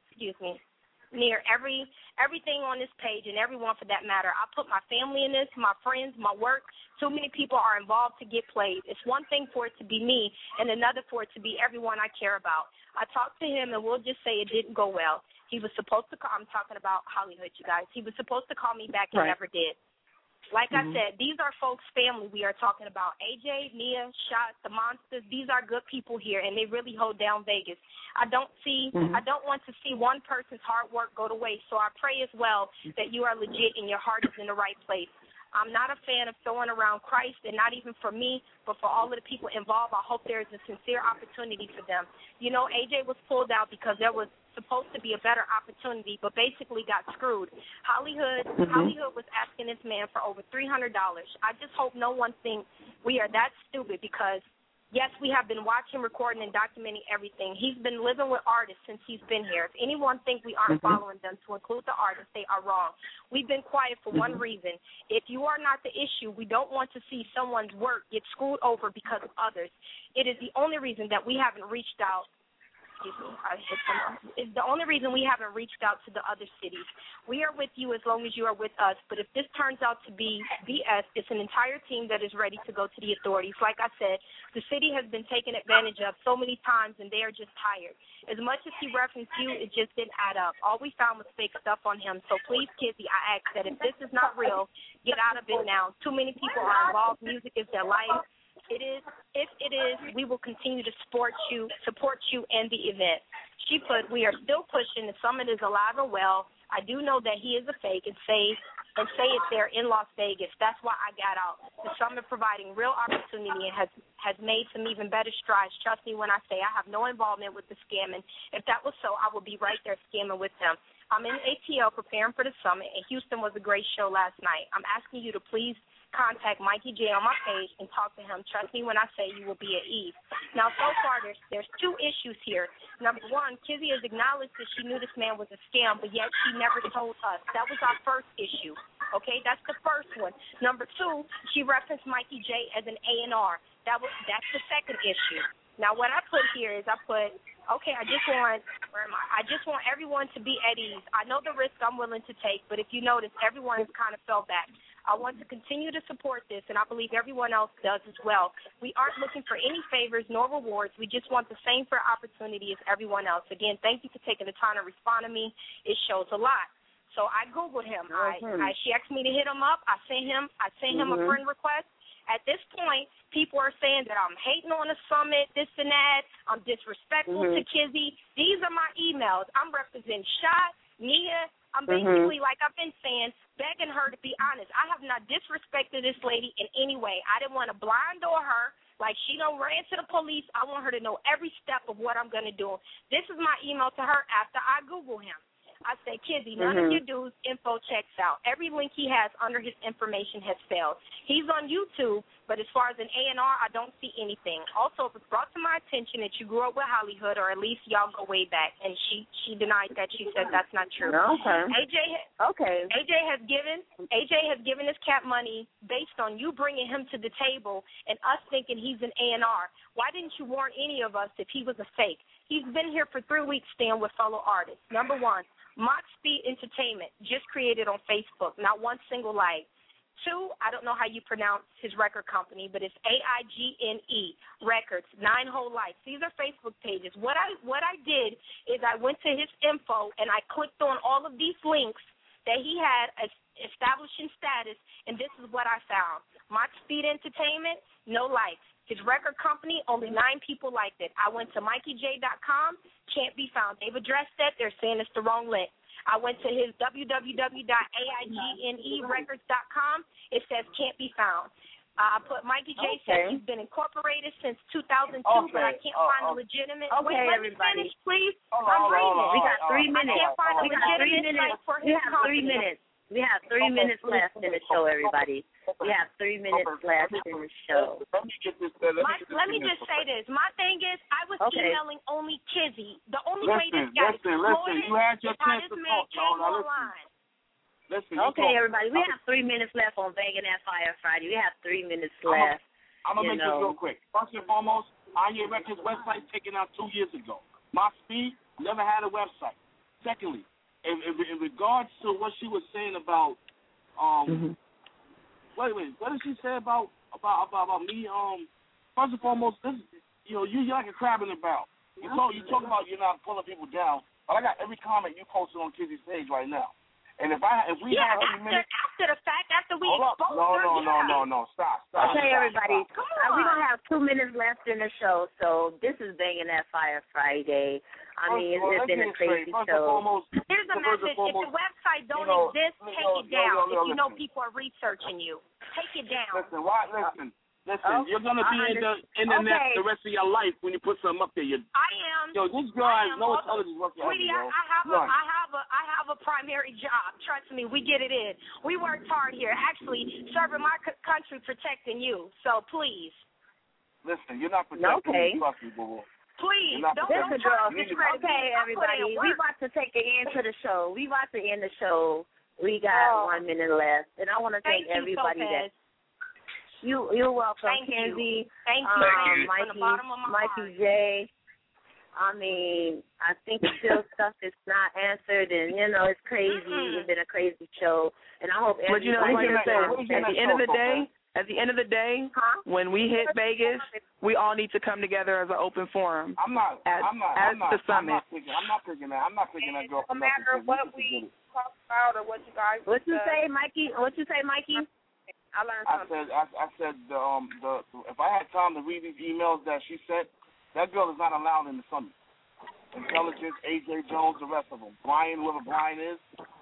S11: near everything on this page, and everyone for that matter. I put my family in this, my friends, my work. Too many people are involved to get played. It's one thing for it to be me and another for it to be everyone I care about. I talked to him, and we'll just say it didn't go well. He was supposed to call. I'm talking about Hollywood, you guys. He was supposed to call me back and never did. Like I said, these are folks' family we are talking about. AJ, Nia, Shot, the Monsters, these are good people here, and they really hold down Vegas. I don't want to see one person's hard work go to waste, so I pray as well that you are legit and your heart is in the right place. I'm not a fan of throwing around Christ, and not even for me, but for all of the people involved. I hope there is a sincere opportunity for them. You know, AJ was pulled out because there was supposed to be a better opportunity, but basically got screwed. Hollywood was asking this man for over $300. I just hope no one thinks we are that stupid because, yes, we have been watching, recording, and documenting everything. He's been living with artists since he's been here. If anyone thinks we aren't following them to include the artists, they are wrong. We've been quiet for one reason. If you are not the issue, we don't want to see someone's work get screwed over because of others. It is the only reason that we haven't reached out. It's the only reason we haven't reached out to the other cities. We are with you as long as you are with us, but if this turns out to be BS, it's an entire team that is ready to go to the authorities. Like I said, the city has been taken advantage of so many times, and they are just tired. As much as he referenced you, it just didn't add up. All we found was fake stuff on him. So please, Kizzy, I ask that if this is not real, get out of it now. Too many people are involved. Music is their life. If it is, we will continue to support you and the event. She put, we are still pushing. The summit is alive and well. I do know that he is a fake and say and say it there in Las Vegas. That's why I got out. The summit providing real opportunity and has made some even better strides. Trust me when I say I have no involvement with the scamming. If that was so, I would be right there scamming with them. I'm in ATL preparing for the summit, and Houston was a great show last night. I'm asking you to please contact Mikey J on my page and talk to him. Trust me when I say you will be at ease. Now, so far, there's two issues here. Number one, Kizzy has acknowledged that she knew this man was a scam, but yet she never told us. That was our first issue. Okay, that's the first one. Number two, she referenced Mikey J as an A&R. That's the second issue. Now, what I put here is okay, I just want everyone to be at ease. I know the risk I'm willing to take, but if you notice, everyone has kind of fell back. I want to continue to support this, and I believe everyone else does as well. We aren't looking for any favors nor rewards. We just want the same fair opportunity as everyone else. Again, thank you for taking the time to respond to me. It shows a lot. So I Googled him. She asked me to hit him up. I sent him a friend request. At this point, people are saying that I'm hating on the summit, this and that. I'm disrespectful to Kizzy. These are my emails. I'm representing Shot, Nia. I'm basically, like I've been saying, begging her to be honest. I have not disrespected this lady in any way. I didn't want to blind door her. Like she done ran to the police. I want her to know every step of what I'm going to do. This is my email to her after I Google him. I say, Kizzy, none of your dudes' info checks out. Every link he has under his information has failed. He's on YouTube, but as far as an A&R, I don't see anything. Also, it was brought to my attention that you grew up with Hollywood, or at least y'all go way back, and she denied that. She said that's not true.
S2: Okay.
S11: AJ has given his cat money based on you bringing him to the table and us thinking he's an A&R. Why didn't you warn any of us if he was a fake? He's been here for 3 weeks staying with fellow artists. Number one, Mock Speed Entertainment, just created on Facebook, not one single like. 2, I don't know how you pronounce his record company, but it's AIGNE Records, 9 whole life. These are Facebook pages. What I did is I went to his info and I clicked on all of these links that he had establishing status, and this is what I found. Mock Speed Entertainment, no likes. His record company, only 9 people liked it. I went to MikeyJ.com, can't be found. They've addressed that. They're saying it's the wrong link. I went to his www.AIGNErecords.com. It says can't be found. I put Mikey J says he's been incorporated since 2002, but I can't find a legitimate.
S2: Okay,
S11: let me finish, please. I'm reading.
S2: We got 3 minutes.
S11: I can't find a legitimate site for his company.
S2: 3 minutes. We have 3 minutes left in the show, everybody. We have 3 minutes left in the show.
S11: Let me just say this. My thing is, I was emailing only Kizzy. The only way this got exploited is how this man came online.
S2: Okay, everybody. We have 3 minutes left on Banging That Fire Friday. We have 3 minutes left.
S15: I'm going to make this real quick. First and foremost, Anya Records website taken out 2 years ago. My Speed never had a website. Secondly, in regards to what she was saying about, wait, what did she say about me? First and foremost, this, you're like a crab in the barrel. You talk about you're not pulling people down, but I got every comment you posted on Kizzy's page right now. And if we had every minute
S11: after the fact, after we exposed
S15: no, stop.
S2: Okay, everybody, we don't have 2 minutes left in the show, so this is Banging That Fire Friday. I mean, it's been a crazy show.
S11: Here's a message: if the website don't exist, take it down. If you know people are researching you, take it down.
S15: Listen, you're gonna be in the internet the rest of your life when you put something up there.
S11: I am.
S15: This girl has no intelligence whatsoever.
S11: Sweetie, I have a primary job. Trust me, we get it in. We worked hard here, actually serving my country, protecting you. So please.
S15: Listen, you're not protecting me. Trust me, boo.
S11: Please, don't
S2: Okay, everybody, we about to take the end to the show. We about to end the show. We got 1 minute left, and I want to thank everybody that. You're welcome, Kenzie.
S11: Thank you.
S2: Mikey J. I mean, I think still stuff is not answered, and it's crazy. It's been a crazy show, and I hope everybody.
S5: At the end of the day, when we hit Vegas, we all need to come together as an open forum.
S15: I'm not
S5: the summit.
S15: I'm not picking that girl.
S10: No matter what we talk about or what you guys.
S2: What you say, Mikey?
S10: I learned something.
S15: I said if I had time to read these emails that she sent, that girl is not allowed in the summit. Intelligence, AJ Jones, the rest of them. Brian, whoever Brian is,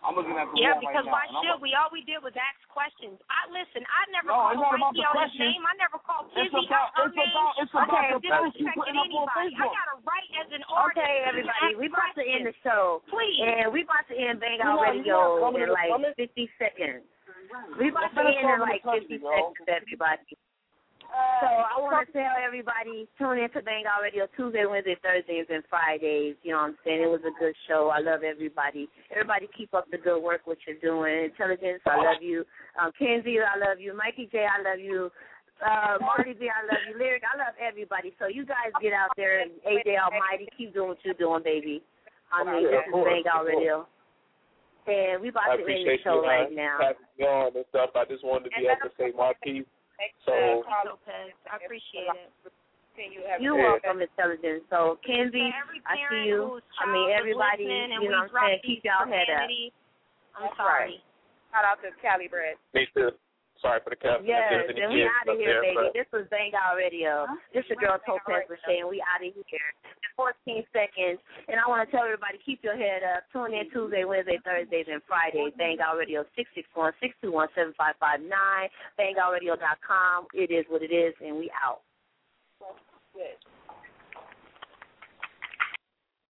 S15: I'm looking at the
S11: Yeah,
S15: wall
S11: because
S15: right
S11: why should we? All we did was ask questions. I never
S15: No,
S11: called
S15: it's not about
S11: Frankie
S15: the
S11: out his
S15: questions.
S11: name. I never called Kizzy
S15: It's about
S11: out her name.
S15: the post you
S11: Disrespected
S15: putting up on
S11: anybody. I
S15: Facebook.
S11: got a right as an artist.
S2: Okay, everybody, we about to end the show.
S11: Please.
S2: And we about to end Bang Out Radio in like 50 seconds. We about to end in like 50 seconds, everybody. So I want to tell everybody, tune in to Bang Out Radio Tuesday, Wednesday, Thursdays, and Fridays. You know what I'm saying? It was a good show. I love everybody. Everybody keep up the good work, what you're doing. Intelligence, I love you. Kenzie, I love you. Mikey J, I love you. Marty B, I love you. Lyric, I love everybody. So you guys get out there and AJ Almighty, keep doing what you're doing, baby. I mean, this is Bang Out Radio. And we about to end the show right now.
S9: On and stuff. I just wanted to be able to say my piece. So
S11: I appreciate it.
S2: You're welcome, Intelligence. So, Kenzie, I see you. I mean, everybody, you know what I'm saying, keep y'all head up.
S11: I'm sorry.
S10: Shout out to Cali Bread.
S9: Me too. Sorry for the captain.
S2: Yes, and we out of here, baby. This was Bang Out Radio. This is your girl Topaz Lachey, and we out of here in 14 seconds. And I want to tell everybody, keep your head up. Tune in Tuesday, Wednesday, Thursdays, and Fridays. Bang Out Radio 661-621-7559. BangOutRadio.com. It is what it is, and we out.